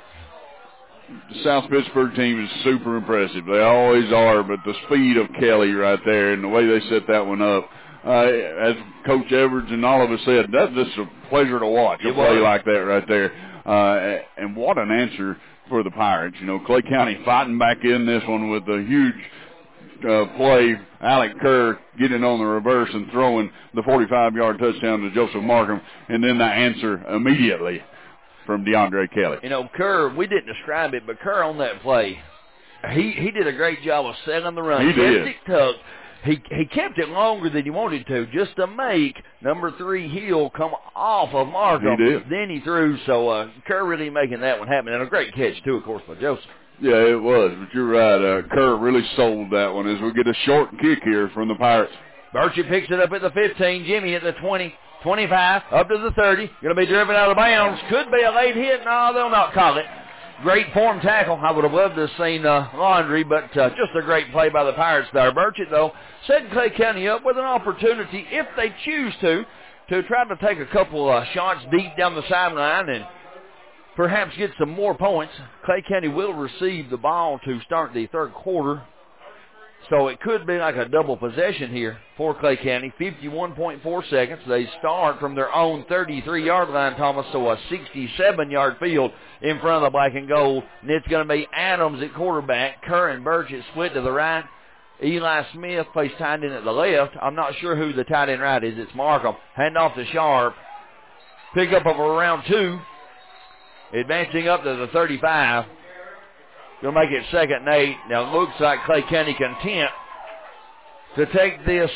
South Pittsburgh team is super impressive. They always are, but the speed of Kelly right there and the way they set that one up, as Coach Edwards and all of us said, that's just a pleasure to watch a play like that right there. And what an answer for the Pirates. You know, Clay County fighting back in this one with a huge play. Alec Kerr getting on the reverse and throwing the 45-yard touchdown to Joseph Markham, and then the answer immediately from DeAndre Kelly. You know, Kerr, we didn't describe it, but Kerr on that play, he did a great job of selling the run. He did. He kept it longer than he wanted to, just to make number 3 Hill come off of Markham. He did. Then he threw, so Kerr really making that one happen. And a great catch, too, of course, by Joseph. Yeah, it was, but you're right. Kerr really sold that one as we get a short kick here from the Pirates. Birchie picks it up at the 15. Jimmy at the 20, 25, up to the 30. Going to be driven out of bounds. Could be a late hit. No, they'll not call it. Great form tackle. I would have loved to have seen Laundry, but just a great play by the Pirates there. Burchett, though, setting Clay County up with an opportunity, if they choose to try to take a couple shots deep down the sideline and perhaps get some more points. Clay County will receive the ball to start the third quarter. So it could be like a double possession here for Clay County. 51.4 seconds. They start from their own 33-yard line, Thomas, so a 67-yard field in front of the black and gold. And it's going to be Adams at quarterback. Kerr and Burchett split to the right. Eli Smith plays tight end at the left. I'm not sure who the tight end right is. It's Markham. Hand off to Sharp. Pick up of around 2. Advancing up to the 35. Going to make it 2nd and 8. Now it looks like Clay County content to take this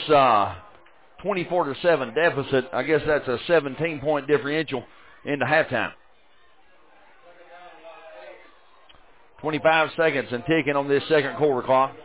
24-7 deficit. I guess that's a 17-point differential into halftime. 25 seconds and ticking on this second quarter clock.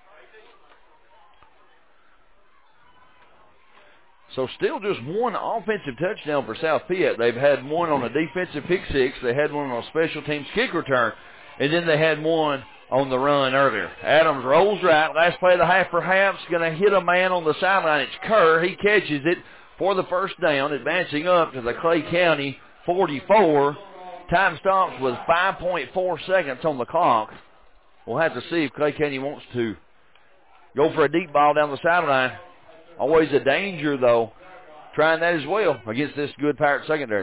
So still just one offensive touchdown for South Pitt. They've had one on a defensive pick six. They had one on a special teams kick return. And then they had one on the run earlier. Adams rolls right. Last play of the half perhaps. Going to hit a man on the sideline. It's Kerr. He catches it for the first down, advancing up to the Clay County 44. Time stops with 5.4 seconds on the clock. We'll have to see if Clay County wants to go for a deep ball down the sideline. Always a danger, though, trying that as well against this good Pirate secondary.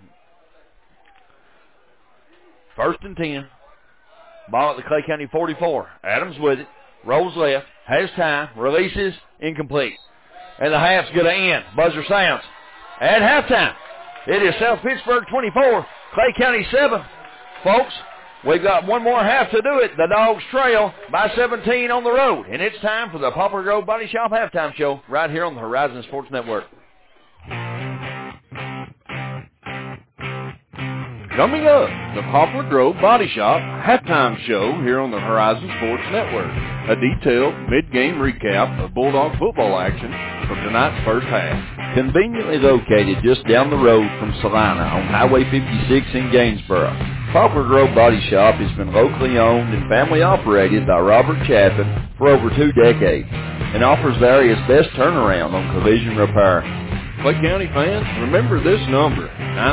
1st and 10. Ball at the Clay County 44. Adams with it. Rolls left. Has time. Releases. Incomplete. And the half's going to end. Buzzer sounds. At halftime, it is South Pittsburgh 24, Clay County 7. Folks, we've got one more half to do it. The Dogs trail by 17 on the road. And it's time for the Poplar Grove Body Shop Halftime Show right here on the Horizon Sports Network. Coming up, the Poplar Grove Body Shop Halftime Show here on the Horizon Sports Network. A detailed mid-game recap of Bulldog football action from tonight's first half. Conveniently located just down the road from Salina on Highway 56 in Gainesboro, Poplar Grove Body Shop has been locally owned and family operated by Robert Chaffin for over 2 decades and offers the area's best turnaround on collision repair. Clay County fans, remember this number,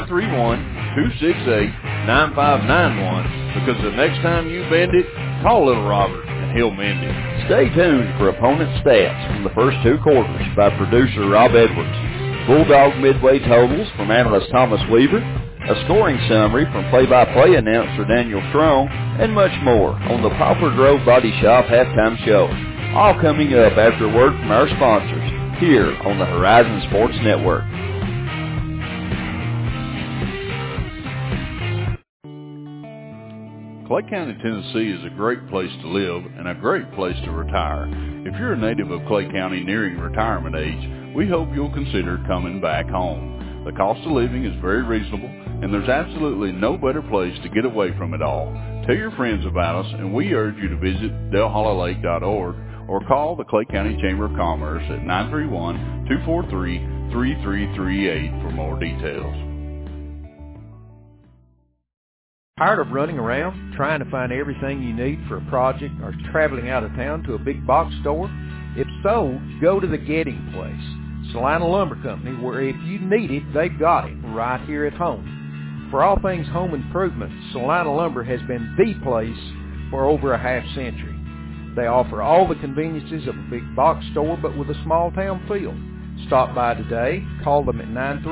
931-268-9591, because the next time you bend it, call Little Robert and he'll mend it. Stay tuned for opponent stats from the first 2 quarters by producer Rob Edwards, Bulldog midway totals from analyst Thomas Weaver, a scoring summary from play-by-play announcer Daniel Strong, and much more on the Poplar Grove Body Shop Halftime Show. All coming up after a word from our sponsors here on the Horizon Sports Network. Clay County, Tennessee is a great place to live and a great place to retire. If you're a native of Clay County nearing retirement age, we hope you'll consider coming back home. The cost of living is very reasonable, and there's absolutely no better place to get away from it all. Tell your friends about us, and we urge you to visit delhollylake.org or call the Clay County Chamber of Commerce at 931-243-3338 for more details. Tired of running around, trying to find everything you need for a project, or traveling out of town to a big box store? If so, go to the Getting Place, Salina Lumber Company, where if you need it, they've got it right here at home. For all things home improvement, Salina Lumber has been the place for over a half century. They offer all the conveniences of a big box store, but with a small town feel. Stop by today, call them at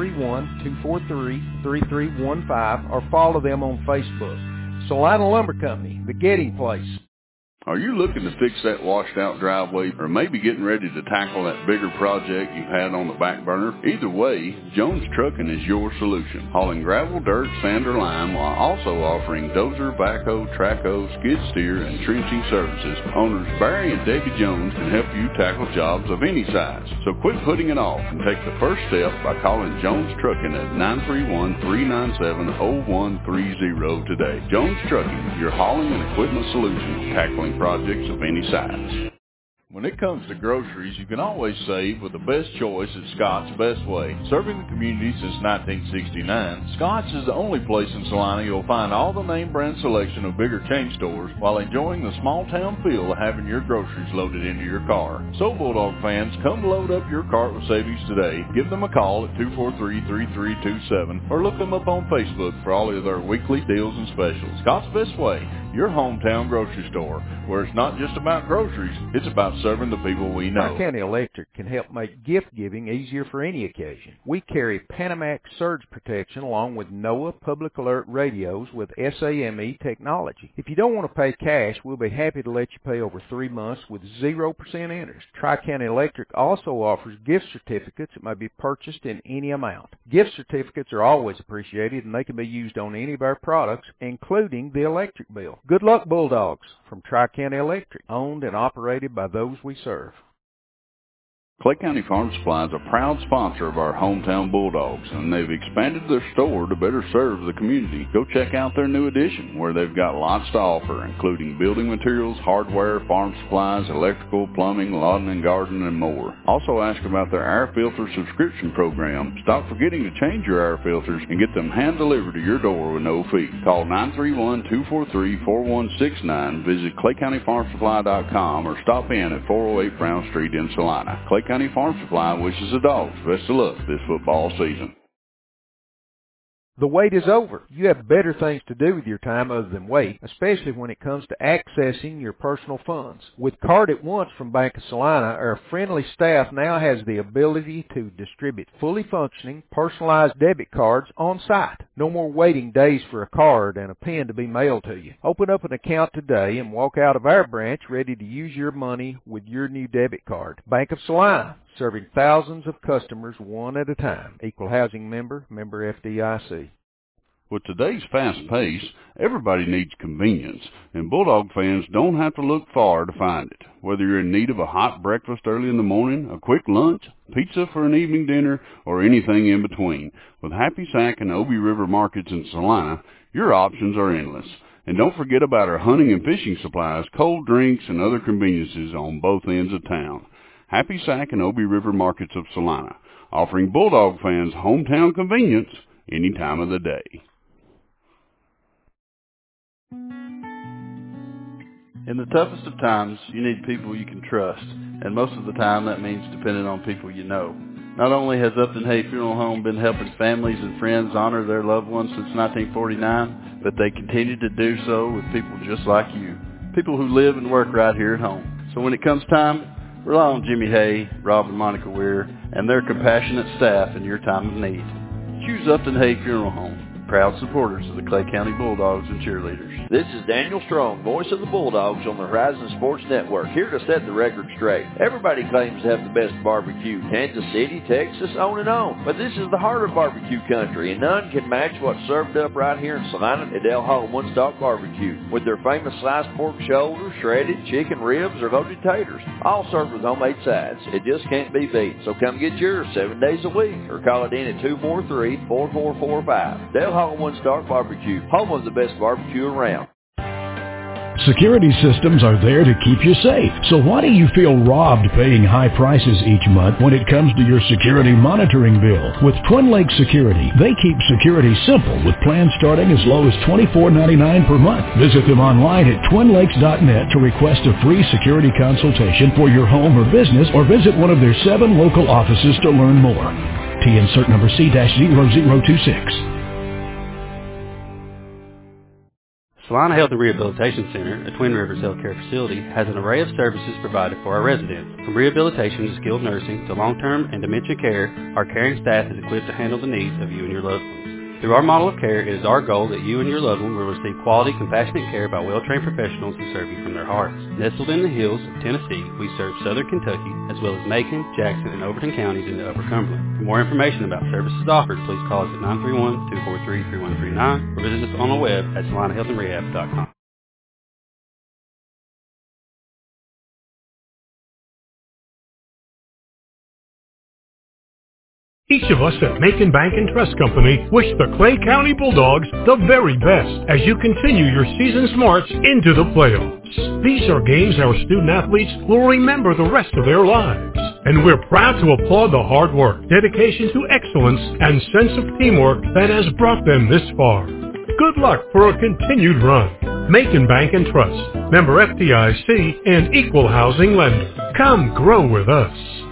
931-243-3315, or follow them on Facebook. Salina Lumber Company, the Getting Place. Are you looking to fix that washed out driveway, or maybe getting ready to tackle that bigger project you've had on the back burner? Either way, Jones Trucking is your solution. Hauling gravel, dirt, sand, or lime, while also offering dozer, backhoe, trackhoe, skid steer, and trenching services. Owners Barry and Debbie Jones can help you tackle jobs of any size. So quit putting it off and take the first step by calling Jones Trucking at 931-397-0130 today. Jones Trucking, your hauling and equipment solution, tackling projects of any size. When it comes to groceries, you can always save with the best choice at Scott's Best Way. Serving the community since 1969, Scott's is the only place in Salina you'll find all the name brand selection of bigger chain stores while enjoying the small town feel of having your groceries loaded into your car. So Bulldog fans, come load up your cart with savings today. Give them a call at 243-3327 or look them up on Facebook for all of their weekly deals and specials. Scott's Best Way, your hometown grocery store, where it's not just about groceries, it's about serving the people we know. Tri County Electric can help make gift giving easier for any occasion. We carry Panamax surge protection along with NOAA public alert radios with SAME technology. If you don't want to pay cash, we'll be happy to let you pay over 3 months with 0% interest. Tri County Electric also offers gift certificates that may be purchased in any amount. Gift certificates are always appreciated, and they can be used on any of our products, including the electric bill. Good luck, Bulldogs, from Tri County Electric, owned and operated by those we serve. Clay County Farm Supply is a proud sponsor of our hometown Bulldogs, and they've expanded their store to better serve the community. Go check out their new addition, where they've got lots to offer, including building materials, hardware, farm supplies, electrical, plumbing, lawn and garden, and more. Also ask about their air filter subscription program. Stop forgetting to change your air filters and get them hand-delivered to your door with no fee. Call 931-243-4169, visit ClayCountyFarmSupply.com, or stop in at 408 Brown Street in Salina. Clay County Farm Supply wishes the Dogs best of luck this football season. The wait is over. You have better things to do with your time other than wait, especially when it comes to accessing your personal funds. With Card at Once from Bank of Salina, our friendly staff now has the ability to distribute fully functioning, personalized debit cards on site. No more waiting days for a card and a pen to be mailed to you. Open up an account today and walk out of our branch ready to use your money with your new debit card. Bank of Salina, serving thousands of customers one at a time. Equal housing member, member FDIC. With today's fast pace, everybody needs convenience, and Bulldog fans don't have to look far to find it. Whether you're in need of a hot breakfast early in the morning, a quick lunch, pizza for an evening dinner, or anything in between, with Happy Sack and Obi River markets in Salina, your options are endless. And don't forget about our hunting and fishing supplies, cold drinks, and other conveniences on both ends of town. Happy Sack and Obi River markets of Salina, offering Bulldog fans hometown convenience any time of the day. In the toughest of times, you need people you can trust, and most of the time that means depending on people you know. Not only has Upton Hay Funeral Home been helping families and friends honor their loved ones since 1949, but they continue to do so with people just like you, people who live and work right here at home. So when it comes time, rely on Jimmy Hay, Rob and Monica Weir, and their compassionate staff in your time of need. Choose Upton Hay Funeral Home, proud supporters of the Clay County Bulldogs and cheerleaders. This is Daniel Strong, voice of the Bulldogs on the Horizon Sports Network, here to set the record straight. Everybody claims to have the best barbecue, Kansas City, Texas, on and on. But this is the heart of barbecue country, and none can match what's served up right here in Salina at Del Hall One Stock Barbecue, with their famous sliced pork shoulder, shredded chicken ribs, or loaded taters, all served with homemade sides. It just can't be beat. So come get yours 7 days a week, or call it in at 243-4445. Del Hall One Stock Barbecue, home of the best barbecue around. Security systems are there to keep you safe. So why do you feel robbed paying high prices each month when it comes to your security monitoring bill? With Twin Lakes Security, they keep security simple with plans starting as low as $24.99 per month. Visit them online at twinlakes.net to request a free security consultation for your home or business, or visit one of their 7 local offices to learn more. TN cert number C-0026. Salina Health and Rehabilitation Center, a Twin Rivers healthcare facility, has an array of services provided for our residents. From rehabilitation to skilled nursing to long-term and dementia care, our caring staff is equipped to handle the needs of you and your loved ones. Through our model of care, it is our goal that you and your loved one will receive quality, compassionate care by well-trained professionals who serve you from their hearts. Nestled in the hills of Tennessee, we serve southern Kentucky, as well as Macon, Jackson, and Overton counties in the Upper Cumberland. For more information about services offered, please call us at 931-243-3139 or visit us on the web at salinahealthandrehab.com. Each of us at Macon Bank and Trust Company wish the Clay County Bulldogs the very best as you continue your season's march into the playoffs. These are games our student athletes will remember the rest of their lives. And we're proud to applaud the hard work, dedication to excellence, and sense of teamwork that has brought them this far. Good luck for a continued run. Macon Bank and Trust, member FDIC, and equal housing lender. Come grow with us.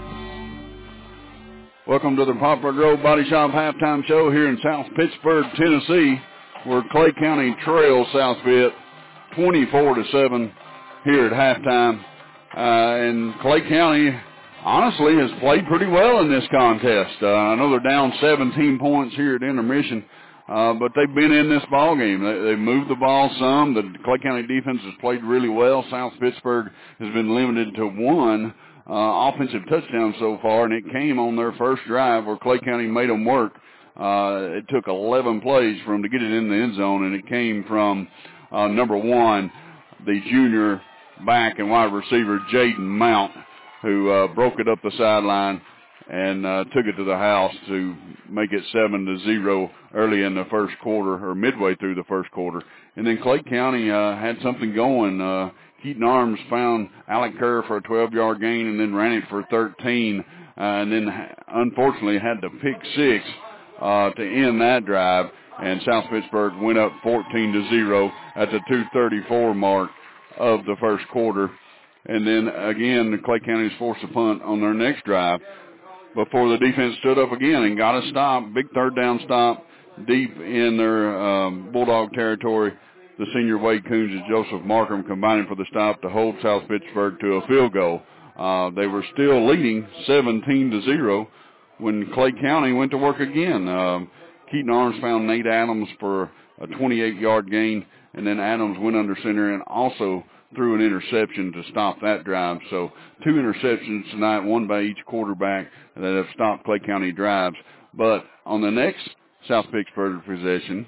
Welcome to the Poplar Grove Body Shop halftime show here in South Pittsburgh, Tennessee, where Clay County trails South Pitt 24-7 here at halftime. And Clay County, honestly, has played pretty well in this contest. I know they're down 17 points here at intermission, but they've been in this ball game. They've moved the ball some. The Clay County defense has played really well. South Pittsburgh has been limited to one offensive touchdown so far, and it came on their first drive where Clay County made them work. It took 11 plays for them to get it in the end zone, and it came from number 1, the junior back and wide receiver Jaden Mount, who broke it up the sideline and took it to the house to make it 7-0 early in the first quarter, or midway through the first quarter. And then Clay County had something going. Keaton Arms found Alec Kerr for a 12-yard gain and then ran it for 13, and then unfortunately had to pick 6 to end that drive, and South Pittsburgh went up 14-0 at the 2:34 mark of the first quarter. And then again, the Clay County was forced to punt on their next drive before the defense stood up again and got a stop, big third down stop deep in their Bulldog territory. The senior Wade Coons and Joseph Markham combining for the stop to hold South Pittsburgh to a field goal. They were still leading 17-0 when Clay County went to work again. Keaton Arms found Nate Adams for a 28-yard gain, and then Adams went under center and also threw an interception to stop that drive. So 2 interceptions tonight, one by each quarterback, that have stopped Clay County drives. But on the next South Pittsburgh possession,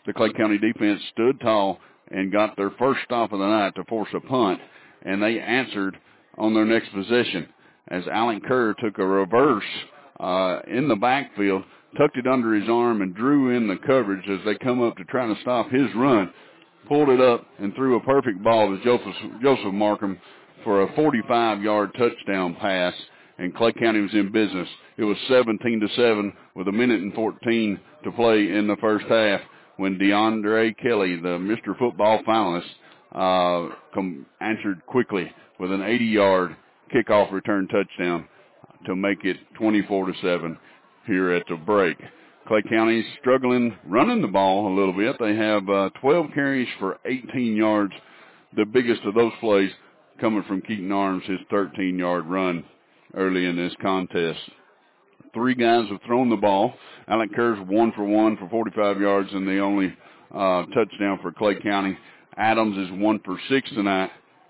the Clay County defense stood tall and got their first stop of the night to force a punt, and they answered on their next possession as Allen Kerr took a reverse in the backfield, tucked it under his arm, and drew in the coverage as they come up to try to stop his run, pulled it up, and threw a perfect ball to Joseph Markham for a 45-yard touchdown pass, and Clay County was in business. It was 17-7 with 1:14 to play in the first half when DeAndre Kelly, the Mr. Football finalist, answered quickly with an 80-yard kickoff return touchdown to make it 24-7 here at the break. Clay County's struggling running the ball a little bit. They have 12 carries for 18 yards. The biggest of those plays coming from Keaton Arms, his 13-yard run early in this contest. 3 guys have thrown the ball. Allen Kerr's 1 for 1 for 45 yards and the only touchdown for Clay County. Adams is 1 for 6 tonight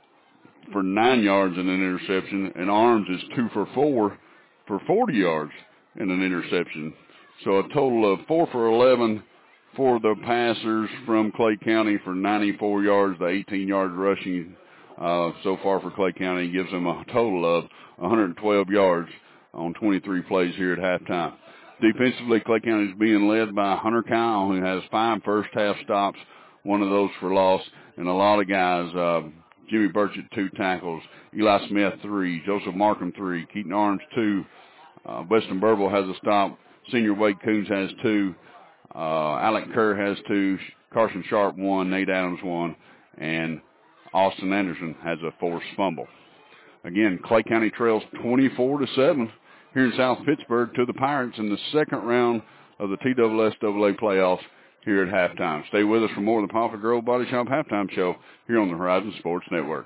for 9 yards and an interception, and Arms is 2 for 4 for 40 yards and an interception. So a total of 4 for 11 for the passers from Clay County for 94 yards. The 18 yards rushing so far for Clay County gives them a total of 112 yards on 23 plays here at halftime. Defensively, Clay County is being led by Hunter Kyle, who has 5 first-half stops, 1 of those for loss, and a lot of guys. Jimmy Burchett, 2 tackles. Eli Smith, 3. Joseph Markham, 3. Keaton Arms, 2. Weston Burville has a stop. Senior Wade Coons has 2. Alec Kerr has 2. Carson Sharp, 1. Nate Adams, 1. And Austin Anderson has a forced fumble. Again, Clay County trails 24-7 here in South Pittsburgh to the Pirates in the second round of the TSSAA playoffs here at halftime. Stay with us for more of the Poplar Grove Body Shop halftime show here on the Horizon Sports Network.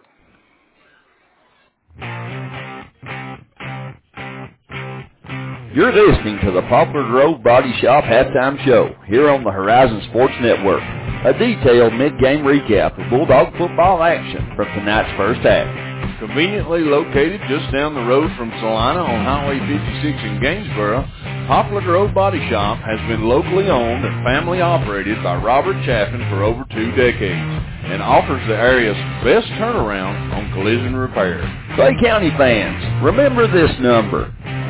You're listening to the Poplar Grove Body Shop halftime show here on the Horizon Sports Network. A detailed mid-game recap of Bulldog football action from tonight's first half. Conveniently located just down the road from Salina on Highway 56 in Gainesboro, Poplar Grove Body Shop has been locally owned and family operated by Robert Chaffin for over 2 decades and offers the area's best turnaround on collision repair. Clay County fans, remember this number,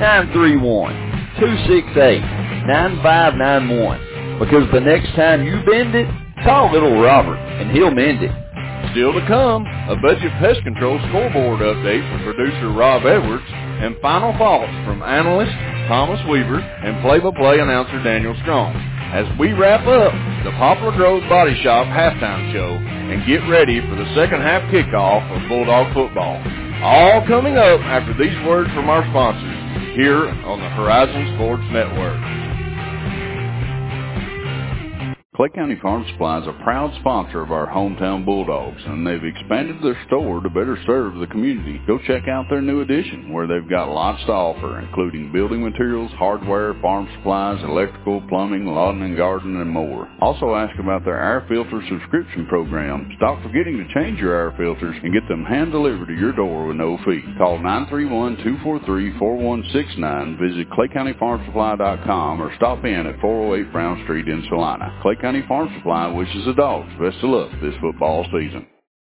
931-268-9591, because the next time you bend it, call little Robert and he'll mend it. Still to come, a budget pest control scoreboard update from producer Rob Edwards and final thoughts from analyst Thomas Weaver and play-by-play announcer Daniel Strong as we wrap up the Poplar Grove Body Shop halftime show and get ready for the second half kickoff of Bulldog football. All coming up after these words from our sponsors here on the Horizon Sports Network. Clay County Farm Supply is a proud sponsor of our hometown Bulldogs, and they've expanded their store to better serve the community. Go check out their new addition, where they've got lots to offer, including building materials, hardware, farm supplies, electrical, plumbing, lawn and garden, and more. Also ask about their air filter subscription program. Stop forgetting to change your air filters and get them hand-delivered to your door with no fee. Call 931-243-4169, visit ClayCountyFarmSupply.com, or stop in at 408 Brown Street in Salina. Clay County Farm Supply wishes the Dogs best of luck this football season.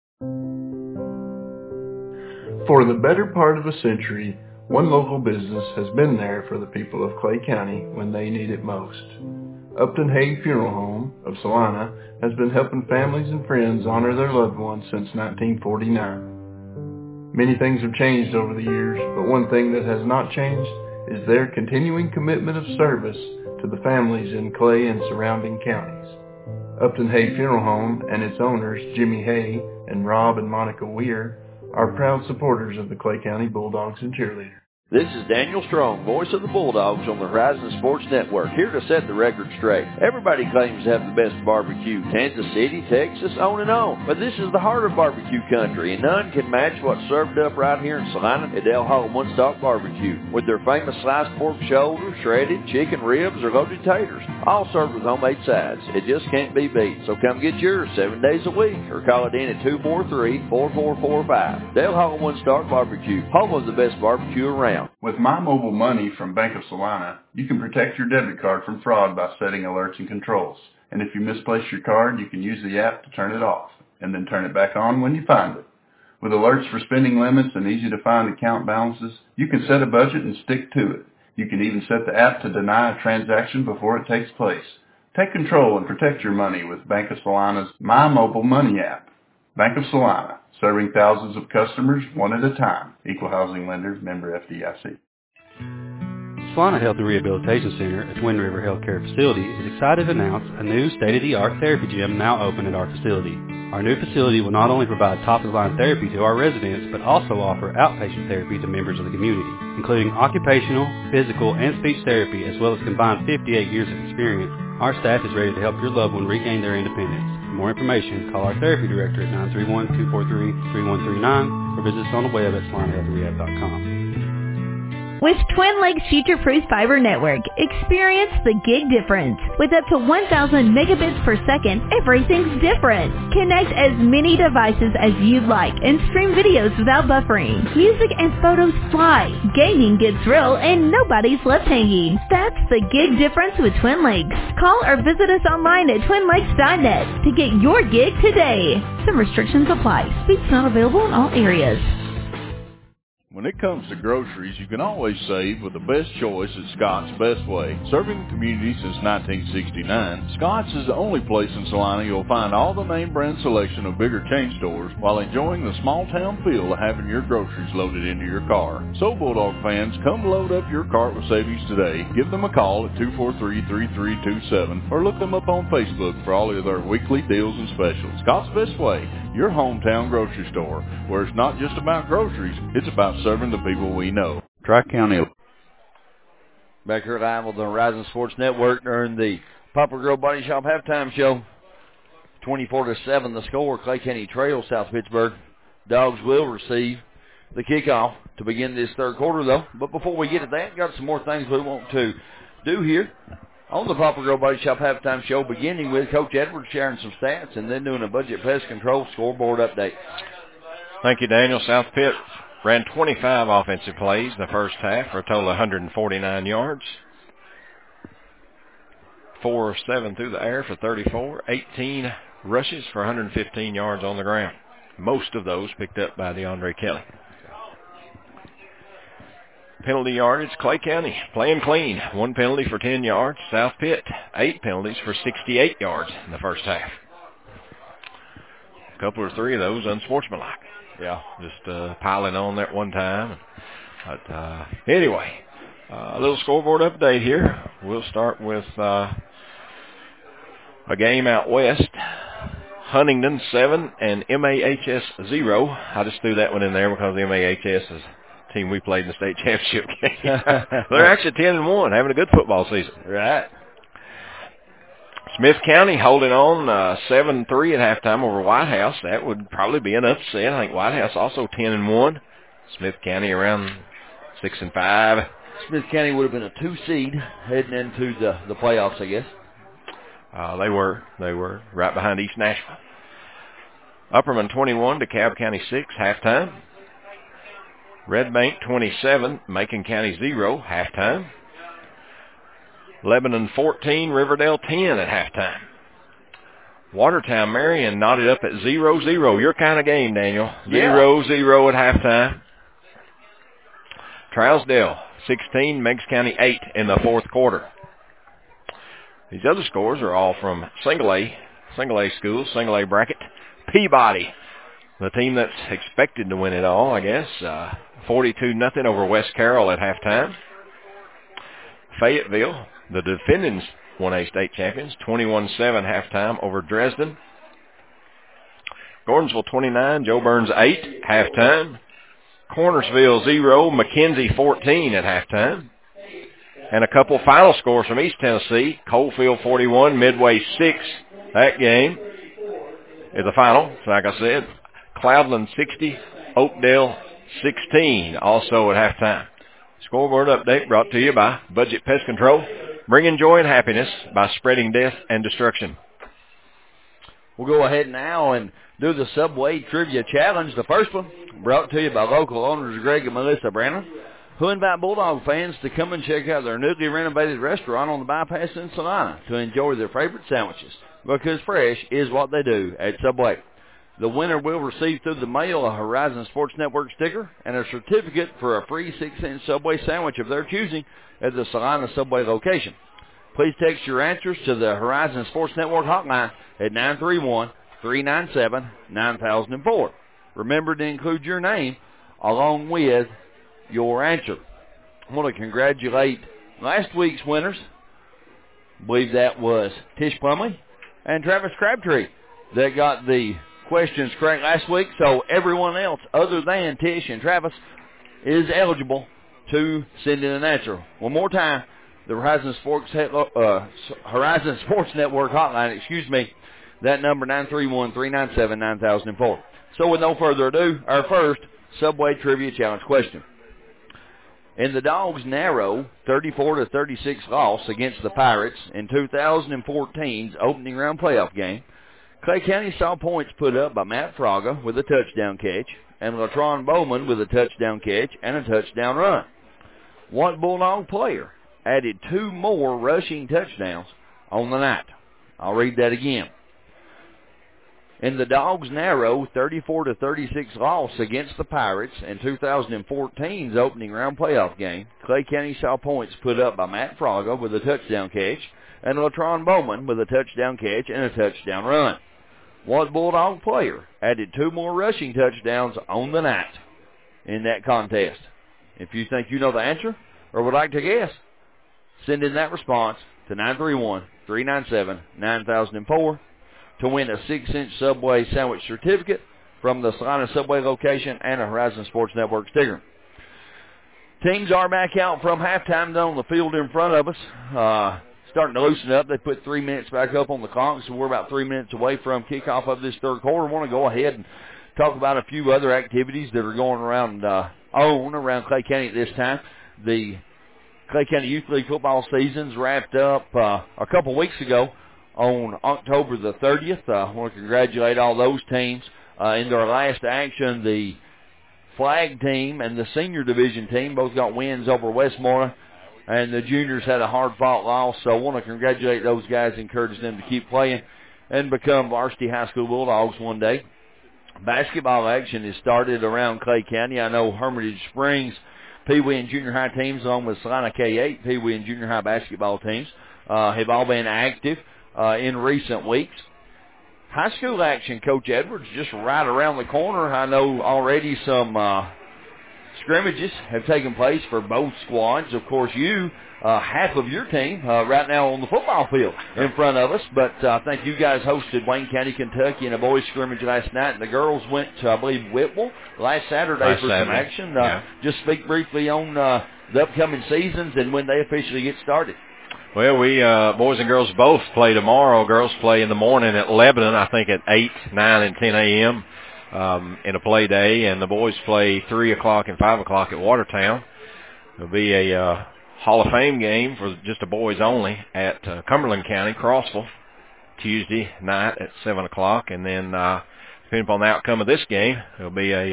For the better part of a century, one local business has been there for the people of Clay County when they need it most. Upton Hague Funeral Home of Salina has been helping families and friends honor their loved ones since 1949. Many things have changed over the years, but one thing that has not changed is their continuing commitment of service to the families in Clay and surrounding counties. Upton Hague Funeral Home and its owners, Jimmy Hay and Rob and Monica Weir, are proud supporters of the Clay County Bulldogs and Cheerleaders. This is Daniel Strong, voice of the Bulldogs on the Horizon Sports Network, here to set the record straight. Everybody claims to have the best barbecue, Kansas City, Texas, on and on. But this is the heart of barbecue country, and none can match what's served up right here in Salina at Del Hall One Stop Barbecue, with their famous sliced pork shoulder, shredded chicken ribs, or loaded taters, all served with homemade sides. It just can't be beat. So come get yours 7 days a week, or call it in at 243-4445. Del Hall One Stop Barbecue, home of the best barbecue around. With My Mobile Money from Bank of Salina, you can protect your debit card from fraud by setting alerts and controls. And if you misplace your card, you can use the app to turn it off, and then turn it back on when you find it. With alerts for spending limits and easy-to-find account balances, you can set a budget and stick to it. You can even set the app to deny a transaction before it takes place. Take control and protect your money with Bank of Salina's My Mobile Money app. Bank of Salina, serving thousands of customers one at a time. Equal housing lender, member FDIC. Salina Health and Rehabilitation Center, a Twin River Healthcare facility, is excited to announce a new state-of-the-art therapy gym now open at our facility. Our new facility will not only provide top-of-the-line therapy to our residents, but also offer outpatient therapy to members of the community, including occupational, physical, and speech therapy, as well as combined 58 years of experience. Our staff is ready to help your loved one regain their independence. For more information, call our therapy director at 931-243-3139 or visit us on the web at salinahealthrehab.com. With Twin Lakes Future-Proof Fiber Network, experience the gig difference. With up to 1,000 megabits per second, everything's different. Connect as many devices as you'd like and stream videos without buffering. Music and photos fly, gaming gets real, and nobody's left hanging. That's the gig difference with Twin Lakes. Call or visit us online at twinlakes.net to get your gig today. Some restrictions apply. Speed's not available in all areas. When it comes to groceries, you can always save with the best choice at Scott's Best Way. Serving the community since 1969, Scott's is the only place in Salina you'll find all the name brand selection of bigger chain stores while enjoying the small town feel of having your groceries loaded into your car. So Bulldog fans, come load up your cart with savings today. Give them a call at 243-3327 or look them up on Facebook for all of their weekly deals and specials. Scott's Best Way, your hometown grocery store, where it's not just about groceries, it's about serving the people we know. Tri-County. Back here live on the Horizon Sports Network during the Papa Grill Body Shop halftime show. 24-7 the score. Clay County trails South Pittsburgh. Dogs will receive the kickoff to begin this third quarter, though. But before we get to that, got some more things we want to do here on the Papa Grill Body Shop halftime show, beginning with Coach Edwards sharing some stats and then doing a budget pest control scoreboard update. Thank you, Daniel. South Pitt ran 25 offensive plays in the first half for a total of 149 yards. 4 of 7 through the air for 34. 18 rushes for 115 yards on the ground. Most of those picked up by DeAndre Kelly. Penalty yardage, Clay County playing clean. 1 penalty for 10 yards. South Pitt, 8 penalties for 68 yards in the first half. A couple or 3 of those unsportsmanlike. Yeah, just piling on that one time. But anyway, a little scoreboard update here. We'll start with a game out west. Huntingdon 7 and MAHS 0. I just threw that one in there because the MAHS is the team we played in the state championship game. They're actually 10-1, having a good football season. Right. Smith County holding on 7-3 at halftime over White House. That would probably be an upset. I think White House also 10-1. Smith County around 6-5. Smith County would have been a 2 seed heading into the playoffs, I guess. They were right behind East Nashville. Upperman 21, DeKalb County 6 halftime. Red Bank 27, Macon County 0 halftime. Lebanon 14, Riverdale 10 at halftime. Watertown Marion knotted up at 0-0. Your kind of game, Daniel. 0-0 at halftime. Trousdale 16, Meigs County 8 in the fourth quarter. These other scores are all from single A schools, single A bracket. Peabody, the team that's expected to win it all, I guess. 42-0 over West Carroll at halftime. Fayetteville, the defending 1A state champions, 21-7 halftime over Dresden. Gordonsville 29, Joe Burns 8 halftime. Cornersville 0, McKenzie 14 at halftime. And a couple final scores from East Tennessee. Coalfield 41, Midway 6. That game is the final, like I said. Cloudland 60, Oakdale 16, also at halftime. Scoreboard update brought to you by Budget Pest Control, bringing joy and happiness by spreading death and destruction. We'll go ahead now and do the Subway Trivia Challenge. The first one brought to you by local owners Greg and Melissa Brannon. who invite Bulldog fans to come and check out their newly renovated restaurant on the bypass in Salina to enjoy their favorite sandwiches, because fresh is what they do at Subway. The winner will receive through the mail a Horizon Sports Network sticker and a certificate for a free 6-inch Subway sandwich of their choosing at the Salina Subway location. Please text your answers to the Horizon Sports Network hotline at 931-397-9004. Remember to include your name along with your answer. I want to congratulate last week's winners. I believe that was Tish Plumley and Travis Crabtree that got the questions correct last week. So everyone else other than Tish and Travis is eligible to send in an answer. One more time, the Horizon Sports Network hotline, that number 931-397-9004. So with no further ado, our first Subway Trivia Challenge question. In the Dogs' narrow 34-36 loss against the Pirates in 2014's opening round playoff game, Clay County saw points put up by Matt Fraga with a touchdown catch and LaTron Bowman with a touchdown catch and a touchdown run. What Bulldog player added 2 more rushing touchdowns on the night? I'll read that again. In the Dogs' narrow 34-36 loss against the Pirates in 2014's opening round playoff game, Clay County saw points put up by Matt Fraga with a touchdown catch and LaTron Bowman with a touchdown catch and a touchdown run. What Bulldog player added 2 more rushing touchdowns on the night in that contest? If you think you know the answer or would like to guess, send in that response to 931-397-9004 to win a 6-inch Subway sandwich certificate from the Salina Subway location and a Horizon Sports Network sticker. Teams are back out from halftime on the field in front of us. Starting to loosen up. They put 3 minutes back up on the clock, so we're about 3 minutes away from kickoff of this third quarter. I want to go ahead and talk about a few other activities that are going around Clay County at this time. The Clay County Youth League football season's wrapped up a couple weeks ago on October the 30th. I want to congratulate all those teams in their last action. The flag team and the senior division team both got wins over Westmoreland, and the juniors had a hard-fought loss. So I want to congratulate those guys, encourage them to keep playing and become varsity high school Bulldogs one day. Basketball action has started around Clay County. I know Hermitage Springs Pee Wee and junior high teams, along with Salina K-8 Pee Wee and junior high basketball teams, have all been active in recent weeks. High school action, Coach Edwards, just right around the corner. I know already some scrimmages have taken place for both squads. Of course, half of your team right now on the football field in front of us, but I think you guys hosted Wayne County, Kentucky in a boys scrimmage last night, and the girls went to, I believe, Whitwell last Saturday for some action. Just speak briefly on the upcoming seasons and when they officially get started. Well, we boys and girls both play tomorrow. Girls play in the morning at Lebanon, I think at 8, 9, and 10 a.m. In a play day, and the boys play 3 o'clock and 5 o'clock at Watertown. There'll be a Hall of Fame game for just the boys only at Cumberland County, Crossville, Tuesday night at 7 o'clock, and then depending upon the outcome of this game, there'll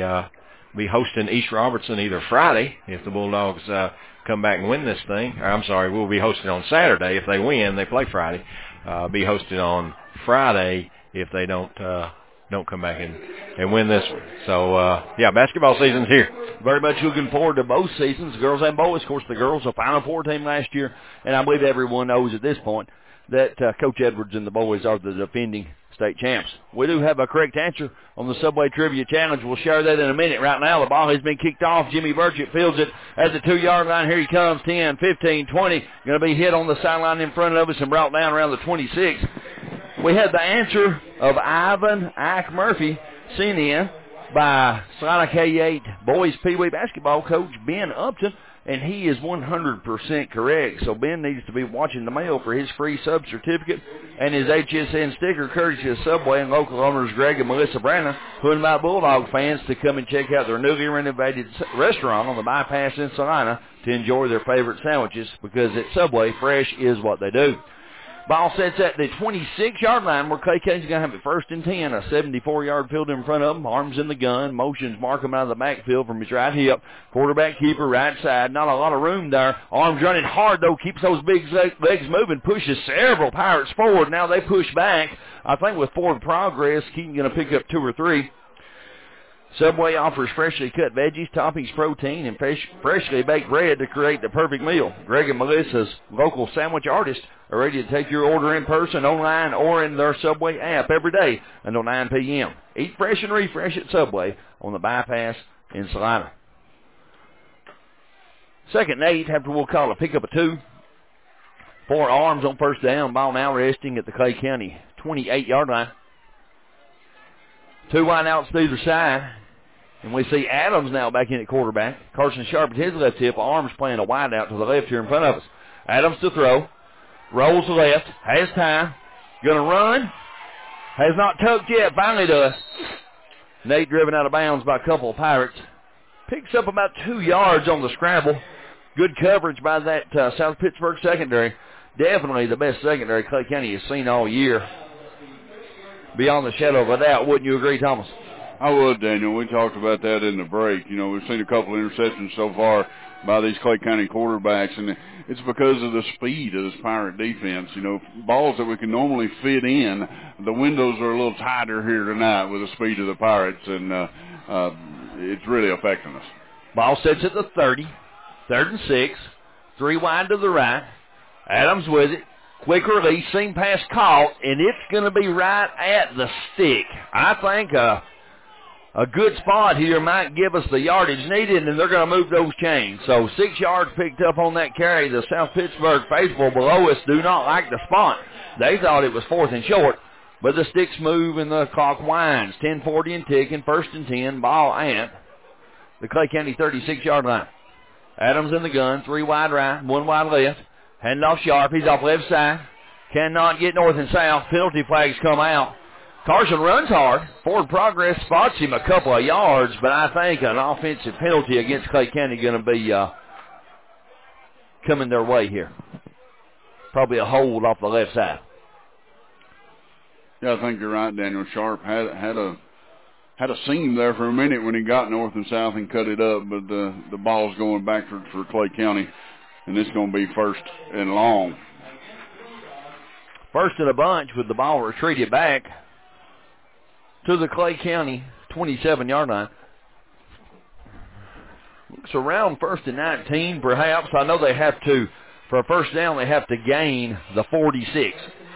be hosting East Robertson either Friday if the Bulldogs come back and win this thing. We'll be hosting on Saturday if they win. They play Friday. Be hosted on Friday if they don't come back and win this one. So, basketball season's here. Very much looking forward to both seasons, girls and boys. Of course, the girls a Final Four team last year, and I believe everyone knows at this point that Coach Edwards and the boys are the defending state champs. We do have a correct answer on the Subway Trivia Challenge. We'll share that in a minute. Right now, the ball has been kicked off. Jimmy Burchett fields it at the 2-yard line. Here he comes, 10, 15, 20. Going to be hit on the sideline in front of us and brought down around the 26. We had the answer of Ivan Ike Murphy sent in by Salina K-8 boys Pee Wee basketball coach Ben Upton, and he is 100% correct. So Ben needs to be watching the mail for his free sub certificate and his HSN sticker, courtesy of Subway and local owners Greg and Melissa Brandon, who invite Bulldog fans to come and check out their newly renovated restaurant on the bypass in Salina to enjoy their favorite sandwiches, because at Subway, fresh is what they do. Ball sets at the 26-yard line where Clay County's going to have it 1st and 10. A 74-yard field in front of them. Arms in the gun. Motions Markham out of the backfield from his right hip. Quarterback keeper right side. Not a lot of room there. Arms running hard, though. Keeps those big legs moving. Pushes several Pirates forward. Now they push back. I think with forward progress, Keaton going to pick up 2 or 3. Subway offers freshly cut veggies, toppings, protein, and freshly baked bread to create the perfect meal. Greg and Melissa's local sandwich artists are ready to take your order in person, online, or in their Subway app every day until 9 p.m. Eat fresh and refresh at Subway on the bypass in Salina. 2nd and 8 after we'll call a pickup of 2. 4 Arms on 1st down. Ball now resting at the Clay County 28-yard line. 2 wide outs to either side. And we see Adams now back in at quarterback. Carson Sharp at his left hip. Arms playing a wide out to the left here in front of us. Adams to throw. Rolls left. Has time. Going to run. Has not tucked yet. Finally does. Nate driven out of bounds by a couple of Pirates. Picks up about 2 yards on the scramble. Good coverage by that South Pittsburgh secondary. Definitely the best secondary Clay County has seen all year. Beyond the shadow of a doubt. Wouldn't you agree, Thomas? I would, Daniel. We talked about that in the break. You know, we've seen a couple of interceptions so far by these Clay County quarterbacks, and it's because of the speed of this Pirate defense. You know, balls that we can normally fit in, the windows are a little tighter here tonight with the speed of the Pirates, and it's really affecting us. Ball sets at the 30, 3rd and 6, 3 wide to the right. Adams with it. Quick release, seam pass caught, and it's going to be right at the stick. I think a good spot here might give us the yardage needed, and they're going to move those chains. So 6 yards picked up on that carry. The South Pittsburgh faithful below us do not like the spot. They thought it was 4th and short, but the sticks move and the clock winds. 10:40 and ticking, 1st and 10, ball at the Clay County 36-yard line. Adams in the gun, 3 wide right, 1 wide left. Hand off Sharp, he's off left side. Cannot get north and south. Penalty flags come out. Carson runs hard. Forward progress spots him a couple of yards, but I think an offensive penalty against Clay County going to be coming their way here. Probably a hold off the left side. Yeah, I think you're right, Daniel. Sharp had a seam there for a minute when he got north and south and cut it up, but the ball's going back for Clay County, and it's going to be 1st and long. 1st in a bunch with the ball retreated back to the Clay County 27-yard line. Looks around 1st and 19, perhaps. I know they have to, for a 1st down, they have to gain the 46.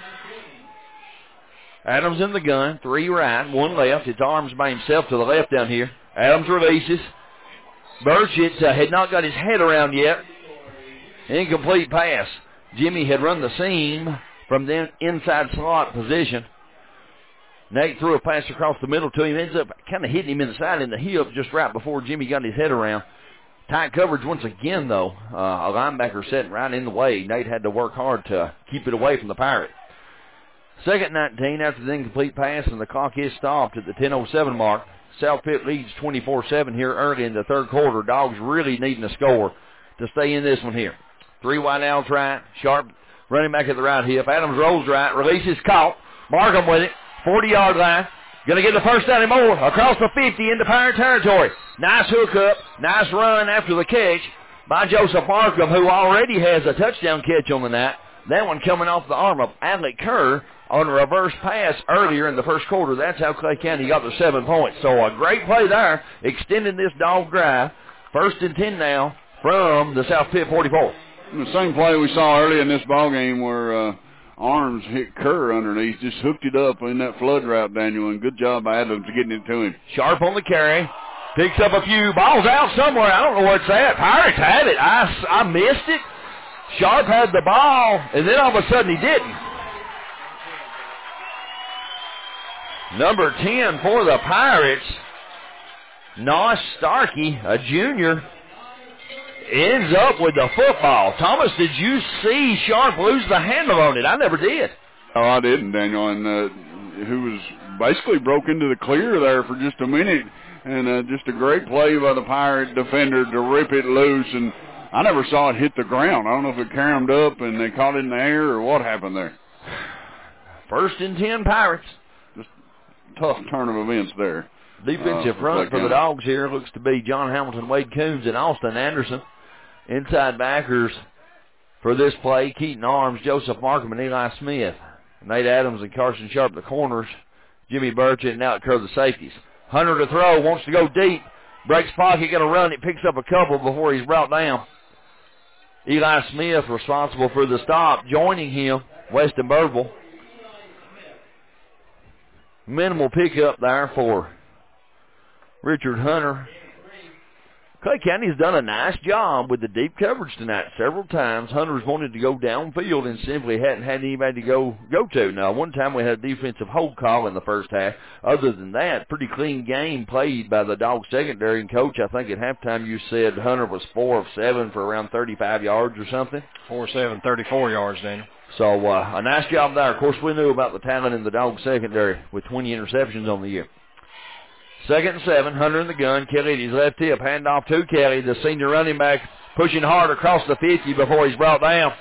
Adams in the gun, 3 right, 1 left. It's Arms by himself to the left down here. Adams releases. Burchett had not got his head around yet. Incomplete pass. Jimmy had run the seam from the inside slot position. Nate threw a pass across the middle to him. Ends up kind of hitting him in the side in the hip just right before Jimmy got his head around. Tight coverage once again, though. A linebacker sitting right in the way. Nate had to work hard to keep it away from the Pirate. 2nd 19 after the incomplete pass, and the clock is stopped at the 10:07 mark. South Pitt leads 24-7 here early in the 3rd quarter. Dogs really needing a score to stay in this one here. 3 wide outs right. Sharp running back at the right hip. Adams rolls right. Releases caught. Markham with it. 40-yard line. Going to get the first down and more. Across the 50 into Pirate territory. Nice hook up. Nice run after the catch by Joseph Markham, who already has a touchdown catch on the night. That one coming off the arm of Alec Kerr on a reverse pass earlier in the 1st quarter. That's how Clay County got their 7 points. So a great play there, extending this dog drive. 1st and 10 now from the South Pitt 44. The same play we saw early in this ball game where Arms hit Kerr underneath, just hooked it up in that flood route, Daniel, and good job by Adams getting it to him. Sharp on the carry. Picks up a few balls out somewhere. I don't know where it's at. Pirates had it. I missed it. Sharp had the ball, and then all of a sudden he didn't. Number 10 for the Pirates, Nosh Starkey, a junior, ends up with the football. Thomas, did you see Sharp lose the handle on it? I never did. Oh, I didn't, Daniel, and who was basically broke into the clear there for just a minute, and just a great play by the Pirate defender to rip it loose, and I never saw it hit the ground. I don't know if it caromed up and they caught it in the air or what happened there. First and 10 Pirates. Just tough turn of events there. Defensive front for the Dogs here looks to be John Hamilton, Wade Coombs, and Austin Anderson. Inside backers for this play, Keaton Arms, Joseph Markham, and Eli Smith. Nate Adams and Carson Sharp, the corners. Jimmy Burchett and Alec Kerr, the safeties. Hunter to throw, wants to go deep. Breaks pocket, going to run it, picks up a couple before he's brought down. Eli Smith responsible for the stop. Joining him, Weston Birdwell. Minimal pickup there for Richard Hunter. Clay County's done a nice job with the deep coverage tonight. Several times Hunter's wanted to go downfield and simply hadn't had anybody to go to. Now, one time we had a defensive hold call in the first half. Other than that, pretty clean game played by the Dogs secondary. And, Coach, I think at halftime you said Hunter was 4 of 7 for around 35 yards or something. 4 of 7, 34 yards, Daniel. So a nice job there. Of course, we knew about the talent in the Dogs secondary with 20 interceptions on the year. 2nd and 7, Hunter in the gun. Kelly at his left hip. Handoff to Kelly, the senior running back, pushing hard across the 50 before he's brought down.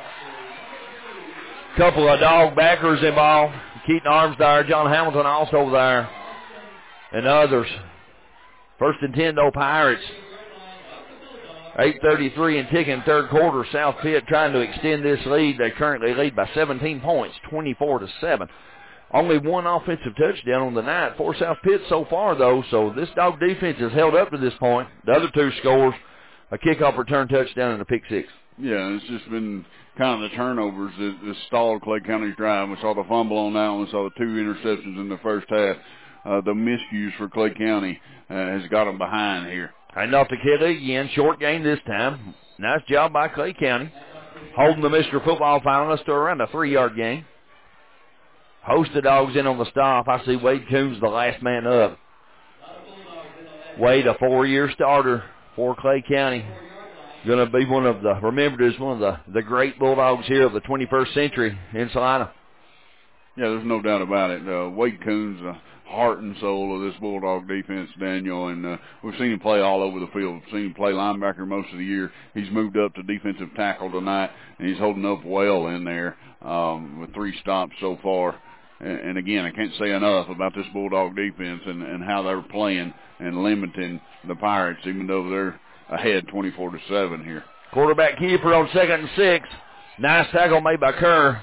Couple of Dog backers involved. Keaton Arms there. John Hamilton also there. And others. 1st and 10, though, Pirates. 8:33 and ticking, third quarter. South Pitt trying to extend this lead. They currently lead by 17 points, 24-7. Only one offensive touchdown on the night for South Pitt so far, though, so this Dog defense has held up to this point. The other two scores, a kickoff return touchdown and a pick six. Yeah, it's just been kind of the turnovers that stalled Clay County's drive. We saw the fumble on that one. We saw the 2 interceptions in the first half. The miscues for Clay County has got them behind here. And off to Kelly again, short game this time. Nice job by Clay County, holding the Mr. Football finalists to around a 3-yard gain. Host the Dogs in on the stop. I see Wade Coombs, the last man up. Wade, a 4-year starter for Clay County. Going to be remembered as one of the great Bulldogs here of the 21st century in Salina. Yeah, there's no doubt about it. Wade Coombs, the heart and soul of this Bulldog defense, Daniel, and we've seen him play all over the field. We've seen him play linebacker most of the year. He's moved up to defensive tackle tonight, and he's holding up well in there with 3 stops so far. And again, I can't say enough about this Bulldog defense and how they're playing and limiting the Pirates, even though they're ahead 24-7 here. Quarterback keeper on 2nd and 6. Nice tackle made by Kerr.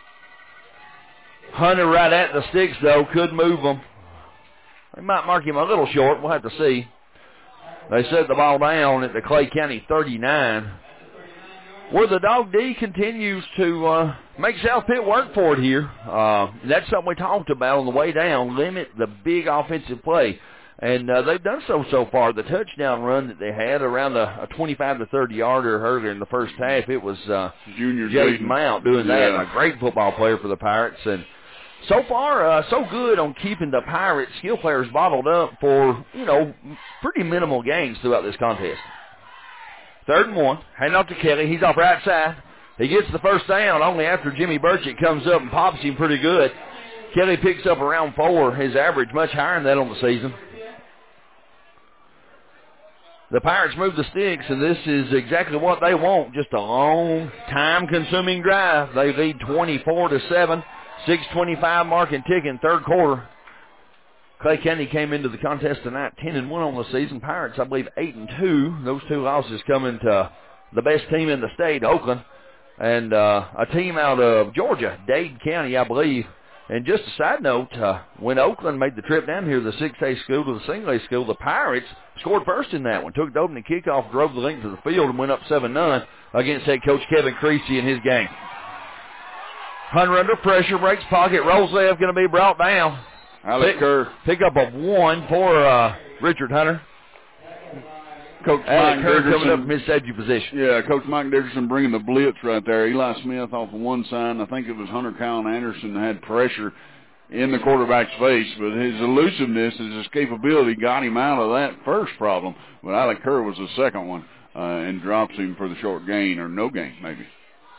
Hunter right at the sticks, though, could move them. They might mark him a little short. We'll have to see. They set the ball down at the Clay County 39. Where the Dog D continues to make South Pitt work for it here. That's something we talked about on the way down, limit the big offensive play. And they've done so far. The touchdown run that they had around a 25 to 30-yarder earlier in the first half, it was Junior Jaden Mount doing that, yeah. a great football player for the Pirates. And so far, so good on keeping the Pirates skill players bottled up for, pretty minimal gains throughout this contest. 3rd and 1, hand off to Kelly. He's off right side. He gets the first down only after Jimmy Burchett comes up and pops him pretty good. Kelly picks up around 4, his average much higher than that on the season. The Pirates move the sticks, and this is exactly what they want, just a long, time-consuming drive. They lead 24-7, 6:25 mark and ticking, third quarter. Clay County came into the contest tonight 10-1 on the season. Pirates, I believe, 8-2. Those 2 losses coming to the best team in the state, Oakland, and a team out of Georgia, Dade County, I believe. And just a side note, when Oakland made the trip down here, the 6A school to the single A school, the Pirates scored first in that one. Took the opening kickoff, drove the length of the field, and went up 7-0 against head coach Kevin Creasy and his gang. Hunter under pressure, breaks pocket, rolls left, going to be brought down. Alex Kerr. Pick up of 1 for Richard Hunter. Coach Alex Mike Kerr Dickerson coming up from his safety position. Yeah, Coach Mike Dickerson bringing the blitz right there. Eli Smith off of one side. I think it was Hunter Collin Anderson that had pressure in the quarterback's face, but his elusiveness, his escapability got him out of that first problem. But Alex Kerr was the second one and drops him for the short gain, or no gain maybe.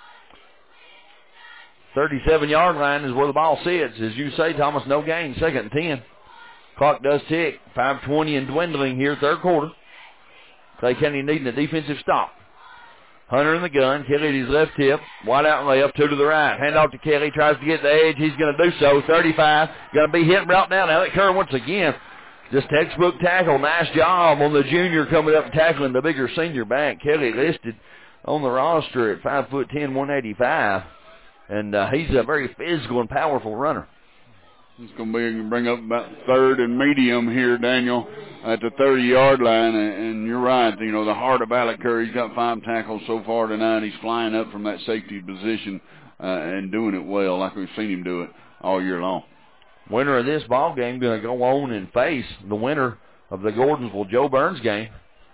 37-yard line is where the ball sits. As you say, Thomas, no gain, 2nd and 10. Clock does tick. 5:20 and dwindling here, third quarter. Clay County needing a defensive stop. Hunter in the gun. Kelly at his left hip. Wide out and left. 2 to the right. Hand off to Kelly. Tries to get the edge. He's going to do so. 35. Going to be hit and brought down. Alec Kerr once again. Just textbook tackle. Nice job on the junior coming up and tackling the bigger senior back. Kelly listed on the roster at 5'10", 185. And he's a very physical and powerful runner. It's going to bring up about third and medium here, Daniel, at the 30-yard line. And you're right, you know, the heart of Alec Kerr, he's got 5 tackles so far tonight. He's flying up from that safety position and doing it well like we've seen him do it all year long. Winner of this ball game going to go on and face the winner of the Gordonsville-Joe Burns game.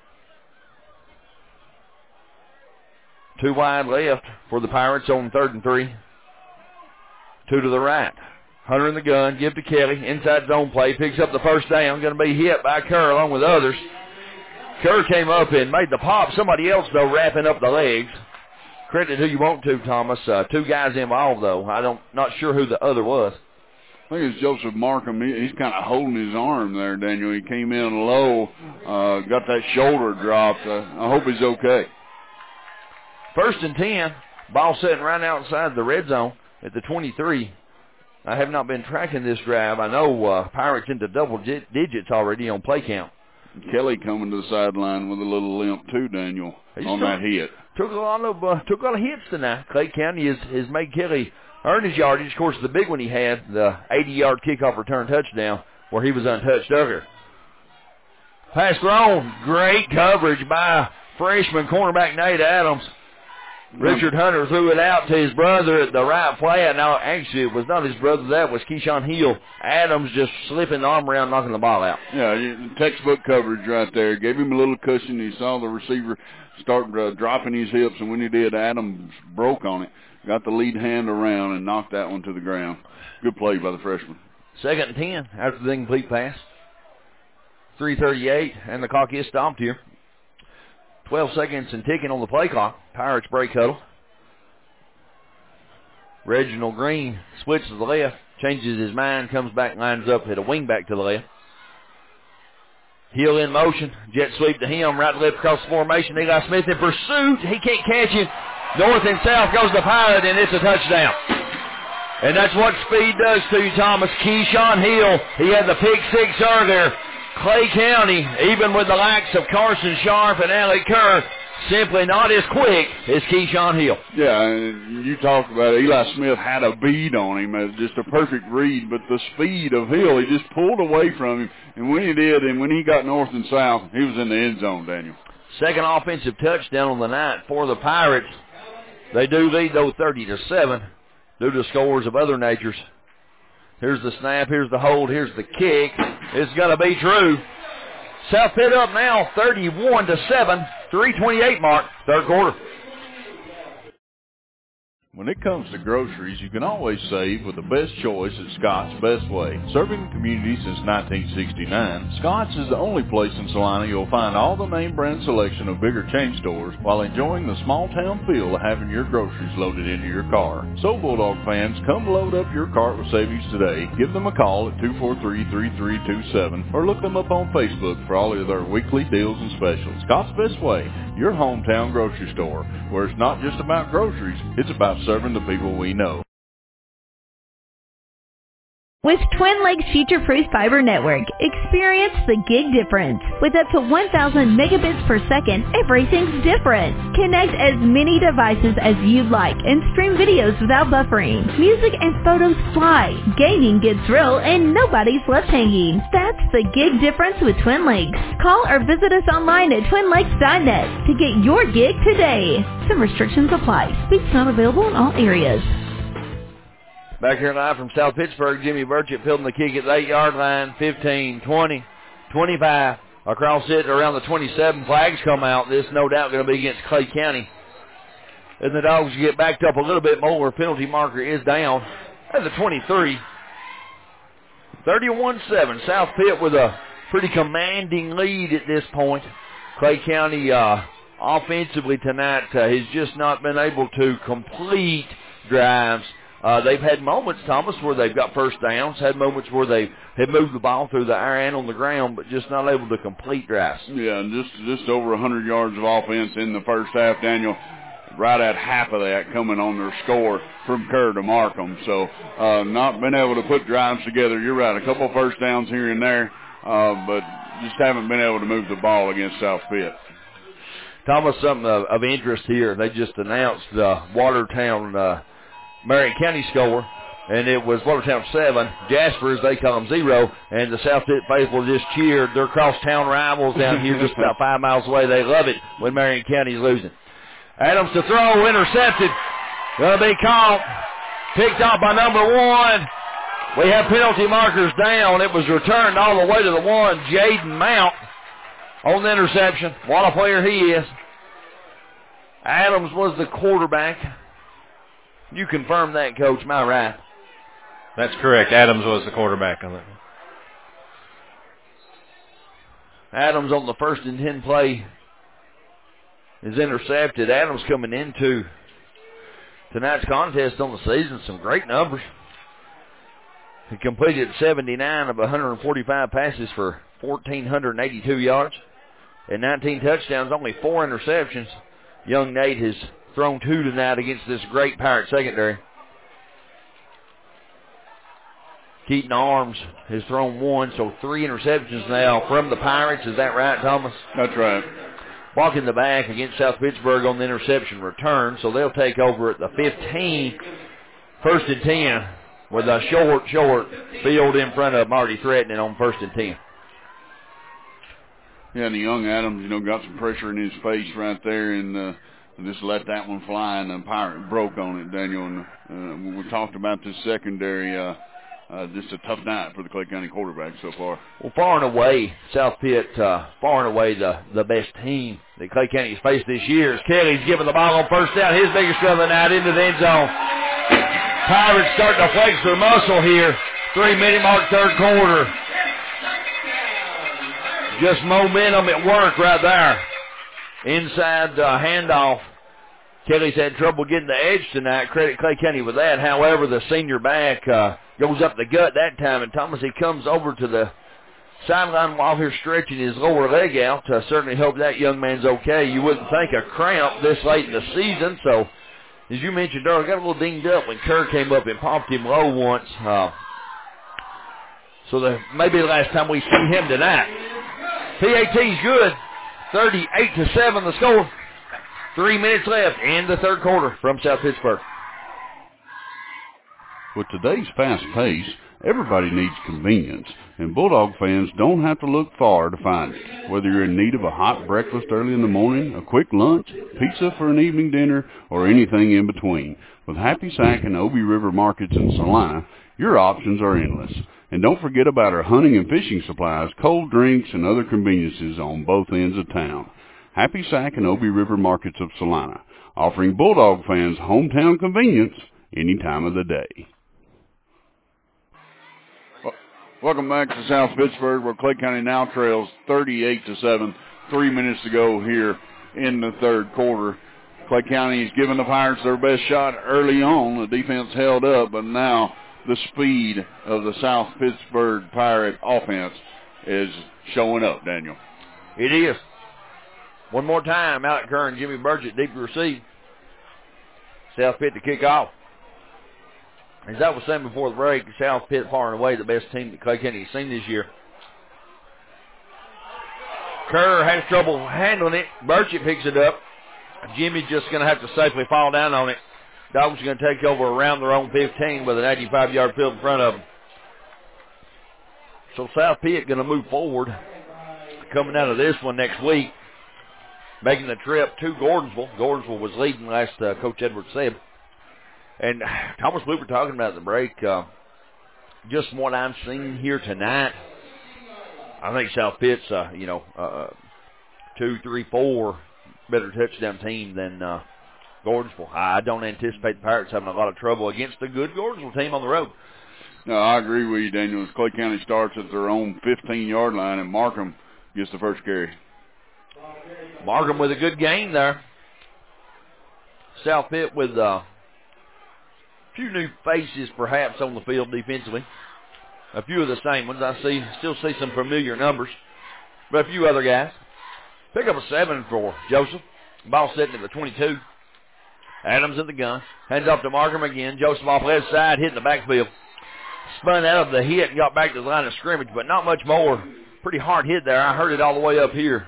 2 wide left for the Pirates on 3rd and 3. 2 to the right. Hunter in the gun, give to Kelly, inside zone play, picks up the first down, going to be hit by Kerr along with others. Kerr came up and made the pop. Somebody else, though, wrapping up the legs. Credit who you want to, Thomas. 2 guys involved, though. Not sure who the other was. I think it's Joseph Markham. He's kind of holding his arm there, Daniel. He came in low, got that shoulder dropped. I hope he's okay. 1st and 10, ball sitting right outside the red zone at the 23. I have not been tracking this drive. I know Pirates into double digits already on play count. Kelly coming to the sideline with a little limp too, Daniel, on that hit. Took a lot of hits tonight. Clay County has made Kelly earn his yardage. Of course, the big one he had, the 80-yard kickoff return touchdown where he was untouched earlier. Pass thrown. Great coverage by freshman cornerback Nate Adams. Richard Hunter threw it out to his brother at the right flat. Now, actually, it was not his brother. That was Keyshawn Hill. Adams just slipping the arm around, knocking the ball out. Yeah, textbook coverage right there. Gave him a little cushion. He saw the receiver start dropping his hips, and when he did, Adams broke on it. Got the lead hand around and knocked that one to the ground. Good play by the freshman. 2nd and 10 after the incomplete pass. 3:38, and the clock is stopped here. 12 seconds and ticking on the play clock. Pirates break huddle. Reginald Green switches to the left, changes his mind, comes back, lines up at a wing back to the left. Hill in motion, jet sweep to him, right to left across the formation. Eli Smith in pursuit. He can't catch him. North and south goes the Pirate, and it's a touchdown. And that's what speed does to you, Thomas. Keyshawn Hill, he had the pick 6 earlier. Clay County, even with the likes of Carson Sharp and Alec Kerr, simply not as quick as Keyshawn Hill. Yeah, you talked about it. Eli Smith had a bead on him, just a perfect read, but the speed of Hill, he just pulled away from him, and when he did, and when he got north and south, he was in the end zone, Daniel. Second offensive touchdown on the night for the Pirates. They do lead, though, 30-7, due to scores of other natures. Here's the snap, here's the hold, here's the kick. It's going to be true. South Pitt up now, 31-7, 3:28 mark, 3rd quarter. When it comes to groceries, you can always save with the best choice at Scott's Best Way. Serving the community since 1969, Scott's is the only place in Salina you'll find all the name brand selection of bigger chain stores while enjoying the small town feel of having your groceries loaded into your car. So Bulldog fans, come load up your cart with savings today. Give them a call at 243-3327 or look them up on Facebook for all of their weekly deals and specials. Scott's Best Way, your hometown grocery store, where it's not just about groceries, it's about serving the people we know. With Twin Lakes Future-Proof Fiber Network, experience the gig difference. With up to 1,000 megabits per second, everything's different. Connect as many devices as you'd like and stream videos without buffering. Music and photos fly, gaming gets real, and nobody's left hanging. That's the gig difference with Twin Lakes. Call or visit us online at twinlakes.net to get your gig today. Some restrictions apply. Speeds not available in all areas. Back here live from South Pittsburgh, Jimmy Burchett fielding the kick at the 8-yard line, 15, 20, 25. Across it around the 27, flags come out. This no doubt going to be against Clay County. And the Dogs get backed up a little bit more. Penalty marker is down at the 23. 31-7. South Pitt with a pretty commanding lead at this point. Clay County offensively tonight has just not been able to complete drives. They've had moments, Thomas, where they've got first downs, had moments where they have moved the ball through the air and on the ground, but just not able to complete drives. Yeah, and just over 100 yards of offense in the first half, Daniel. right at half of that coming on their score from Kerr to Markham. So not been able to put drives together. You're right, a couple of first downs here and there, but just haven't been able to move the ball against South Pitt. Thomas, something of interest here. They just announced Watertown Marion County score, and it was Watertown 7, Jaspers, they call them 0, and the South Pitt faithful just cheered. They're cross-town rivals down here just about 5 miles away. They love it when Marion County's losing. Adams to throw, intercepted. Going to be caught. Picked off by number 1. We have penalty markers down. It was returned all the way to the 1, Jaden Mount, on the interception. What a player he is. Adams was the quarterback. You confirm that, Coach, am I right? That's correct. Adams was the quarterback on that. Adams on the 1st and 10 play is intercepted. Adams coming into tonight's contest on the season, some great numbers. He completed 79 of 145 passes for 1,482 yards and 19 touchdowns, only 4 interceptions. Young Nate has thrown 2 tonight against this great Pirate secondary. Keaton Arms has thrown 1, so 3 interceptions now from the Pirates. Is that right, Thomas? That's right. Walking the back against South Pittsburgh on the interception return, so they'll take over at the 15, 1st and 10, with a short field in front of them, already threatening on 1st and 10. Yeah, and the young Adams, got some pressure in his face right there, and just let that one fly, and the Pirate broke on it, Daniel. And we talked about this secondary. Just a tough night for the Clay County quarterback so far. Well, far and away, South Pitt, far and away the best team that Clay County has faced this year. As Kelly's giving the ball on 1st down, his biggest run of the night into the end zone. Pirates starting to flex their muscle here. 3-minute mark, 3rd quarter. Just momentum at work right there. Inside handoff. Kelly's had trouble getting the edge tonight. Credit Clay County with that. However, the senior back goes up the gut that time, and Thomas, he comes over to the sideline while he's stretching his lower leg out. Certainly hope that young man's okay. You wouldn't think a cramp this late in the season. So, as you mentioned earlier, got a little dinged up when Kerr came up and popped him low once. So maybe the last time we see him tonight. PAT's good. 38-7 the score. 3 minutes left in the 3rd quarter from South Pittsburgh. With today's fast pace, everybody needs convenience, and Bulldog fans don't have to look far to find it. Whether you're in need of a hot breakfast early in the morning, a quick lunch, pizza for an evening dinner, or anything in between, with Happy Sack and Obie River Markets in Salina, your options are endless. And don't forget about our hunting and fishing supplies, cold drinks, and other conveniences on both ends of town. Happy Sack and Obie River Markets of Salina, offering Bulldog fans hometown convenience any time of the day. Welcome back to South Pittsburgh, where Clay County now trails 38-7. 3 minutes to go here in the 3rd quarter. Clay County is giving the Pirates their best shot early on. The defense held up, but now the speed of the South Pittsburgh Pirate offense is showing up, Daniel. It is. One more time, Alec Kerr and Jimmy Burgett deep to receive. South Pitt to kick off. As I was saying before the break, South Pitt far and away the best team that Clay County has seen this year. Kerr has trouble handling it. Burgett picks it up. Jimmy's just going to have to safely fall down on it. Dogs are going to take over around their own 15 with an 85-yard field in front of them. So South Pitt going to move forward. Coming out of this one next week, making the trip to Gordonsville. Gordonsville was leading last Coach Edwards said. And Thomas, we were talking about at the break, just from what I'm seeing here tonight, I think South Pitt's, 2, 3, 4 better touchdown team than Gordonsville. I don't anticipate the Pirates having a lot of trouble against a good Gordonsville team on the road. No, I agree with you, Daniel. As Clay County starts at their own 15-yard line, and Markham gets the first carry. Markham with a good gain there. South Pitt with a few new faces perhaps on the field defensively. A few of the same ones. I still see some familiar numbers. But a few other guys. Pick up a 7 for Joseph. Ball sitting at the 22. Adams in the gun. Hands off to Markham again. Joseph off left side, hitting the backfield. Spun out of the hit and got back to the line of scrimmage, but not much more. Pretty hard hit there. I heard it all the way up here.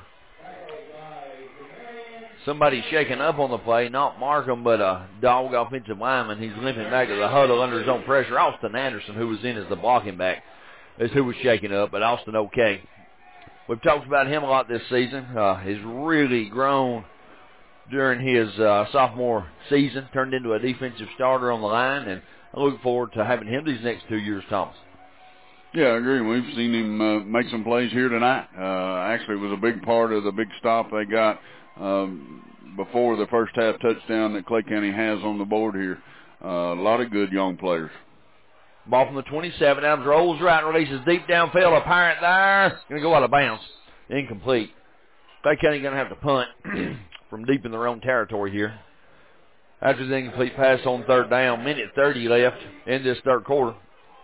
Somebody shaking up on the play, not Markham, but a Dog offensive lineman. He's limping back to the huddle under his own pressure. Austin Anderson, who was in as the blocking back, is who was shaking up, but Austin okay. We've talked about him a lot this season. He's really grown during his sophomore season, turned into a defensive starter on the line, and I look forward to having him these next 2 years, Thomas. Yeah, I agree. We've seen him make some plays here tonight. Actually, it was a big part of the big stop they got before the first half touchdown that Clay County has on the board here. A lot of good young players. Ball from the 27. Adams rolls right and releases deep downfield. A Pirate there. Going to go out of bounds. Incomplete. Clay County going to have to punt from deep in their own territory here. After the incomplete pass on third down, minute 30 left in this third quarter.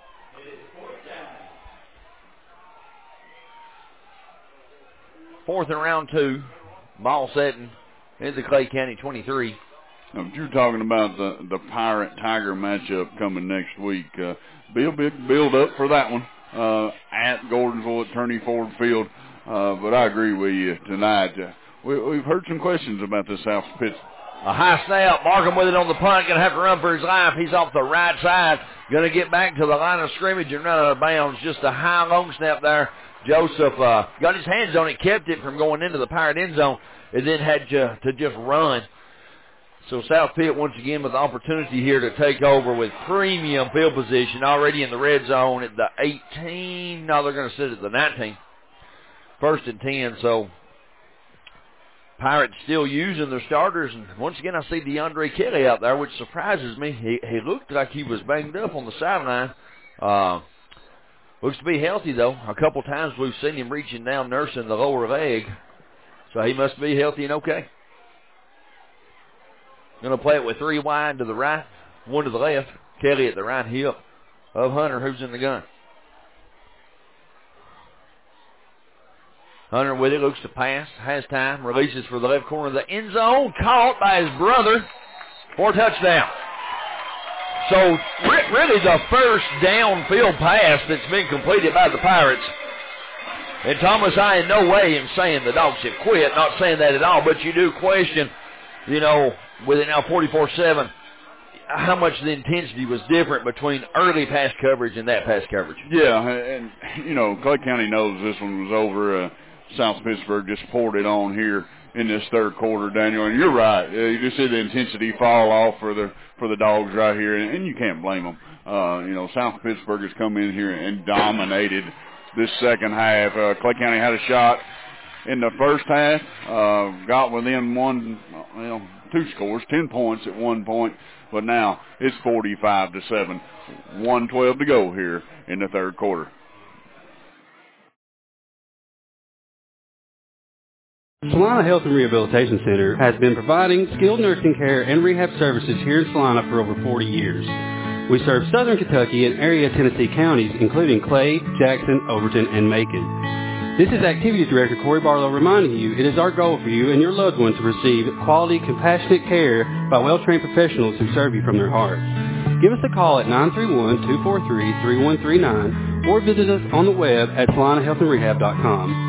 Fourth and round 2. Ball setting into Clay County 23. Now, if you're talking about the Pirate-Tiger matchup coming next week, be a big build-up for that one at Gordonsville at Turney Ford Field. But I agree with you tonight. We've heard some questions about this South Pitt. A high snap. Markham with it on the punt. Going to have to run for his life. He's off the right side. Going to get back to the line of scrimmage and run out of bounds. Just a high, long snap there. Joseph got his hands on it, kept it from going into the Pirate end zone, and then had to just run. So South Pitt once again with the opportunity here to take over with premium field position already in the red zone at the 18. Now they're going to sit at the 19. First and 10, so Pirates still using their starters. And once again, I see DeAndre Kelly out there, which surprises me. He looked like he was banged up on the sideline. Looks to be healthy, though. A couple times we've seen him reaching down, nursing the lower leg. So he must be healthy and okay. Going to play it with 3 wide to the right, 1 to the left. Kelly at the right hip of Hunter, who's in the gun. Hunter with it, looks to pass, has time, releases for the left corner of the end zone, caught by his brother for a touchdown. So really the first downfield pass that's been completed by the Pirates. And Thomas, I in no way am saying the Dogs have quit, not saying that at all, but you do question, with it now 44-7, how much the intensity was different between early pass coverage and that pass coverage. Yeah, and, Clay County knows this one was over. South Pittsburgh just poured it on here in this third quarter, Daniel. And you're right. You just see the intensity fall off for the Dogs right here, and you can't blame them. South Pittsburgh has come in here and dominated this second half. Clay County had a shot in the first half, got within 2 scores, 10 points at one point, but now it's 45-7, 1:12 to go here in the third quarter. Salina Health and Rehabilitation Center has been providing skilled nursing care and rehab services here in Salina for over 40 years. We serve southern Kentucky and area Tennessee counties, including Clay, Jackson, Overton, and Macon. This is Activities Director Corey Barlow reminding you it is our goal for you and your loved one to receive quality, compassionate care by well-trained professionals who serve you from their hearts. Give us a call at 931-243-3139 or visit us on the web at salinahealthandrehab.com.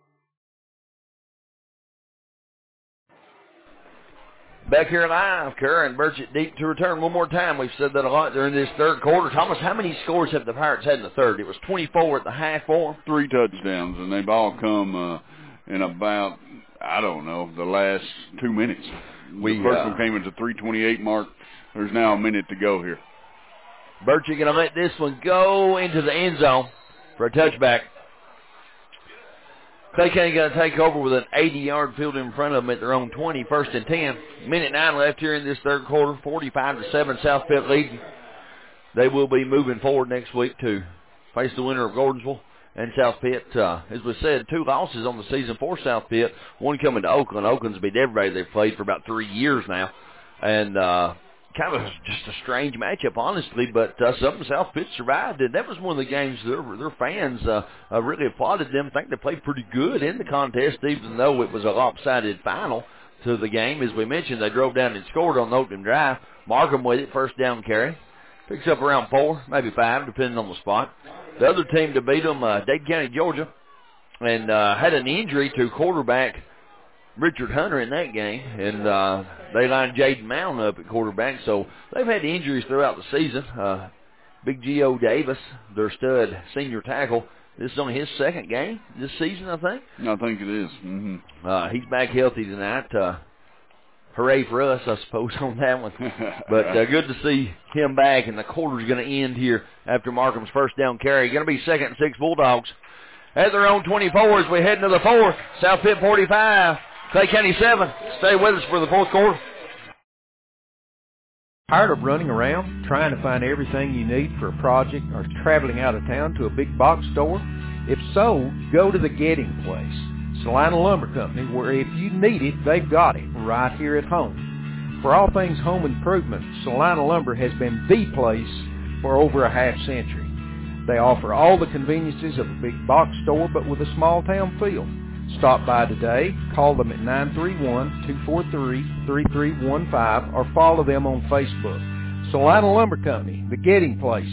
Back here live, Kerr and Burchett deep to return one more time. We've said that a lot during this third quarter. Thomas, how many scores have the Pirates had in the third? It was 24 at the half for 3 touchdowns, and they've all come in about, the last 2 minutes. The first one came at the 3:28 mark. There's now a minute to go here. Burchett going to let this one go into the end zone for a touchback. Clay County going to take over with an 80-yard field in front of them at their own 20, first and 10. Minute 9 left here in this third quarter, 45-7, South Pitt leading. They will be moving forward next week to face the winner of Gordonsville and South Pitt. As we said, 2 losses on the season for South Pitt, one coming to Oakland. Oakland's beat everybody they've played for about 3 years now. And kind of just a strange matchup, honestly, but something South Pitt survived, and that was one of the games their fans really applauded them. I think they played pretty good in the contest, even though it was a lopsided final. to the game. As we mentioned, they drove down and scored on the opening drive. Markham with it, first down carry. Picks up around 4, maybe 5, depending on the spot. The other team to beat them, Dade County, Georgia, and had an injury to quarterback Richard Hunter in that game, and they lined Jaden Mound up at quarterback, so they've had injuries throughout the season. Big G.O. Davis, their stud senior tackle, this is only his second game this season, I think. I think it is. Mm-hmm. He's back healthy tonight. Hooray for us, I suppose, on that one. But good to see him back, and the quarter's going to end here after Markham's first down carry. Going to be 2nd and 6 Bulldogs at their own 24 as we head into the 4th. South Pitt 45, Clay County 7. Stay with us for the 4th quarter. Tired of running around trying to find everything you need for a project or traveling out of town to a big box store? If so, go to the Getting Place, Salina Lumber Company, where if you need it, they've got it right here at home. For all things home improvement, Salina Lumber has been the place for over a half century. They offer all the conveniences of a big box store, but with a small town feel. Stop by today, call them at 931-243-3315, or follow them on Facebook. Salina Lumber Company, the Getting Place.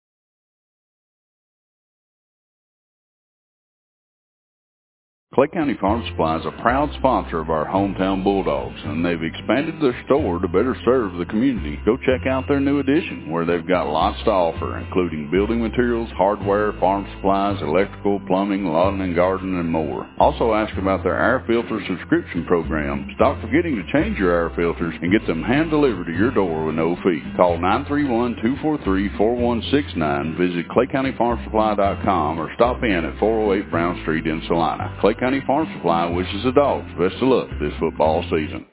Clay County Farm Supply is a proud sponsor of our hometown Bulldogs, and they've expanded their store to better serve the community. Go check out their new addition, where they've got lots to offer, including building materials, hardware, farm supplies, electrical, plumbing, lawn and garden, and more. Also ask about their air filter subscription program. Stop forgetting to change your air filters and get them hand-delivered to your door with no fee. Call 931-243-4169, visit ClayCountyFarmSupply.com, or stop in at 408 Brown Street in Salina. Clay County Farm Supply wishes the Dogs best of luck this football season.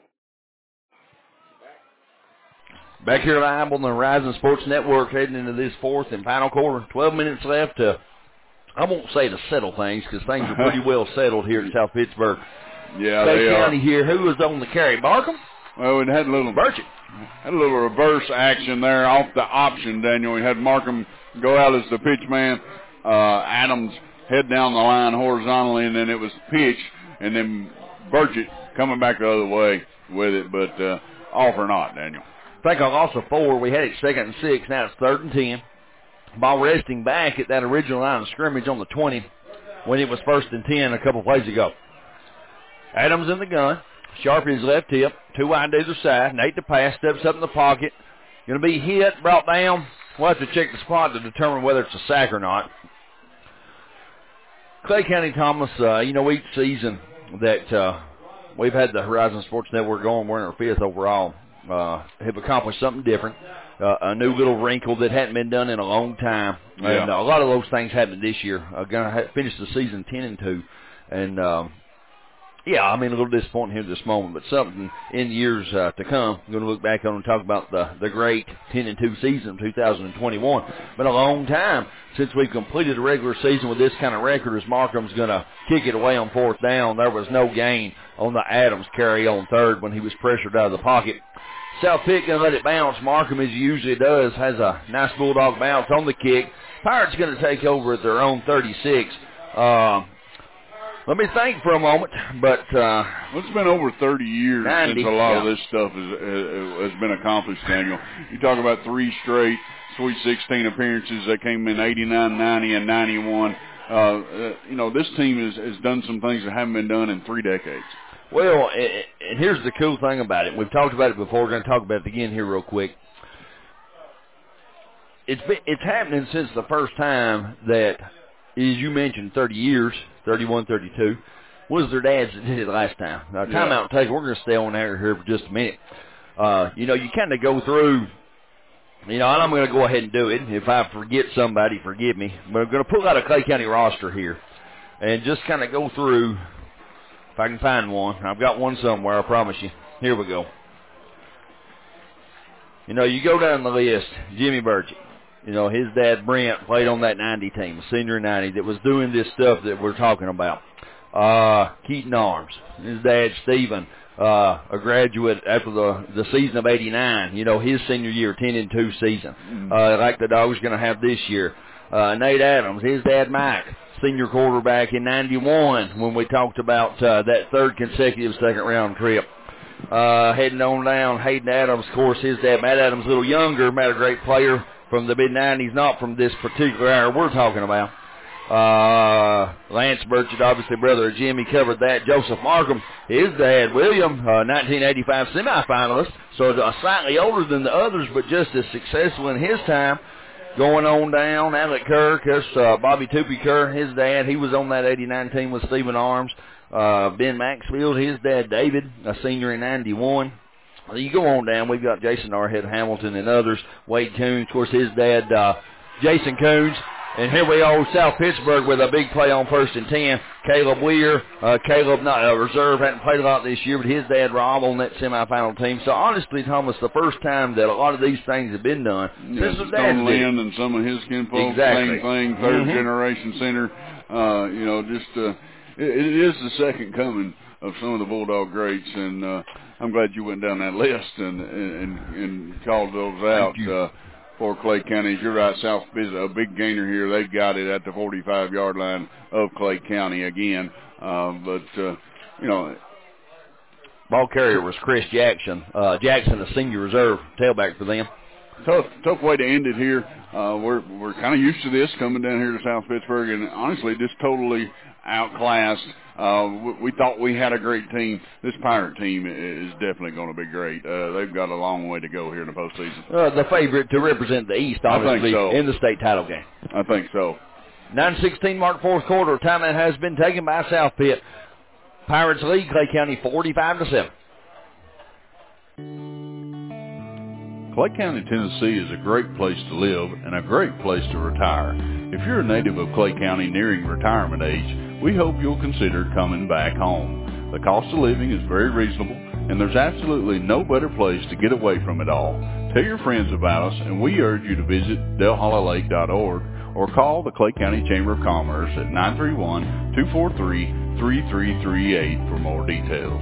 Back here live on the Horizon Sports Network, heading into this 4th and final quarter. 12 minutes left to, I won't say to settle things, because things are pretty well settled here in South Pittsburgh. Yeah, Clay they County are. here. Who was on the carry? Markham? Well, it had a little Burchett. Had a little reverse action there off the option, Daniel. We had Markham go out as the pitch man. Adams head down the line horizontally, and then it was pitch, and then Burchett coming back the other way with it, but off or not, Daniel. I think I lost a 4. We had it 2nd and 6. Now it's 3rd and 10. Ball resting back at that original line of scrimmage on the 20 when it was 1st and 10 a couple plays ago. Adams in the gun. Sharp his left hip. 2 wide to either side. Nate the pass. Steps up in the pocket. Going to be hit, brought down. We'll have to check the spot to determine whether it's a sack or not. Clay County Thomas, each season that we've had the Horizon Sports Network going, we're in our 5th overall, have accomplished something different, a new little wrinkle that hadn't been done in a long time, and a lot of those things happened this year. Going to finish the season 10-2, and a little disappointing here at this moment, but something in years to come. I'm going to look back on and talk about the great 10-2 season of 2021. Been a long time since we've completed a regular season with this kind of record, as Markham's going to kick it away on 4th down. There was no gain on the Adams carry on 3rd when he was pressured out of the pocket. South Pitt going to let it bounce. Markham, as he usually does, has a nice Bulldog bounce on the kick. Pirates going to take over at their own 36. Let me think for a moment, but it's been over 30 years 90, since a lot of this stuff has been accomplished, Daniel. You talk about 3 straight Sweet 16 appearances that came in 89, 90, and 91. This team has done some things that haven't been done in 3 decades. Well, and here's the cool thing about it. We've talked about it before. We're going to talk about it again here real quick. It's happening since the first time that, as you mentioned, 30 years, 31, 32, was their dads that did it last time. Now, timeout take. We're going to stay on air here for just a minute. You kind of go through, and I'm going to go ahead and do it. If I forget somebody, forgive me. But I'm going to pull out a Clay County roster here and just kind of go through, if I can find one. I've got one somewhere, I promise you. Here we go. You go down the list, Jimmy Burchett. His dad, Brent, played on that 90 team, senior 90, that was doing this stuff that we're talking about. Keaton Arms. His dad, Stephen, a graduate after the season of 89, his senior year, 10-2 season, like the Dogs going to have this year. Nate Adams, his dad, Mike, senior quarterback in 91 when we talked about that 3rd consecutive second-round trip. heading on down. Hayden Adams, of course, his dad, Matt Adams, a little younger. Matt, a great player from the mid-'90s, not from this particular era we're talking about. Lance Burchett, obviously brother of Jimmy, covered that. Joseph Markham, his dad, William, 1985 semifinalist, so slightly older than the others, but just as successful in his time. Going on down, Alec Kerr, Bobby Toopy Kerr, his dad, he was on that 89 team with Stephen Arms. Ben Maxfield, his dad, David, a senior in 91. You go on down, we've got Jason Arhead Hamilton and others. Wade Coons, of course, his dad, Jason Coons. And here we are, South Pittsburgh with a big play on 1st and 10. Caleb Weir, Caleb, not a reserve, hadn't played a lot this year, but his dad, Rob, on that semifinal team. So honestly, Thomas, the first time that a lot of these things have been done since his dad Stone Lynn and some of his kinfolk, exactly. Same thing, third generation center. It is the second coming of some of the Bulldog greats, and I'm glad you went down that list and called those out. For Clay County. You're right, South is a big gainer here. They've got it at the 45-yard line of Clay County again. Ball carrier was Chris Jackson. Jackson, a senior reserve tailback for them. Tough way to end it here. We're kind of used to this coming down here to South Pittsburgh, and honestly, just totally outclassed. We thought we had a great team. This Pirate team is definitely going to be great. They've got a long way to go here in the postseason. The favorite to represent the East, obviously, in the state title game. I think so. 9:16 mark, fourth quarter. Timeout has been taken by South Pitt. Pirates lead Clay County 45-7. Clay County, Tennessee is a great place to live and a great place to retire. If you're a native of Clay County nearing retirement age, we hope you'll consider coming back home. The cost of living is very reasonable, and there's absolutely no better place to get away from it all. Tell your friends about us, and we urge you to visit delhollylake.org or call the Clay County Chamber of Commerce at 931-243-3338 for more details.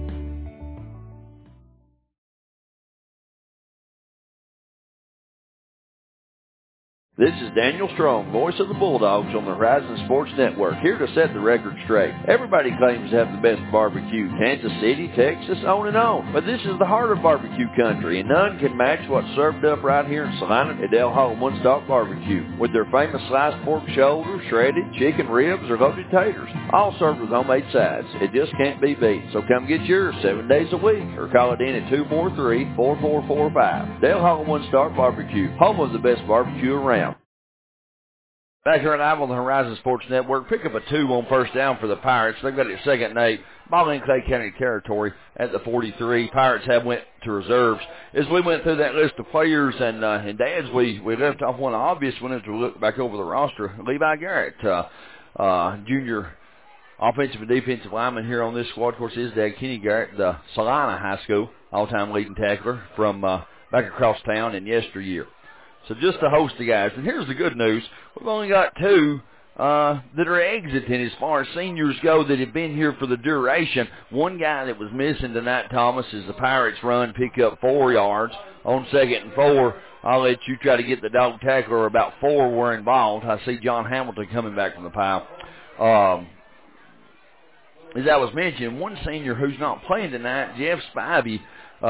This is Daniel Strong, voice of the Bulldogs on the Horizon Sports Network, here to set the record straight. Everybody claims to have the best barbecue, Kansas City, Texas, on and on. But this is the heart of barbecue country, and none can match what's served up right here in Salina at Del Hall One Stop Barbecue, with their famous sliced pork shoulder, shredded chicken ribs, or loaded taters, all served with homemade sides. It just can't be beat. So come get yours 7 days a week, or call it in at 243-4445. Del Hall One Stop Barbecue, home of the best barbecue around. Back here live on the Horizon Sports Network, pick up a 2 on first down for the Pirates. They've got it 2nd and 8. Ball in Clay County territory at the 43. Pirates have went to reserves. As we went through that list of players and dads, we left off one obvious one as we look back over the roster. Levi Garrett, junior offensive and defensive lineman here on this squad. Of course, his dad, Kenny Garrett, the Salina High School all-time leading tackler from back across town in yesteryear. So just a host of guys. And here's the good news. We've only got 2 that are exiting as far as seniors go that have been here for the duration. One guy that was missing tonight, Thomas, is the Pirates run, pick up 4 yards on 2nd and 4. I'll let you try to get the dog tackler. About 4 were involved. I see John Hamilton coming back from the pile. As I was mentioning, one senior who's not playing tonight, Jeff Spivey,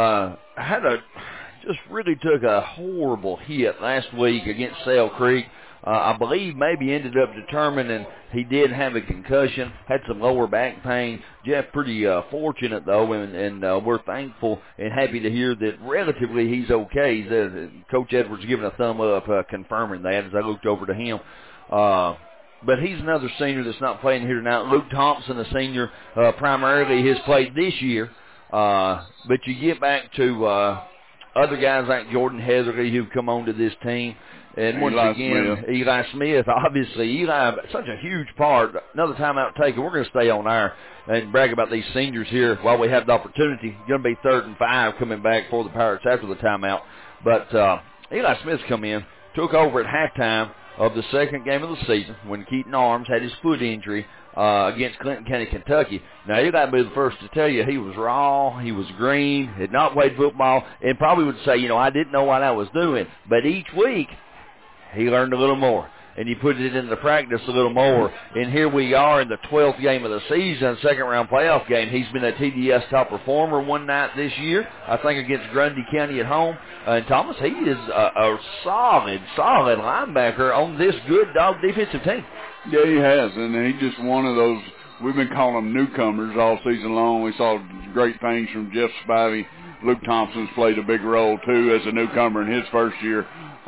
just really took a horrible hit last week against Sale Creek. I believe maybe ended up determining he did have a concussion, had some lower back pain. Jeff pretty fortunate, though, and we're thankful and happy to hear that relatively he's okay. Coach Edwards giving a thumb up, confirming that as I looked over to him. But he's another senior that's not playing here tonight. Luke Thompson, a senior, primarily has played this year. But you get back to other guys like Jordan Heatherly who've come on to this team. And once again, Eli Smith, obviously, Eli, such a huge part. Another timeout taken. We're going to stay on air and brag about these seniors here while we have the opportunity. Going to be 3rd and 5 coming back for the Pirates after the timeout. But Eli Smith's come in, took over at halftime of the 2nd game of the season when Keaton Arms had his foot injury against Clinton County, Kentucky. Now, Eli will be the first to tell you he was raw, he was green, had not played football, and probably would say, I didn't know what I was doing. But each week, he learned a little more. and you put it into practice a little more. And here we are in the 12th game of the season, second-round playoff game. He's been a TDS top performer one night this year, I think against Grundy County at home. And Thomas, he is a solid linebacker on this good dog defensive team. Yeah, he has, and he's just one of those. We've been calling them newcomers all season long. We saw great things from Jeff Spivey. Luke Thompson's played a big role, too, as a newcomer in his first year.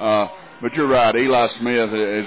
But you're right, Eli Smith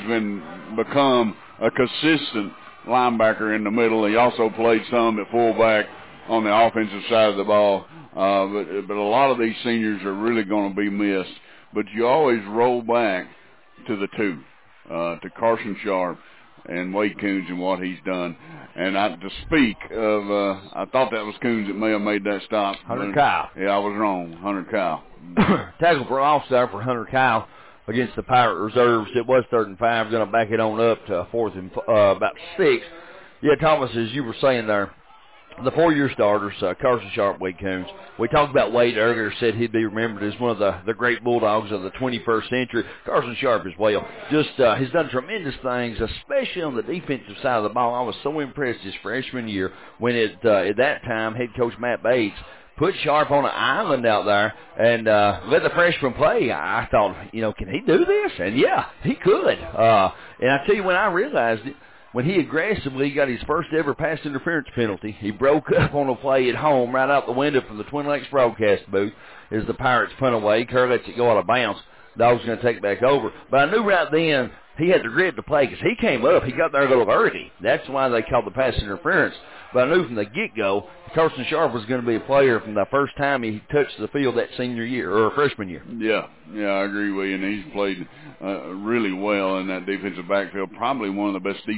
has become a consistent linebacker in the middle. He also played some at fullback on the offensive side of the ball. But a lot of these seniors are really going to be missed. But you always roll back to the two, to Carson Sharp and Wade Coons and what he's done. And to speak of, I thought that was Coons that may have made that stop. Hunter Kyle. Yeah, I was wrong. Hunter Kyle. Tackle for loss there for Hunter Kyle against the Pirate Reserves. It was 3rd and 5. Going to back it on up to 4th and about 6. Yeah, Thomas, as you were saying there, the 4-year starters, Carson Sharp, Wade Coons. We talked about Wade earlier, said he'd be remembered as one of the great Bulldogs of the 21st century. Carson Sharp as well. Just he's done tremendous things, especially on the defensive side of the ball. I was so impressed his freshman year when at that time head coach Matt Bates put Sharp on an island out there and let the freshman play. I thought, can he do this? And, yeah, he could. And I tell you, when I realized it, when he aggressively got his first ever pass interference penalty, he broke up on a play at home right out the window from the Twin Lakes broadcast booth as the Pirates punt away. Kerr lets it go out of bounds. Dog's going to take it back over. But I knew right then he had the grit to play because he came up. He got there a little early. That's why they called the pass interference. But I knew from the get-go Carson Sharp was going to be a player from the first time he touched the field that senior year or freshman year. Yeah, I agree with you. And he's played really well in that defensive backfield. Probably one of the best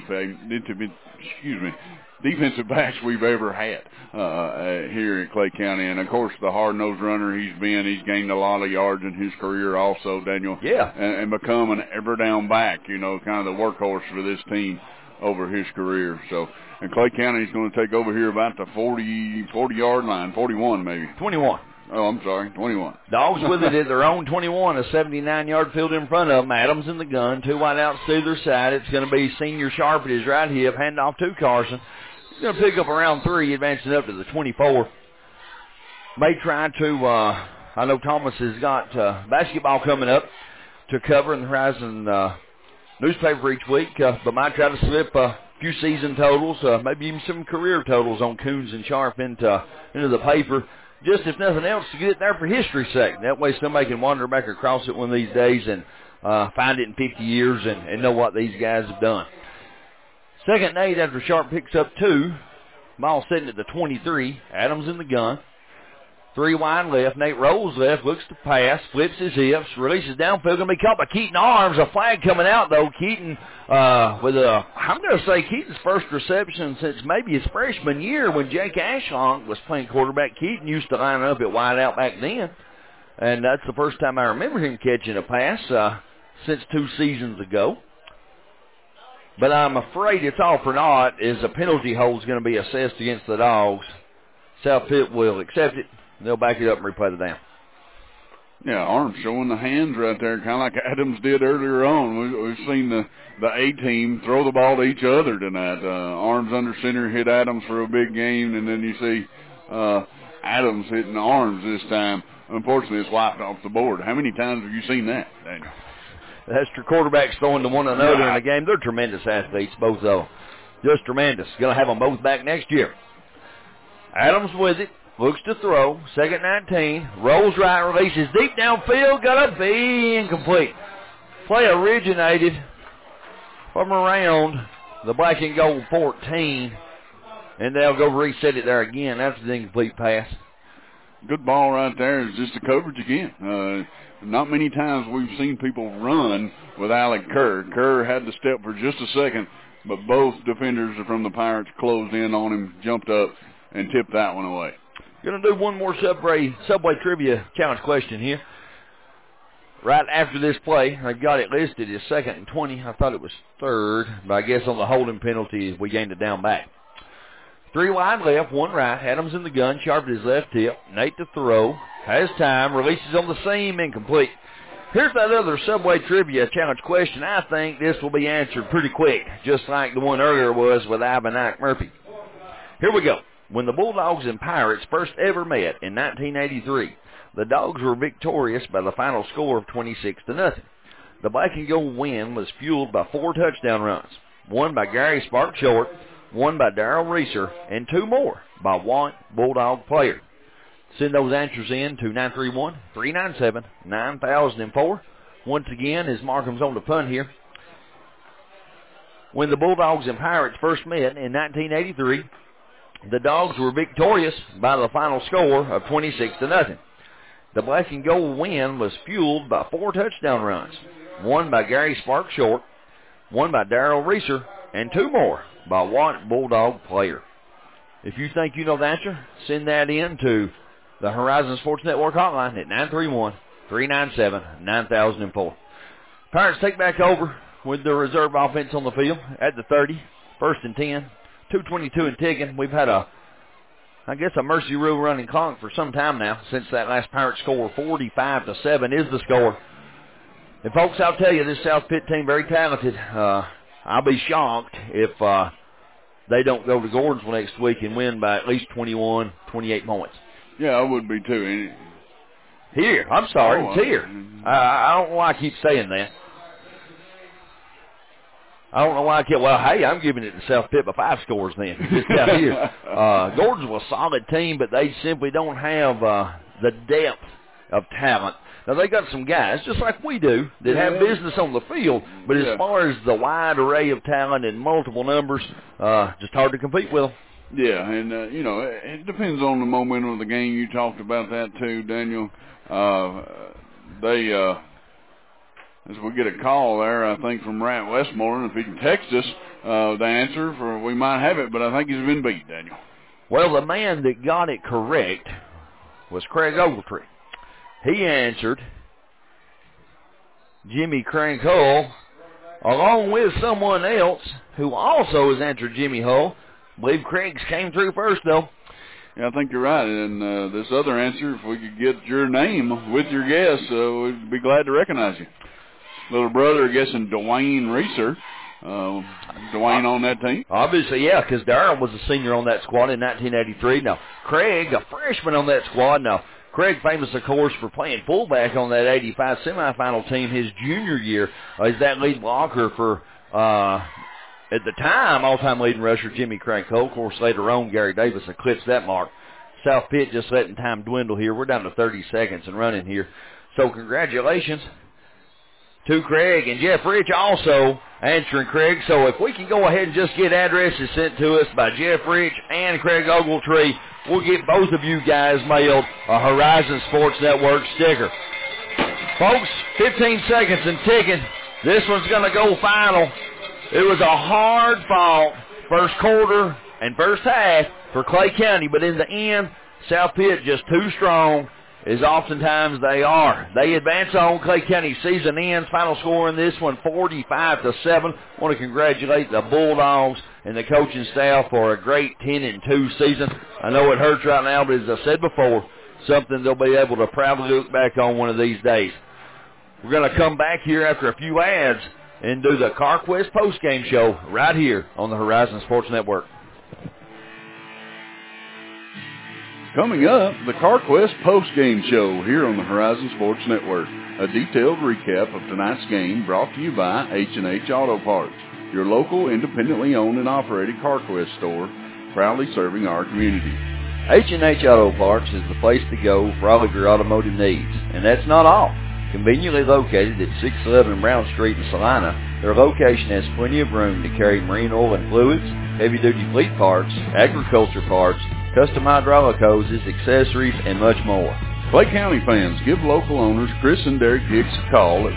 defensive backs we've ever had here in Clay County. And, of course, the hard-nosed runner he's gained a lot of yards in his career also, Daniel. Yeah. And become an ever-down back, kind of the workhorse for this team over his career. So, and Clay County is going to take over here about the 40-yard line, 41 maybe. 21. Oh, I'm sorry, 21. Dogs with it at their own 21, a 79-yard field in front of them. Adams in the gun, 2 wide outs to their side. It's going to be Senior Sharp at his right hip, handoff to Carson. He's going to pick up around 3, advancing up to the 24. May try to, I know Thomas has got basketball coming up to cover in the Horizon newspaper each week, but might try to slip a few season totals, maybe even some career totals on Coons and Sharp into the paper, just if nothing else to get it there for history's sake. That way somebody can wander back across it one of these days and find it in 50 years and know what these guys have done. 2nd and 8 after Sharp picks up 2. Ball sitting at the 23. Adams in the gun. 3 wide left. Nate rolls left, looks to pass, flips his hips, releases downfield. Going to be caught by Keaton Arms. A flag coming out, though. Keaton I'm going to say Keaton's first reception since maybe his freshman year when Jake Ashlong was playing quarterback. Keaton used to line up at wide out back then. And that's the first time I remember him catching a pass since 2 seasons ago. But I'm afraid it's all for naught as a penalty hold is going to be assessed against the Dogs. South Pitt will accept it. They'll back it up and replay the down. Yeah, Arms showing the hands right there, kind of like Adams did earlier on. We've seen the A-team throw the ball to each other tonight. Arms under center hit Adams for a big game, and then you see Adams hitting Arms this time. Unfortunately, it's wiped off the board. How many times have you seen that, Daniel? That's your quarterbacks throwing to one another in a game. They're tremendous athletes, both of them. Just tremendous. Going to have them both back next year. Adams with it. Looks to throw. 2nd 19. Rolls right, releases deep downfield. Got to be incomplete. Play originated from around the black and gold 14. And they'll go reset it there again. That's an incomplete pass. Good ball right there. It's just the coverage again. Not many times we've seen people run with Alec Kerr. Kerr had to step for just a second, but both defenders from the Pirates closed in on him, jumped up, and tipped that one away. Going to do one more Subway Trivia Challenge question here. Right after this play, I've got it listed as 2nd and 20. I thought it was 3rd, but I guess on the holding penalty, we gained it down back. 3 wide left, 1 right. Adams in the gun, Sharp at his left hip. Nate to throw. Has time, releases on the seam, incomplete. Here's that other Subway Trivia Challenge question. I think this will be answered pretty quick, just like the one earlier was with Ivan Ike Murphy. Here we go. When the Bulldogs and Pirates first ever met in 1983, the Dogs were victorious by the final score of 26-0. The Black and Gold win was fueled by 4 touchdown runs, one by Gary Spark Short, one by Darrell Reeser, and 2 more by one Bulldog player. Send those answers in to 931-397-9004. Once again, as Markham's on the punt here, when the Bulldogs and Pirates first met in 1983, the Dogs were victorious by the final score of 26-0. The Black and Gold win was fueled by 4 touchdown runs, one by Gary Spark Short, one by Darrell Reeser, and 2 more by one Bulldog player. If you think you know the answer, send that in to the Horizon Sports Network hotline at 931-397-9004. Pirates take back over with the reserve offense on the field at the 30, 1st and 10, 2:22 and ticking. We've had a mercy rule running clock for some time now, since that last Pirate score. 45-7 is the score. And folks, I'll tell you, this South Pitt team, very talented. I'll be shocked if they don't go to Gordonsville next week and win by at least 21, 28 points. Yeah, I would be too. Here, I'm sorry, it's here. I don't know why I keep saying that. I don't know why I keep, well, hey, I'm giving it to South Pitt by 5 scores then. Just out here. Gordonsville's a solid team, but they simply don't have the depth of talent. Now, they got some guys, just like we do, that have business on the field, but as far as the wide array of talent and multiple numbers, just hard to compete with them. Yeah, and, it depends on the momentum of the game. You talked about that too, Daniel. As we get a call there, I think, from Rat Westmoreland, if he can text us the answer, we might have it, but I think he's been beat, Daniel. Well, the man that got it correct was Craig Ogletree. He answered Jimmy Crank Hull, along with someone else who also has answered Jimmy Hull. I believe Craig's came through first, though. Yeah, I think you're right. And this other answer, if we could get your name with your guess, we'd be glad to recognize you. Little brother guessing Dwayne Reeser. Dwayne on that team? Obviously, yeah, because Darrell was a senior on that squad in 1983. Now, Craig, a freshman on that squad. Now, Craig, famous, of course, for playing fullback on that 85 semifinal team his junior year. He's that lead blocker for, at the time, all-time leading rusher Jimmy Crank Hull. Of course, later on, Gary Davis eclipsed that mark. South Pitt just letting time dwindle here. We're down to 30 seconds and running here. So, congratulations to Craig, and Jeff Rich also answering Craig. So if we can go ahead and just get addresses sent to us by Jeff Rich and Craig Ogletree, we'll get both of you guys mailed a Horizon Sports Network sticker. Folks, 15 seconds and ticking. This one's going to go final. It was a hard-fought first quarter and first half for Clay County, but in the end, South Pitt just too strong, as oftentimes they are. They advance on. Clay County season ends. Final score in this one, 45-7. I want to congratulate the Bulldogs and the coaching staff for a great 10-2 season. I know it hurts right now, but as I said before, something they'll be able to proudly look back on one of these days. We're going to come back here after a few ads and do the CarQuest postgame show right here on the Horizon Sports Network. Coming up, the CarQuest postgame show here on the Horizon Sports Network. A detailed recap of tonight's game brought to you by H&H Auto Parts, your local independently owned and operated CarQuest store, proudly serving our community. H&H Auto Parts is the place to go for all of your automotive needs. And that's not all. Conveniently located at 611 Brown Street in Salina, their location has plenty of room to carry marine oil and fluids, heavy-duty fleet parts, agriculture parts, custom hydraulic hoses, accessories, and much more. Clay County fans, give local owners Chris and Derek Hicks a call at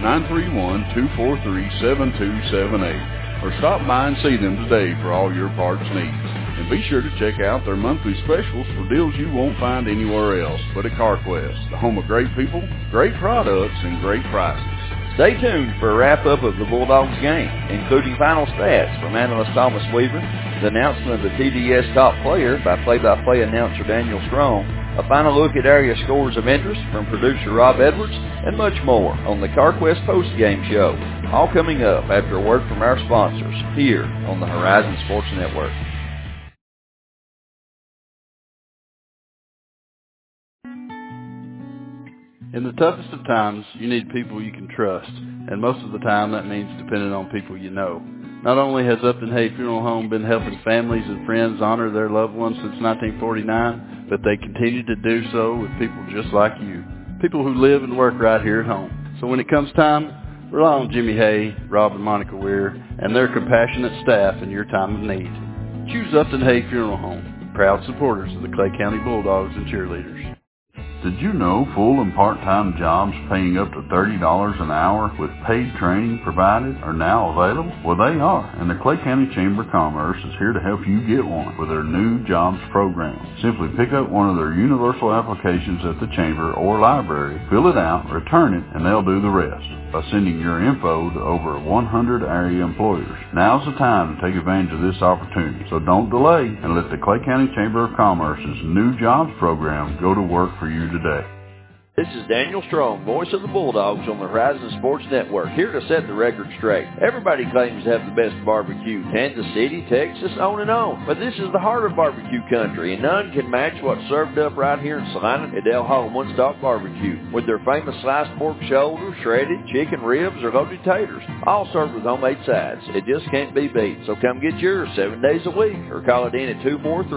931-243-7278 or stop by and see them today for all your parts needs. And be sure to check out their monthly specials for deals you won't find anywhere else but at CarQuest, the home of great people, great products, and great prices. Stay tuned for a wrap-up of the Bulldogs game, including final stats from analyst Thomas Weaver, the announcement of the TDS top player by play-by-play announcer Daniel Strong, a final look at area scores of interest from producer Rob Edwards, and much more on the CarQuest post-game show. All coming up after a word from our sponsors here on the Horizon Sports Network. In the toughest of times, you need people you can trust, and most of the time that means depending on people you know. Not only has Upton Hay Funeral Home been helping families and friends honor their loved ones since 1949, but they continue to do so with people just like you, people who live and work right here at home. So when it comes time, rely on Jimmy Hay, Rob and Monica Weir, and their compassionate staff in your time of need. Choose Upton Hay Funeral Home, proud supporters of the Clay County Bulldogs and cheerleaders. Did you know full and part-time jobs paying up to $30 an hour with paid training provided are now available? Well, they are, and the Clay County Chamber of Commerce is here to help you get one with their new jobs program. Simply pick up one of their universal applications at the Chamber or library, fill it out, return it, and they'll do the rest by sending your info to over 100 area employers. Now's the time to take advantage of this opportunity, so don't delay and let the Clay County Chamber of Commerce's new jobs program go to work for you today. This is Daniel Strong, voice of the Bulldogs on the Horizon Sports Network, here to set the record straight. Everybody claims to have the best barbecue, Kansas City, Texas, on and on. But this is the heart of barbecue country, and none can match what's served up right here in Salina at Del Hall One Stop Barbecue, with their famous sliced pork shoulder, shredded chicken ribs, or loaded taters, all served with homemade sides. It just can't be beat, so come get yours 7 days a week, or call it in at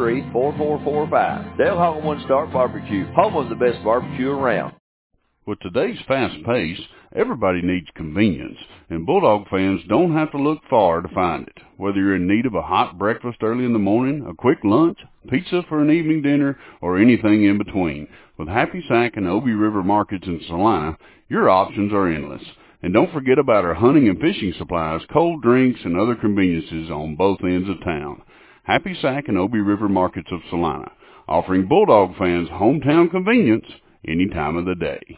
243-4445. Del Hall One Stop Barbecue, home of the best barbecue around. With today's fast pace, everybody needs convenience, and Bulldog fans don't have to look far to find it. Whether you're in need of a hot breakfast early in the morning, a quick lunch, pizza for an evening dinner, or anything in between, with Happy Sack and Obie River Markets in Salina, your options are endless. And don't forget about our hunting and fishing supplies, cold drinks, and other conveniences on both ends of town. Happy Sack and Obie River Markets of Salina, offering Bulldog fans hometown convenience any time of the day.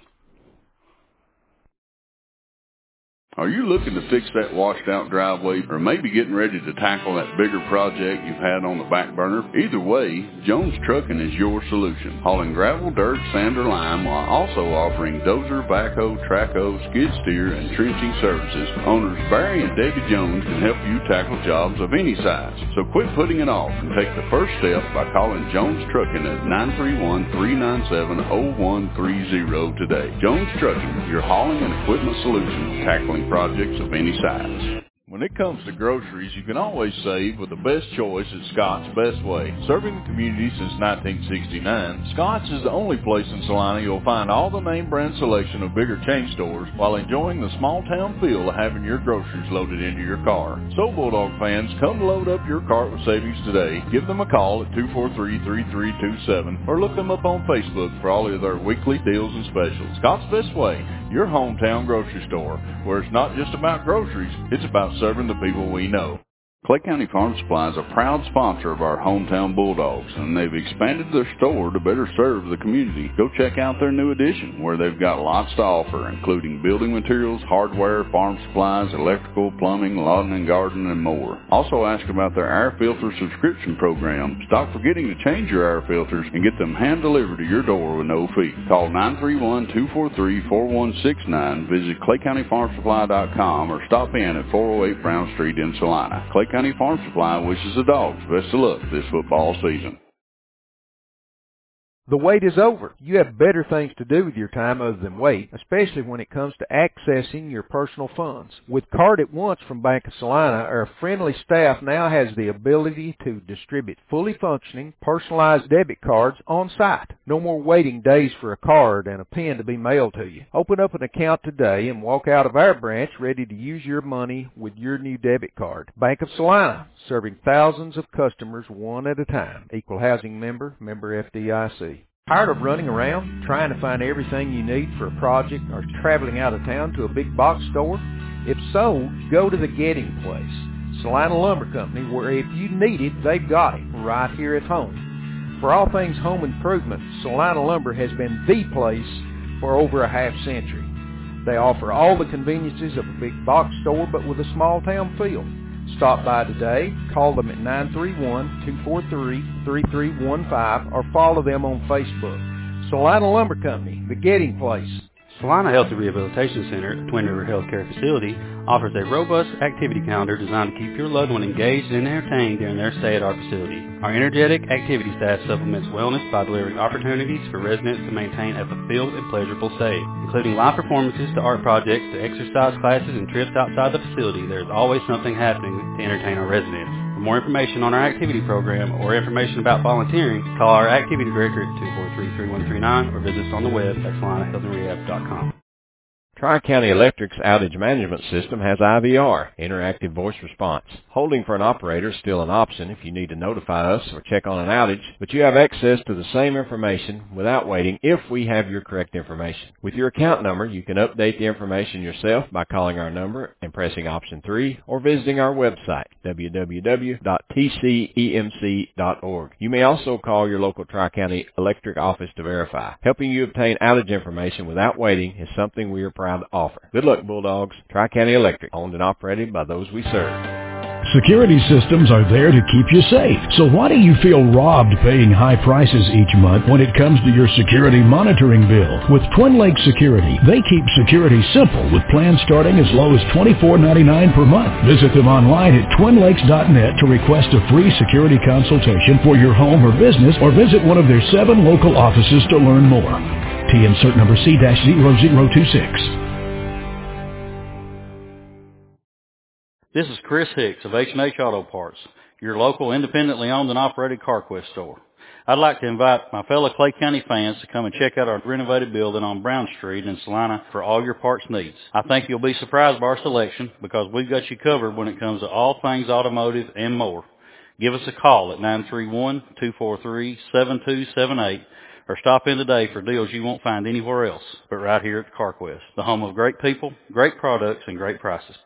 Are you looking to fix that washed-out driveway, or maybe getting ready to tackle that bigger project you've had on the back burner? Either way, Jones Trucking is your solution, hauling gravel, dirt, sand, or lime, while also offering dozer, backhoe, trackhoe, skid steer, and trenching services. Owners Barry and Debbie Jones can help you tackle jobs of any size. So quit putting it off and take the first step by calling Jones Trucking at 931-397-0130 today. Jones Trucking, your hauling and equipment solution, tackling projects of any size. When it comes to groceries, you can always save with the best choice at Scott's Best Way. Serving the community since 1969, Scott's is the only place in Salina you'll find all the name brand selection of bigger chain stores while enjoying the small town feel of having your groceries loaded into your car. So Bulldog fans, come load up your cart with savings today. Give them a call at 243-3327 or look them up on Facebook for all of their weekly deals and specials. Scott's Best Way, your hometown grocery store, where it's not just about groceries, it's about serving the people we know. Clay County Farm Supply is a proud sponsor of our hometown Bulldogs, and they've expanded their store to better serve the community. Go check out their new addition, where they've got lots to offer, including building materials, hardware, farm supplies, electrical, plumbing, lawn and garden, and more. Also ask about their air filter subscription program. Stop forgetting to change your air filters and get them hand-delivered to your door with no fee. Call 931-243-4169, visit ClayCountyFarmSupply.com, or stop in at 408 Brown Street in Salina. Clay County Farm Supply wishes the Dogs best of luck this football season. The wait is over. You have better things to do with your time other than wait, especially when it comes to accessing your personal funds. With Card at Once from Bank of Salina, our friendly staff now has the ability to distribute fully functioning, personalized debit cards on site. No more waiting days for a card and a pen to be mailed to you. Open up an account today and walk out of our branch ready to use your money with your new debit card. Bank of Salina, serving thousands of customers one at a time. Equal housing member, member FDIC. Tired of running around, trying to find everything you need for a project, or traveling out of town to a big box store? If so, go to the Getting Place, Salina Lumber Company, where if you need it, they've got it right here at home. For all things home improvement, Salina Lumber has been the place for over a half century. They offer all the conveniences of a big box store, but with a small town feel. Stop by today, call them at 931-243-3315, or follow them on Facebook. Salina Lumber Company, the Getting Place. Salina Healthy Rehabilitation Center, a Twin River Healthcare facility, offers a robust activity calendar designed to keep your loved one engaged and entertained during their stay at our facility. Our energetic activity staff supplements wellness by delivering opportunities for residents to maintain a fulfilled and pleasurable stay. Including live performances to art projects to exercise classes and trips outside the facility, there is always something happening to entertain our residents. For more information on our activity program or information about volunteering, call our activity director at 243-3139 or visit us on the web at salinahealthandrehab.com. Tri-County Electric's outage management system has IVR, interactive voice response. Holding for an operator is still an option if you need to notify us or check on an outage, but you have access to the same information without waiting if we have your correct information. With your account number, you can update the information yourself by calling our number and pressing option 3 or visiting our website, www.tcemc.org. You may also call your local Tri-County Electric office to verify. Helping you obtain outage information without waiting is something we are proud to offer. Good luck, Bulldogs. Tri-County Electric, owned and operated by those we serve. Security systems are there to keep you safe. So why do you feel robbed paying high prices each month when it comes to your security monitoring bill? With Twin Lakes Security, they keep security simple with plans starting as low as $24.99 per month. Visit them online at twinlakes.net to request a free security consultation for your home or business, or visit one of their 7 local offices to learn more. TN cert number C-0026. This is Chris Hicks of H&H Auto Parts, your local independently owned and operated CarQuest store. I'd like to invite my fellow Clay County fans to come and check out our renovated building on Brown Street in Salina for all your parts needs. I think you'll be surprised by our selection because we've got you covered when it comes to all things automotive and more. Give us a call at 931-243-7278 or stop in today for deals you won't find anywhere else but right here at CarQuest, the home of great people, great products, and great prices.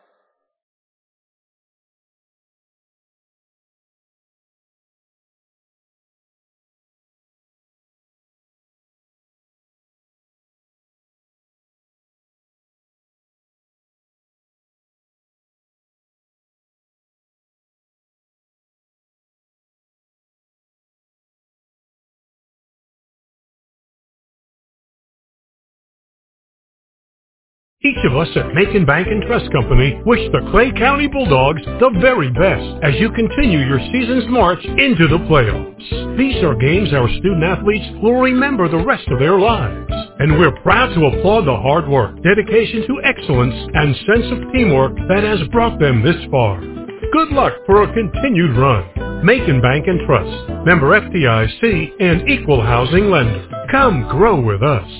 Each of us at Macon Bank and Trust Company wish the Clay County Bulldogs the very best as you continue your season's march into the playoffs. These are games our student athletes will remember the rest of their lives. And we're proud to applaud the hard work, dedication to excellence, and sense of teamwork that has brought them this far. Good luck for a continued run. Macon Bank and Trust, member FDIC, and equal housing lender. Come grow with us.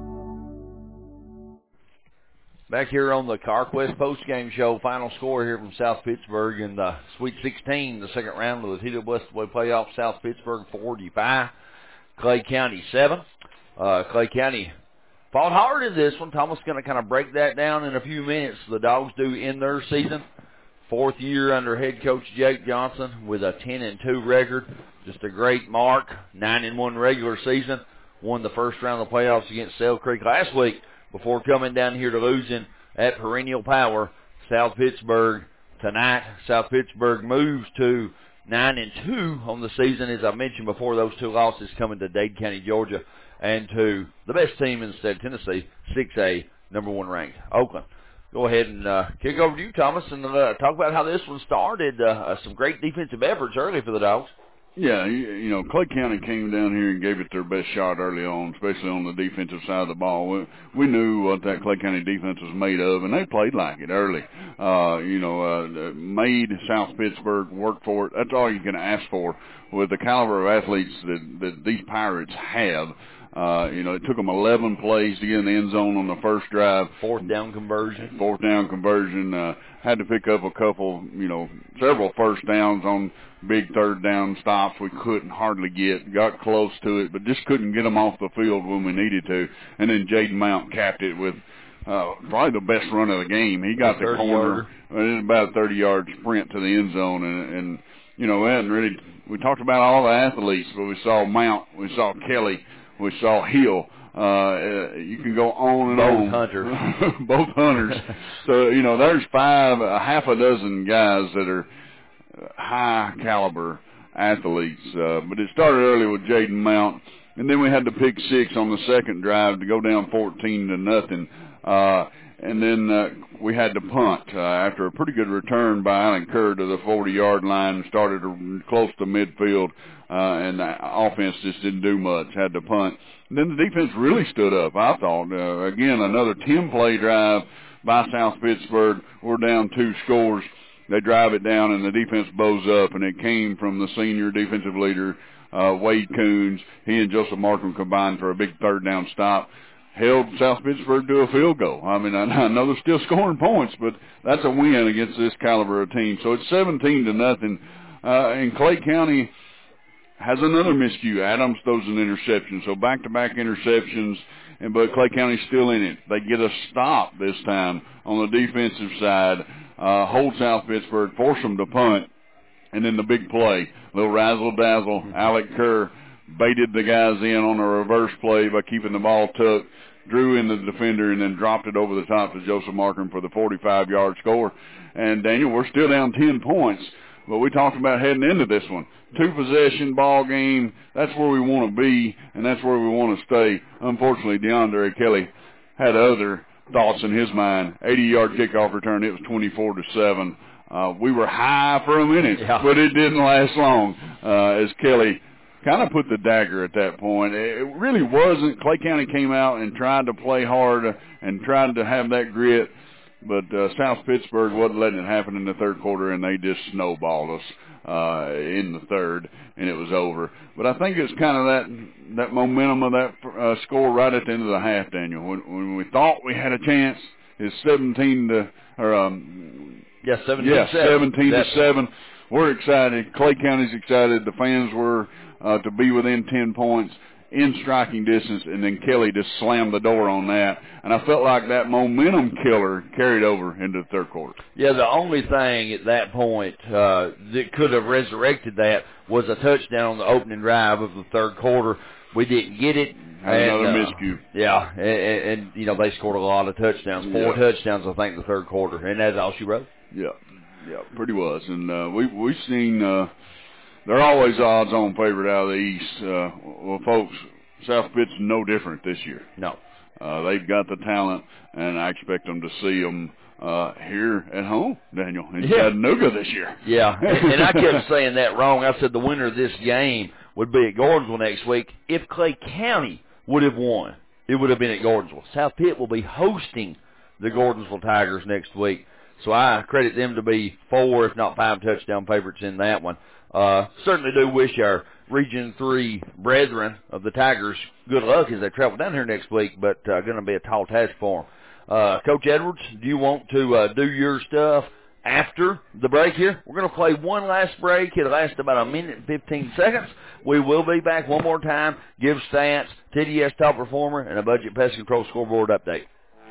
Back here on the CarQuest postgame show, final score here from South Pittsburgh in the Sweet 16, the second round of the TWSA playoffs. South Pittsburgh 45, Clay County 7. Clay County fought hard in this one. Thomas is going to kind of break that down in a few minutes. The Dogs do end their season, 4th year under head coach Jake Johnson with a 10-2 record. Just a great mark, 9-1 regular season. Won the first round of the playoffs against Sale Creek last week, before coming down here to losing at Perennial Power. South Pittsburgh tonight. South Pittsburgh moves to 9-2 on the season. As I mentioned before, those 2 losses coming to Dade County, Georgia, and to the best team in the state of Tennessee, 6A, number 1 ranked Oakland. Go ahead and kick over to you, Thomas, and talk about how this one started. Some great defensive efforts early for the Dogs. Yeah, you know, Clay County came down here and gave it their best shot early on, especially on the defensive side of the ball. We knew what that Clay County defense was made of, and they played like it early. Made South Pittsburgh work for it. That's all you can ask for with the caliber of athletes that these Pirates have. It took them 11 plays to get in the end zone on the first drive. Fourth down conversion. Had to pick up a couple, several first downs on big third down stops we couldn't hardly get. Got close to it, but just couldn't get them off the field when we needed to. And then Jaden Mount capped it with probably the best run of the game. He got the corner. It was about a 30-yard sprint to the end zone. And we talked about all the athletes, but we saw Mount, we saw Kelly, we saw Hill You can go on and on. Both hunters. So, there's half a dozen guys that are high caliber athletes. But it started early with Jaden Mount, and then we had the pick six on the second drive to go down 14-0. And then we had to punt after a pretty good return by Allen Kerr to the 40-yard line, started close to midfield, and the offense just didn't do much, had to punt. And then the defense really stood up, I thought. Again, another 10-play drive by South Pittsburg. We're down 2 scores. They drive it down, and the defense bows up, and it came from the senior defensive leader, Wade Coons. He and Joseph Markham combined for a big third down stop. Held South Pittsburg to a field goal. I mean, I know they're still scoring points, but that's a win against this caliber of team. So it's 17-0. And Clay County has another miscue. Adams throws an interception. So back-to-back interceptions, but Clay County's still in it. They get a stop this time on the defensive side, hold South Pittsburg, force them to punt, and then the big play, little razzle-dazzle, Alec Kerr baited the guys in on a reverse play by keeping the ball tucked, drew in the defender, and then dropped it over the top to Joseph Markham for the 45-yard score. And, Daniel, we're still down 10 points, but we talked about heading into this one. 2-possession ball game, that's where we want to be, and that's where we want to stay. Unfortunately, DeAndre Kelly had other thoughts in his mind. 80-yard kickoff return, it was 24-7. We were high for a minute, but it didn't last long as Kelly kind of put the dagger at that point. It really wasn't. Clay County came out and tried to play hard and tried to have that grit, but South Pittsburg wasn't letting it happen in the third quarter, and they just snowballed us in the third, and it was over. But I think it's kind of that momentum of that score right at the end of the half, Daniel. When we thought we had a chance, it's 17-7. We're excited. Clay County's excited. The fans were to be within 10 points in striking distance, and then Kelly just slammed the door on that. And I felt like that momentum killer carried over into the third quarter. Yeah, the only thing at that point that could have resurrected that was a touchdown on the opening drive of the third quarter. We didn't get it. Another miscue. Yeah, and they scored a lot of touchdowns, 4 touchdowns, I think, in the third quarter, and that's all she wrote. Yeah, pretty was. And we've seen they're always odds-on favorite out of the East. Well, folks, South Pitt's no different this year. No. They've got the talent, and I expect them to see them here at home, Daniel, in Chattanooga this year. Yeah, and I kept saying that wrong. I said the winner of this game would be at Gordonsville next week. If Clay County would have won, it would have been at Gordonsville. South Pitt will be hosting the Gordonsville Tigers next week. So I credit them to be 4, if not 5, touchdown favorites in that one. Certainly do wish our Region 3 brethren of the Tigers good luck as they travel down here next week, but going to be a tall task for them. Coach Edwards, do you want to do your stuff after the break here? We're going to play one last break. It'll last about 1 minute and 15 seconds. We will be back one more time, give stats, TDS top performer, and a budget pest control scoreboard update.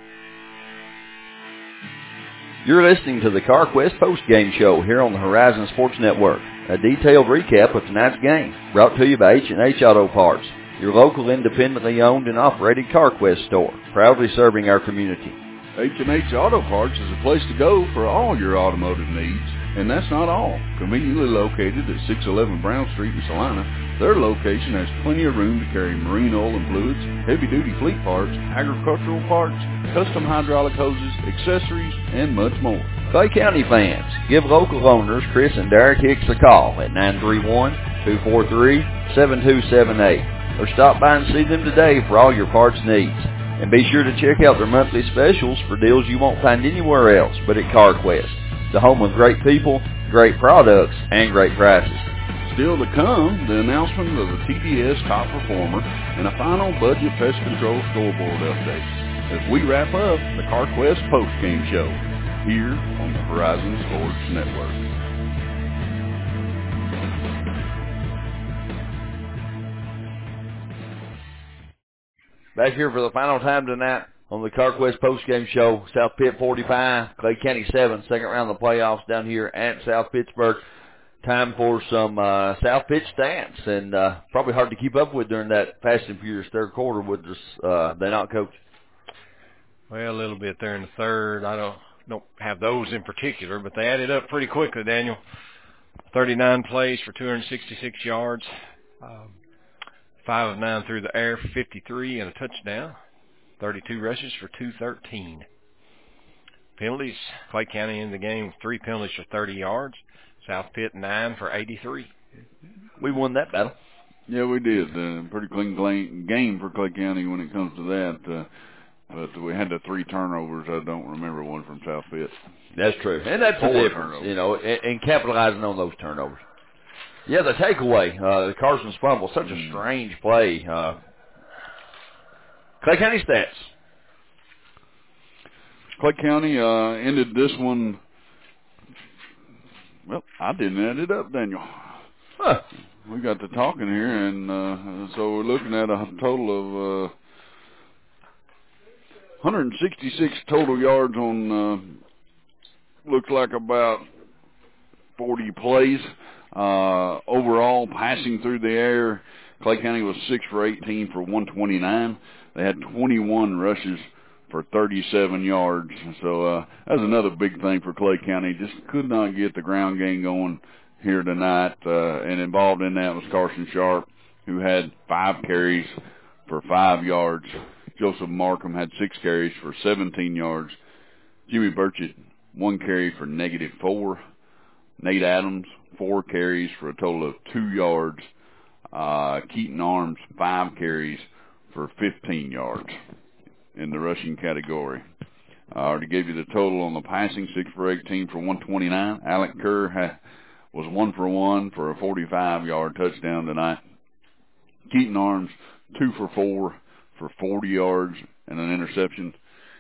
You're listening to the CarQuest postgame show here on the Horizon Sports Network. A detailed recap of tonight's game brought to you by H&H Auto Parts, your local independently owned and operated CarQuest store, proudly serving our community. H&H Auto Parts is a place to go for all your automotive needs. And that's not all. Conveniently located at 611 Brown Street in Salina, their location has plenty of room to carry marine oil and fluids, heavy-duty fleet parts, agricultural parts, custom hydraulic hoses, accessories, and much more. Clay County fans, give local owners Chris and Derek Hicks a call at 931-243-7278 or stop by and see them today for all your parts needs. And be sure to check out their monthly specials for deals you won't find anywhere else but at CarQuest, the home of great people, great products, and great prices. Still to come, the announcement of the TDS Top Performer and a final budget pest control scoreboard update as we wrap up the CarQuest postgame show here on the Horizon Sports Network. Back here for the final time tonight on the CarQuest postgame show. South Pitt 45, Clay County 7, second round of the playoffs down here at South Pittsburg. Time for some South Pitch stats, and probably hard to keep up with during that fast and furious third quarter with this, they not, Coach? Well, a little bit there in the third. I don't have those in particular, but they added up pretty quickly, Daniel. 39 plays for 266 yards, 5 of 9 through the air for 53 and a touchdown, 32 rushes for 213. Penalties, Clay County in the game with 3 penalties for 30 yards, South Pitt 9 for 83. We won that battle. Yeah, we did. Pretty clean game for Clay County when it comes to that. But we had the 3 turnovers. I don't remember one from South Pitt. That's true. And that's the difference, turnovers. You know, and capitalizing on those turnovers. Yeah, the takeaway, the Carson's fumble, such a strange play. Clay County stats. Clay County ended this one. Well, I didn't add it up, Daniel. Huh. We got to talking here, and so we're looking at a total of 166 total yards on, looks like about 40 plays. Overall, passing through the air, Clay County was 6 for 18 for 129. They had 21 rushes for 37 yards. So that's another big thing for Clay County. Just could not get the ground game going here tonight. And involved in that was Carson Sharp, who had 5 carries for 5 yards. Joseph Markham had 6 carries for 17 yards. Jimmy Burchett, 1 carry for -4. Nate Adams, 4 carries for a total of 2 yards. Keaton Arms, 5 carries for 15 yards in the rushing category. I already gave you the total on the passing, 6 for 18 for 129. Alec Kerr was 1 for 1 for a 45-yard touchdown tonight. Keaton Arms, 2 for 4 for 40 yards and an interception.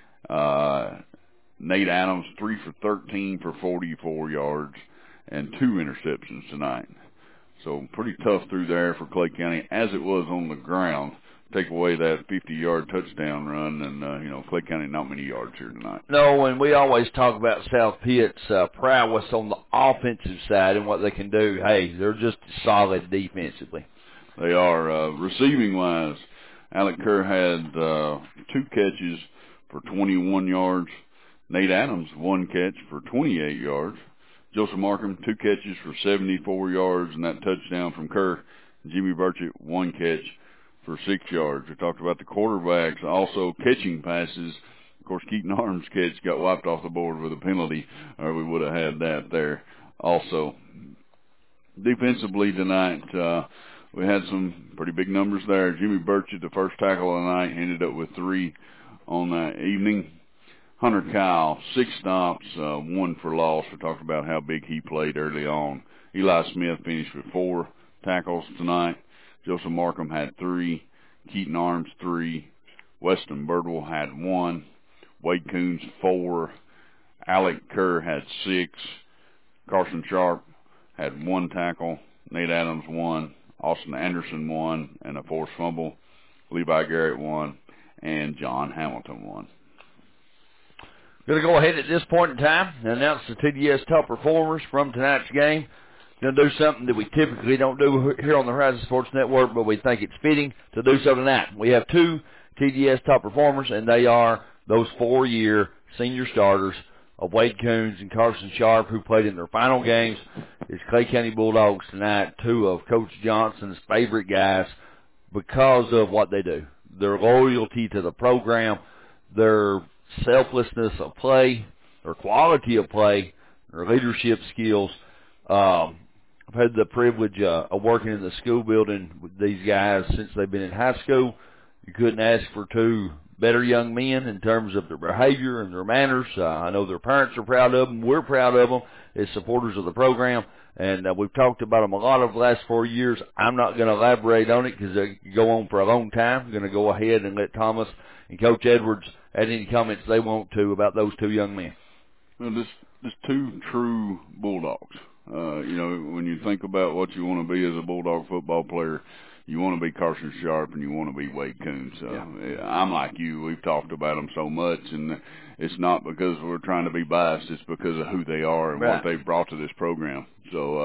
Nate Adams, 3 for 13 for 44 yards and 2 interceptions tonight. So pretty tough through there for Clay County, as it was on the ground. Take away that 50-yard touchdown run, and, Clay County, not many yards here tonight. No, and we always talk about South Pitt's prowess on the offensive side and what they can do. Hey, they're just solid defensively. They are. Receiving-wise, Alec Kerr had 2 catches for 21 yards. Nate Adams, 1 catch for 28 yards. Joseph Markham, 2 catches for 74 yards, and that touchdown from Kerr. Jimmy Burchett, 1 catch for 6 yards. We talked about the quarterbacks also catching passes. Of course, Keaton Arms' catch got wiped off the board with a penalty, or we would have had that there also. Defensively tonight, we had some pretty big numbers there. Jimmy Burchett, the first tackle of the night, ended up with 3 on that evening. Hunter Kyle, 6 stops, 1 for loss. We talked about how big he played early on. Eli Smith finished with 4 tackles tonight. Joseph Markham had 3. Keaton Arms, 3. Weston Birdwell had 1. Wade Coons, 4. Alec Kerr had 6. Carson Sharp had 1 tackle. Nate Adams, 1. Austin Anderson, 1. And a forced fumble. Levi Garrett, 1. And John Hamilton, 1. Going to go ahead at this point in time and announce the TDS top performers from tonight's game. Going to do something that we typically don't do here on the Horizon Sports Network, but we think it's fitting to do so tonight. We have 2 TDS top performers, and they are those 4-year senior starters of Wade Coons and Carson Sharp, who played in their final games. It's Clay County Bulldogs tonight, 2 of Coach Johnson's favorite guys because of what they do. Their loyalty to the program, their selflessness of play, their quality of play, their leadership skills. I've had the privilege of working in the school building with these guys since they've been in high school. You couldn't ask for 2 better young men in terms of their behavior and their manners. I know their parents are proud of them. We're proud of them as supporters of the program, and we've talked about them a lot over the last 4 years. I'm not going to elaborate on it because they could go on for a long time. I'm going to go ahead and let Thomas and Coach Edwards add any comments they want to about those 2 young men. Well, just 2 true Bulldogs. When you think about what you want to be as a Bulldog football player, you want to be Carson Sharp and you want to be Wade Coons. So I'm like you. We've talked about them so much, and it's not because we're trying to be biased. It's because of who they are and what they've brought to this program. So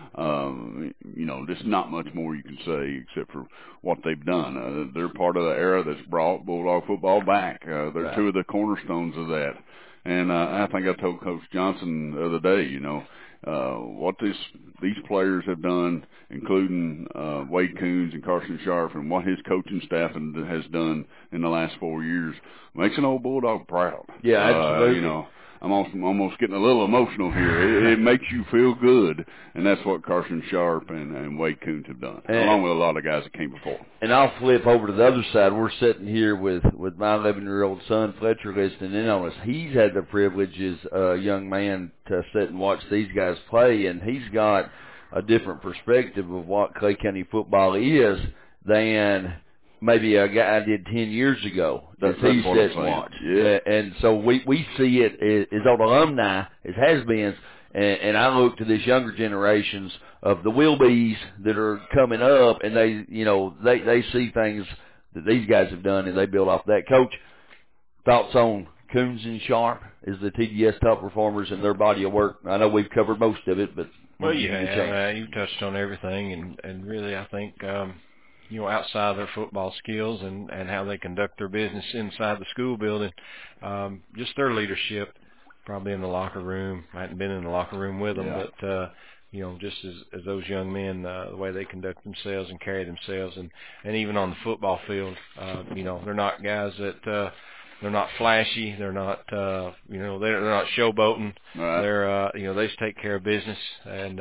There's not much more you can say except for what they've done. They're part of the era that's brought Bulldog football back. They're Right. two of the cornerstones of that. And I think I told Coach Johnson the other day, what these players have done, including Wade Coons and Carson Sharp, and what his coaching staff has done in the last 4 years, makes an old Bulldog proud. Yeah, absolutely. I'm almost getting a little emotional here. It makes you feel good, and that's what Carson Sharp and Wade Coons have done, along with a lot of guys that came before. And I'll flip over to the other side. We're sitting here with my 11-year-old son, Fletcher, listening in on us. He's had the privilege as a young man to sit and watch these guys play, and he's got a different perspective of what Clay County football is than maybe a guy did 10 years ago. That's he what sat I'm and saying. watched. Yeah. And so we see it as old alumni, as has-beens, and I look to this younger generations of the Wilbies that are coming up, and they see things that these guys have done, and they build off that. Coach, thoughts on Coons and Sharp as the TDS top performers in their body of work? I know we've covered most of it, but well, you've touched on everything, and really I think outside their football skills and how they conduct their business inside the school building, just their leadership, probably in the locker room. I hadn't been in the locker room with them, but just as those young men, the way they conduct themselves and carry themselves, and even on the football field, they're not guys that they're not flashy. They're not they're not showboating. Right. They're they just take care of business, and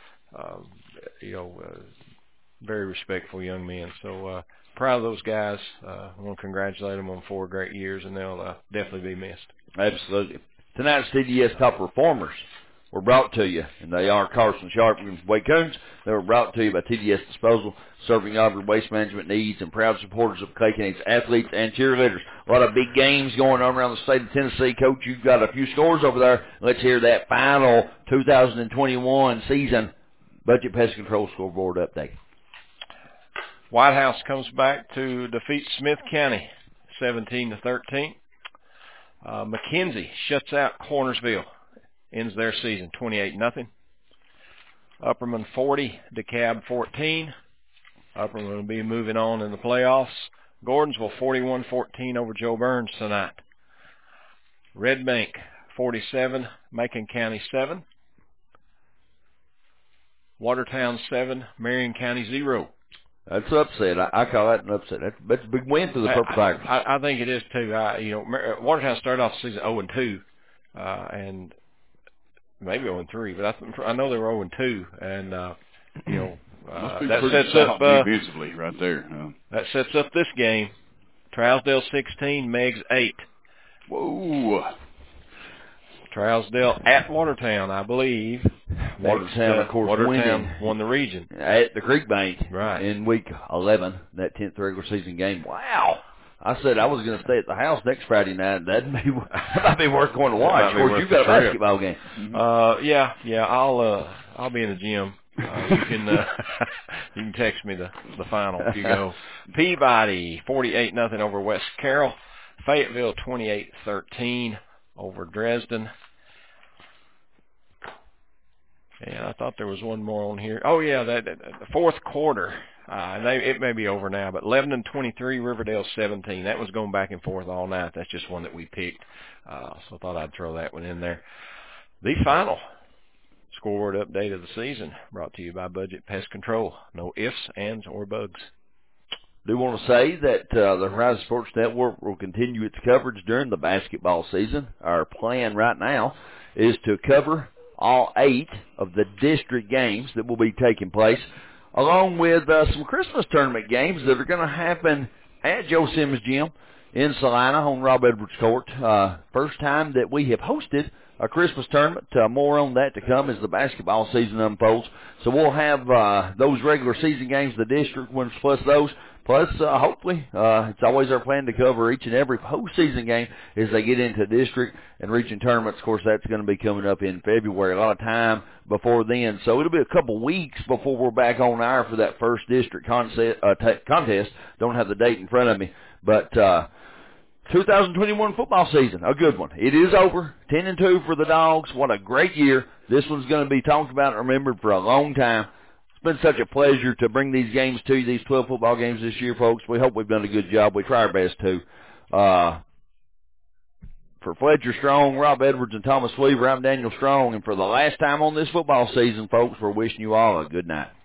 very respectful young men. So proud of those guys. I want to congratulate them on 4 great years, and they'll definitely be missed. Absolutely. Tonight's TDS top performers were brought to you, and they are Carson Sharp and Wade Coons. They were brought to you by TDS Disposal, serving all your waste management needs, and proud supporters of Clay County's athletes and cheerleaders. A lot of big games going on around the state of Tennessee. Coach, you've got a few scores over there. Let's hear that final 2021 season Budget Pest Control scoreboard update. White House comes back to defeat Smith County 17-13. McKenzie shuts out Cornersville, ends their season 28-0. Upperman 40, DeKalb 14. Upperman will be moving on in the playoffs. Gordonsville 41-14 over Joe Burns tonight. Red Bank 47, Macon County 7. Watertown 7, Marion County 0. That's an upset. I call that an upset. That's a big win for the Purple Tigers. I think it is too. Watertown started off the season 0-2, and maybe 0-3, but I know they were 0-2, and that sets up defensively right there. That sets up this game. Trousdale 16, Meigs 8. Whoa. Trousdale at Watertown, I believe. Watertown, of course, won the region. At the Creek Bank in week 11, that 10th regular season game. Wow. I said I was going to stay at the house next Friday night. That might be worth going to watch. Of course, you've got a basketball game. Yeah. I'll be in the gym. You can text me the final if you go. Peabody 48-0 over West Carroll. Fayetteville 28-13 over Dresden. And I thought there was one more on here. Oh yeah, that the fourth quarter. It may be over now, but 11-23, Riverdale 17. That was going back and forth all night. That's just one that we picked. So I thought I'd throw that one in there. The final scoreboard update of the season brought to you by Budget Pest Control. No ifs, ands, or bugs. I do want to say that the Horizon Sports Network will continue its coverage during the basketball season. Our plan right now is to cover all 8 of the district games that will be taking place, along with some Christmas tournament games that are going to happen at Joe Simmons Gym in Salina on Rob Edwards Court. First time that we have hosted a Christmas tournament. More on that to come as the basketball season unfolds. So we'll have those regular season games, the district ones, plus those. Plus, hopefully, it's always our plan to cover each and every postseason game as they get into district and region tournaments. Of course, that's going to be coming up in February. A lot of time before then. So it'll be a couple weeks before we're back on air for that first district contest. Don't have the date in front of me. But 2021 football season, a good one. It is over, 10-2 for the Dogs. What a great year. This one's going to be talked about and remembered for a long time. It's been such a pleasure to bring these games to you, these 12 football games this year, folks. We hope we've done a good job. We try our best to. For Fletcher Strong, Rob Edwards, and Thomas Weaver, I'm Daniel Strong. And for the last time on this football season, folks, we're wishing you all a good night.